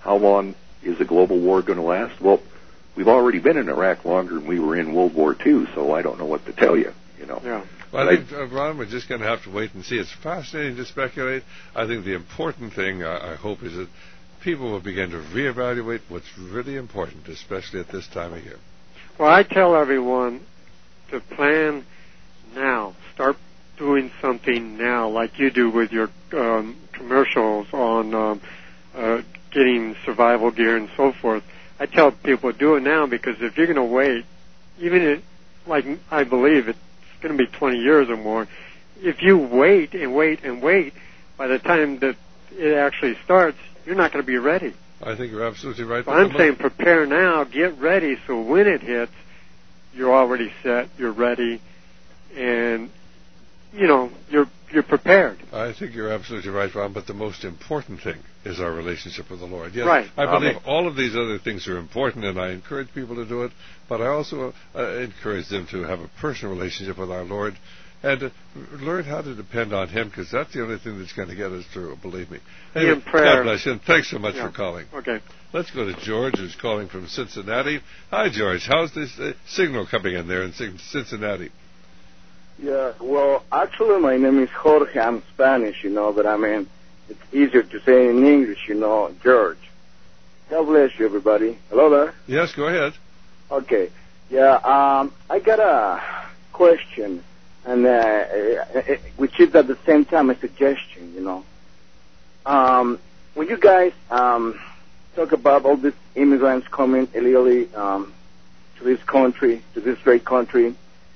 S9: how long is a global war going to last? Well, we've already been in Iraq longer than we were in World War Two, so I don't know what to tell you, you know.
S10: Yeah.
S1: Well, I think, uh, Ron, we're just going to have to wait and see. It's fascinating to speculate. I think the important thing, uh, I hope, is that people will begin to reevaluate what's really important, especially at this time of year.
S10: Well, I tell everyone to plan now. Start doing something now, like you do with your um, commercials on um, uh, getting survival gear and so forth. I tell people do it now, because if you're going to wait, even if, like I believe it's going to be twenty years or more, if you wait and wait and wait, by the time that it actually starts, you're not going to be ready.
S1: I think you're absolutely right.
S10: So I'm saying prepare now, get ready, so when it hits, you're already set, you're ready, and, you know, you're you're prepared.
S1: I think you're absolutely right, Ron, but the most important thing is our relationship with the Lord. Yes,
S10: right.
S1: I believe okay. all of these other things are important, and I encourage people to do it, but I also uh, encourage them to have a personal relationship with our Lord and uh, learn how to depend on Him, because that's the only thing that's going to get us through, believe me. Anyway,
S10: in prayer.
S1: God bless you, and thanks so much
S10: yeah.
S1: for calling.
S10: Okay.
S1: Let's go to George, who's calling from Cincinnati. Hi, George. How's this uh, signal coming in there in Cincinnati?
S11: Yeah, well, actually, my name is Jorge. I'm Spanish, you know, but I mean, it's easier to say in English, you know, George. God bless you, everybody. Hello there.
S1: Yes, go ahead.
S11: Okay. Yeah, um, I got a question, and uh, which is at the same time a suggestion, you know. Um, when you guys um, talk about all these immigrants coming illegally um, to this country, to this great country,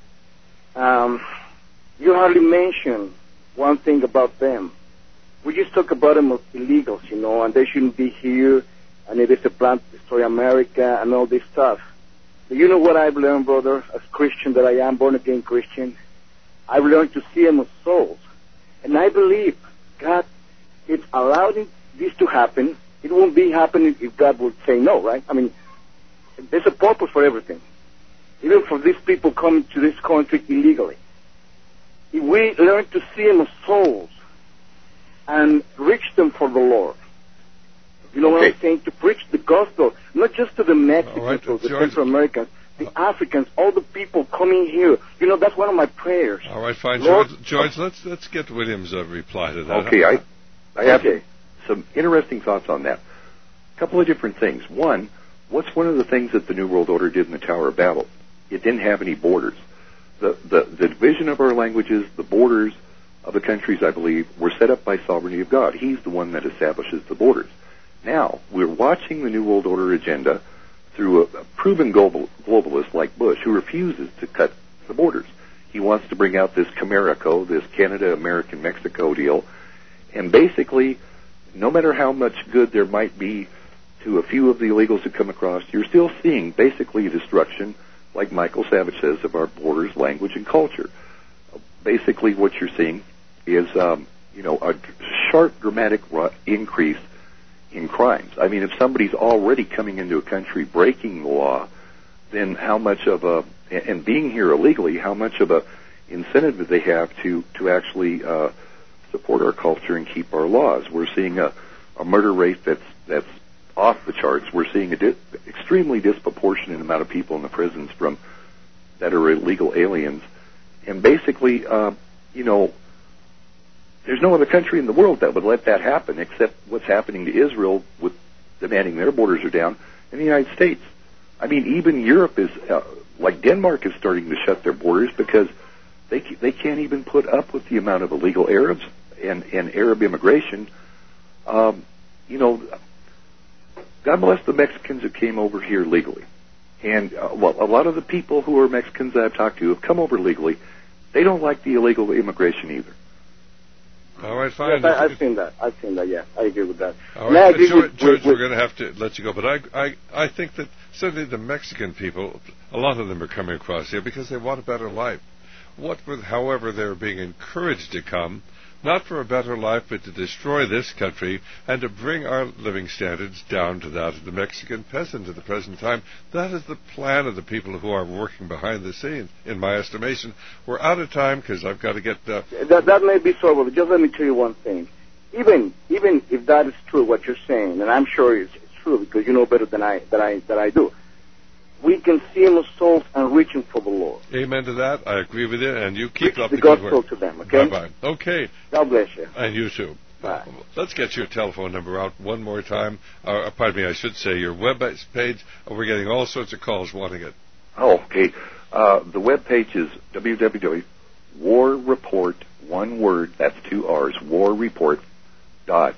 S11: Um, you hardly mention one thing about them. We just talk about them as illegals, you know, and they shouldn't be here, and it is a plan to destroy America and all this stuff. But you know what I've learned, brother, as Christian that I am, born-again Christian? I've learned to see them as souls. And I believe God is allowing this to happen. It won't be happening if God would say no, right? I mean, there's a purpose for everything. Even for these people coming to this country illegally. If we learn to see them as souls and reach them for the Lord. You know
S9: okay.
S11: what I'm saying? To preach the gospel, not just to the Mexicans
S1: right,
S11: or the
S1: George,
S11: Central Americans, the uh, Africans, all the people coming here. You know, that's one of my prayers.
S1: All right, fine.
S11: Lord,
S1: George, George let's let's get William's uh, reply to that.
S9: Okay, I, I have
S11: okay.
S9: some interesting thoughts on that. A couple of different things. One, what's one of the things that the New World Order did in the Tower of Babel? It didn't have any borders. The, the, the division of our languages, the borders of the countries, I believe, were set up by sovereignty of God. He's the one that establishes the borders. Now, we're watching the New World Order agenda through a, a proven global, globalist like Bush, who refuses to cut the borders. He wants to bring out this Camerico, this Canada, American, Mexico deal, and basically, no matter how much good there might be to a few of the illegals who come across, you're still seeing basically destruction, like Michael Savage says, of our borders, language, and culture. Basically, what you're seeing is, um, you know, a sharp, dramatic increase in crimes. I mean, if somebody's already coming into a country breaking the law, then how much of a, and being here illegally, how much of a incentive do they have to to actually uh, support our culture and keep our laws? We're seeing a, a murder rate that's that's off the charts. We're seeing an di- extremely disproportionate amount of people in the prisons from that are illegal aliens. And basically, uh, you know, there's no other country in the world that would let that happen except what's happening to Israel with demanding their borders are down, and the United States. I mean, even Europe is, uh, like Denmark is starting to shut their borders because they they can't even put up with the amount of illegal Arabs and, and Arab immigration. Um, you know, God bless the Mexicans who came over here legally. And, uh, well, a lot of the people who are Mexicans that I've talked to have come over legally. They don't like the illegal immigration either.
S1: All right, fine.
S11: Yes, I, I've seen that. I've seen that, yeah. I agree with that.
S1: All right,
S11: agree
S1: George,
S11: with,
S1: George
S11: with,
S1: we're going to have to let you go. But I, I, I think that certainly the Mexican people, a lot of them are coming across here because they want a better life. What, with, however, they're being encouraged to come, not for a better life, but to destroy this country and to bring our living standards down to that of the Mexican peasant at the present time. That is the plan of the people who are working behind the scenes, in my estimation. We're out of time because I've got to get... Uh,
S11: that, that may be so, but just let me tell you one thing. Even even if that is true, what you're saying, and I'm sure it's, it's true because you know better than I than I that I do. We can see souls and reaching for the Lord.
S1: Amen to that. I agree with you, and you keep
S11: Preach
S1: up
S11: the
S1: the good
S11: gospel
S1: work.
S11: to them. Okay.
S1: Bye bye. Okay.
S11: God bless you.
S1: And you too.
S11: Bye.
S1: Let's get your telephone number out one more time. Uh, pardon me, I should say your web page. We're getting all sorts of calls wanting it.
S9: Oh, okay. Uh, the web page is w w w dot war report, one word, that's two R's, war report dot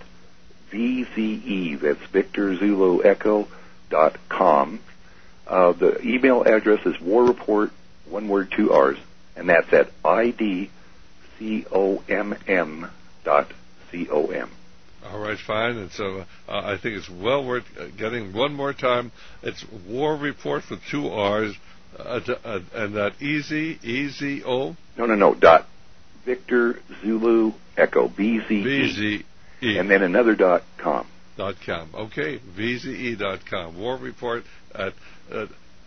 S9: v z e, that's Victor Zulu Echo dot com. Uh, the email address is war report, one word, two R's, and that's at I D C O M M dot C O M.
S1: All right, fine. And so uh, I think it's well worth uh, getting one more time. It's War Report with two R's, uh, d- uh, and that easy, E Z O?
S9: No, no, no, dot. Victor Zulu Echo, B Z E.
S1: B Z E.
S9: And then another dot com.
S1: Dot com. Okay, V Z E dot com. War Report at, uh,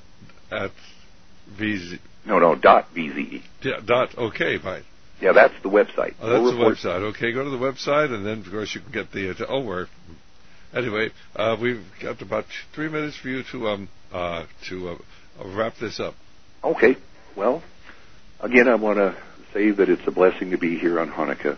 S1: at V Z.
S9: No, no, dot V Z E.
S1: Yeah, dot, okay, fine.
S9: Yeah, that's the website.
S1: Oh, that's
S9: War
S1: the
S9: report.
S1: website. Okay, go to the website, and then, of course, you can get the... Uh, oh, we're... Anyway, uh, we've got about three minutes for you to um uh, to uh, wrap this up.
S9: Okay. Well, again, I want to say that it's a blessing to be here on Hanukkah.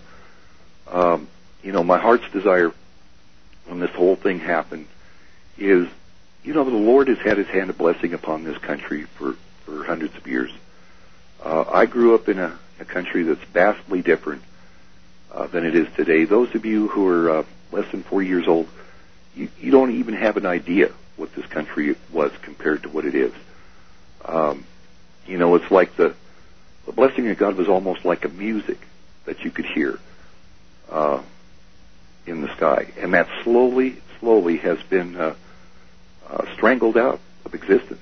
S9: Um, you know, my heart's desire when this whole thing happened is, you know, the Lord has had his hand of blessing upon this country for, for hundreds of years. Uh, I grew up in a, a country that's vastly different uh, than it is today. Those of you who are uh, less than four years old, you, you don't even have an idea what this country was compared to what it is. Um, you know, it's like the, the blessing of God was almost like a music that you could hear uh, in the sky. And that slowly, slowly has been uh, uh, strangled out of existence.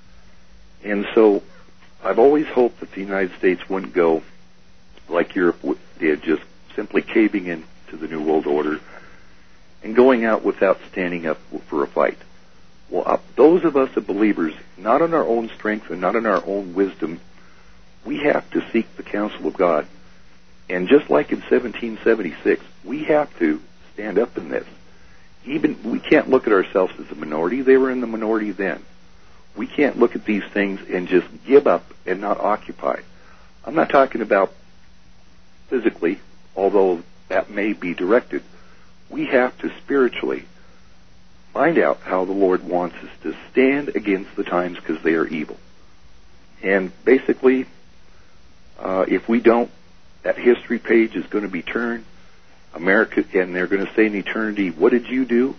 S9: And so I've always hoped that the United States wouldn't go like Europe did, just simply caving in to the New World Order and going out without standing up for a fight. Well, uh, those of us as believers, not on our own strength and not on our own wisdom, we have to seek the counsel of God. And just like in seventeen seventy-six, we have to stand up in this. Even we can't look at ourselves as a minority. They were in the minority then. We can't look at these things and just give up and not occupy. I'm not talking about physically, although that may be directed. We have to spiritually find out how the Lord wants us to stand against the times because they are evil. And basically, uh, if we don't, that history page is going to be turned. America, and they're going to say in eternity, what did you do?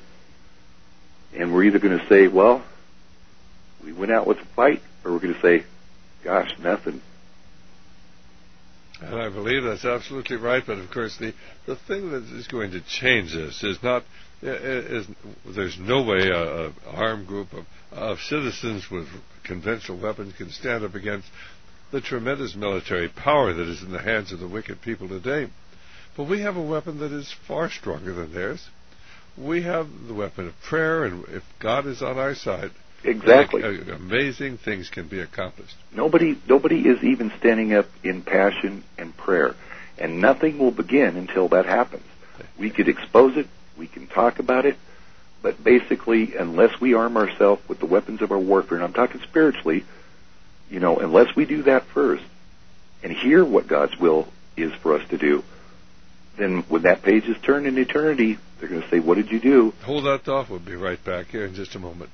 S9: And we're either going to say, well, we went out with a fight, or we're going to say, gosh, nothing.
S1: And I believe that's absolutely right. But of course, the, the thing that is going to change this is not is, is there's no way a, a armed group of, of citizens with conventional weapons can stand up against the tremendous military power that is in the hands of the wicked people today. But we have a weapon that is far stronger than theirs. We have the weapon of prayer, and if God is on our side,
S9: exactly,
S1: like, uh, amazing things can be accomplished.
S9: Nobody, nobody is even standing up in passion and prayer, and nothing will begin until that happens. We could expose it, we can talk about it, but basically, unless we arm ourselves with the weapons of our warfare, and I'm talking spiritually, you know, unless we do that first and hear what God's will is for us to do, then when that page is turned in eternity, they're going to say, what did you do?
S1: Hold that thought. We'll be right back here in just a moment.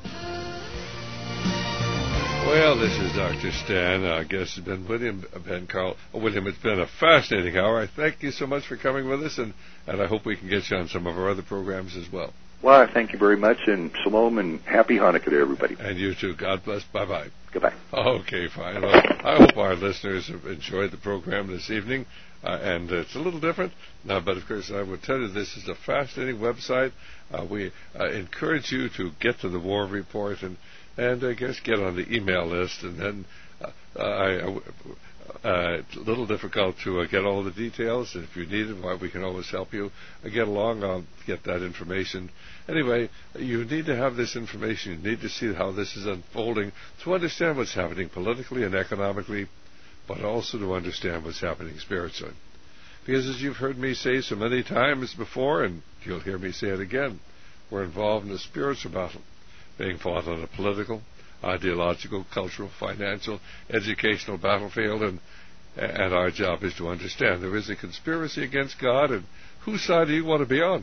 S1: Well, this is Doctor Stan. Our guest has been William Ben Carl. Oh, William, it's been a fascinating hour. I thank you so much for coming with us, and, and I hope we can get you on some of our other programs as well.
S9: Well, I thank you very much, and shalom and happy Hanukkah to everybody.
S1: And you too. God bless. Bye-bye.
S9: Goodbye.
S1: Okay, fine. Well, I hope our listeners have enjoyed the program this evening. Uh, and it's a little different. Now, but of course, I would tell you this is a fascinating website. Uh, we uh, encourage you to get to the War Report and, and I guess, get on the email list. And then uh, I, uh, it's a little difficult to uh, get all the details. If you need it, well, we can always help you uh, get along. I'll get that information. Anyway, you need to have this information. You need to see how this is unfolding to understand what's happening politically and economically, but also to understand what's happening spiritually. Because as you've heard me say so many times before, and you'll hear me say it again, we're involved in a spiritual battle being fought on a political, ideological, cultural, financial, educational battlefield, and and our job is to understand there is a conspiracy against God, and whose side do you want to be on?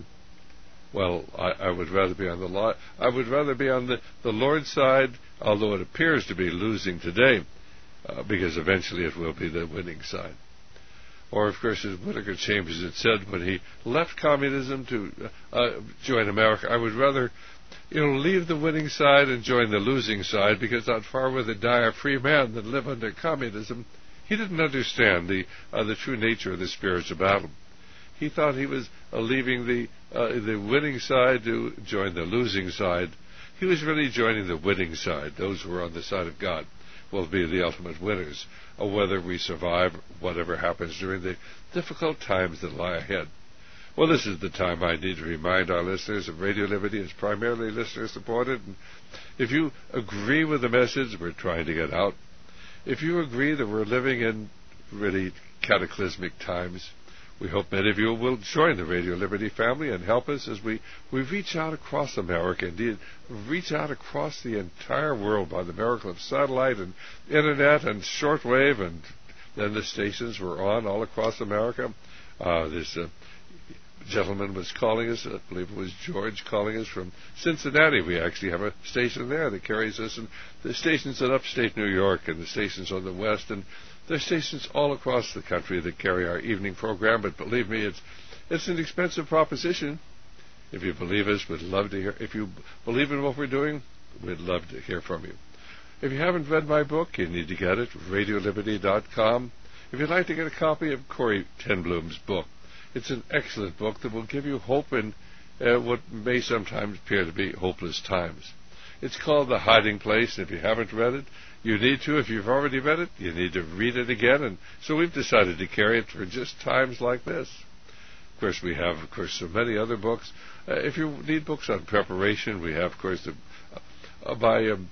S1: Well, I, I would rather be on the law. I would rather be on the, the Lord's side, although it appears to be losing today, uh, because eventually it will be the winning side. Or, of course, as Whittaker Chambers had said when he left communism to uh, join America, I would rather, you know, leave the winning side and join the losing side, because I'd far rather die a free man than live under communism. He didn't understand the uh, the true nature of the spiritual battle. He thought he was uh, leaving the uh, the winning side to join the losing side. He was really joining the winning side. Those who are on the side of God will be the ultimate winners, or whether we survive whatever happens during the difficult times that lie ahead. Well, this is the time I need to remind our listeners that Radio Liberty is primarily listener-supported. And if you agree with the message we're trying to get out, if you agree that we're living in really cataclysmic times, we hope many of you will join the Radio Liberty family and help us as we, we reach out across America, indeed, reach out across the entire world by the miracle of satellite and internet and shortwave, and then the stations we're on all across America. Uh, this uh, gentleman was calling us, I believe it was George calling us from Cincinnati. We actually have a station there that carries us, and the stations in upstate New York and the stations on the west, and there are stations all across the country that carry our evening program. But believe me, it's it's an expensive proposition. If you believe us, we'd love to hear. If you believe in what we're doing, we'd love to hear from you. If you haven't read my book, you need to get it, radio liberty dot com. If you'd like to get a copy of Corrie ten Blum's book, it's an excellent book that will give you hope in uh, what may sometimes appear to be hopeless times. It's called The Hiding Place. If you haven't read it, you need to. If you've already read it, you need to read it again. And so we've decided to carry it for just times like this. Of course, we have, of course, so many other books. Uh, if you need books on preparation, we have, of course, the, uh, by um,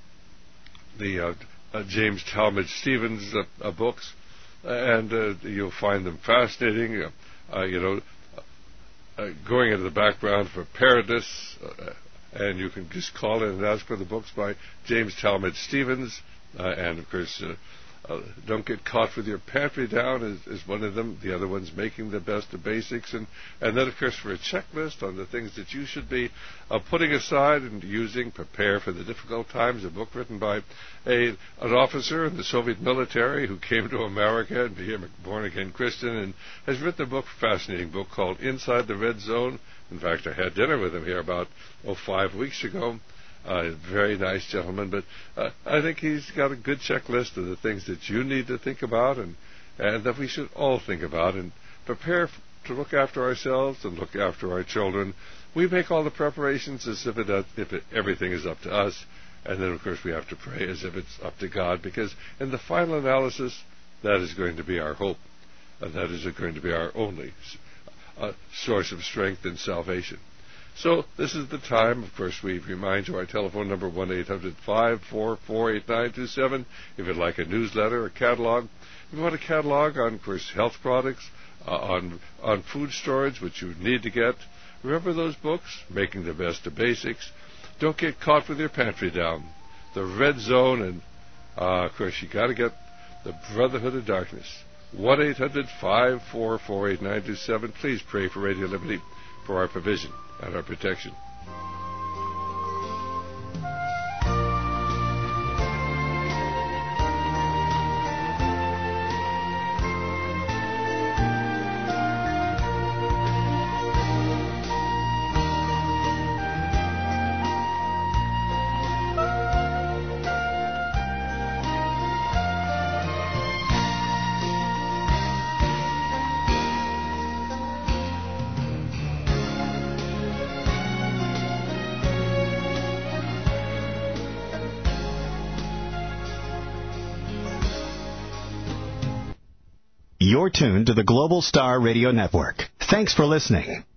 S1: the uh, uh, James Talmage Stevens uh, uh, books, and uh, you'll find them fascinating. Uh, uh, you know, uh, going into the background for preparedness. Uh, And you can just call in and ask for the books by James Talmage Stevens. Uh, and, of course, uh, uh, Don't Get Caught With Your Pantry Down is, is one of them. The other one's Making the Best of Basics. And, and then, of course, for a checklist on the things that you should be uh, putting aside and using, Prepare for the Difficult Times, a book written by a, an officer in the Soviet military who came to America and became a born-again Christian, and has written a book, a fascinating book called Inside the Red Zone. In fact, I had dinner with him here about, oh, five weeks ago. Uh, very nice gentleman, but uh, I think he's got a good checklist of the things that you need to think about, and, and that we should all think about and prepare f- to look after ourselves and look after our children. We make all the preparations as if, it, uh, if it, everything is up to us, and then, of course, we have to pray as if it's up to God, because in the final analysis, that is going to be our hope, and that is going to be our only uh, source of strength and salvation. So this is the time. Of course, we remind you our telephone number, one eight hundred five four four eight nine two seven. If you'd like a newsletter or catalog, if you want a catalog on, of course, health products, uh, on on food storage, which you need to get, remember those books, Making the Best of Basics, Don't Get Caught With Your Pantry Down, The Red Zone, and, uh, of course, you got to get The Brotherhood of Darkness. one eight hundred five four four eight nine two seven. Please pray for Radio Liberty, for our provision and our protection.
S12: You're tuned to the Global Star Radio Network. Thanks for listening.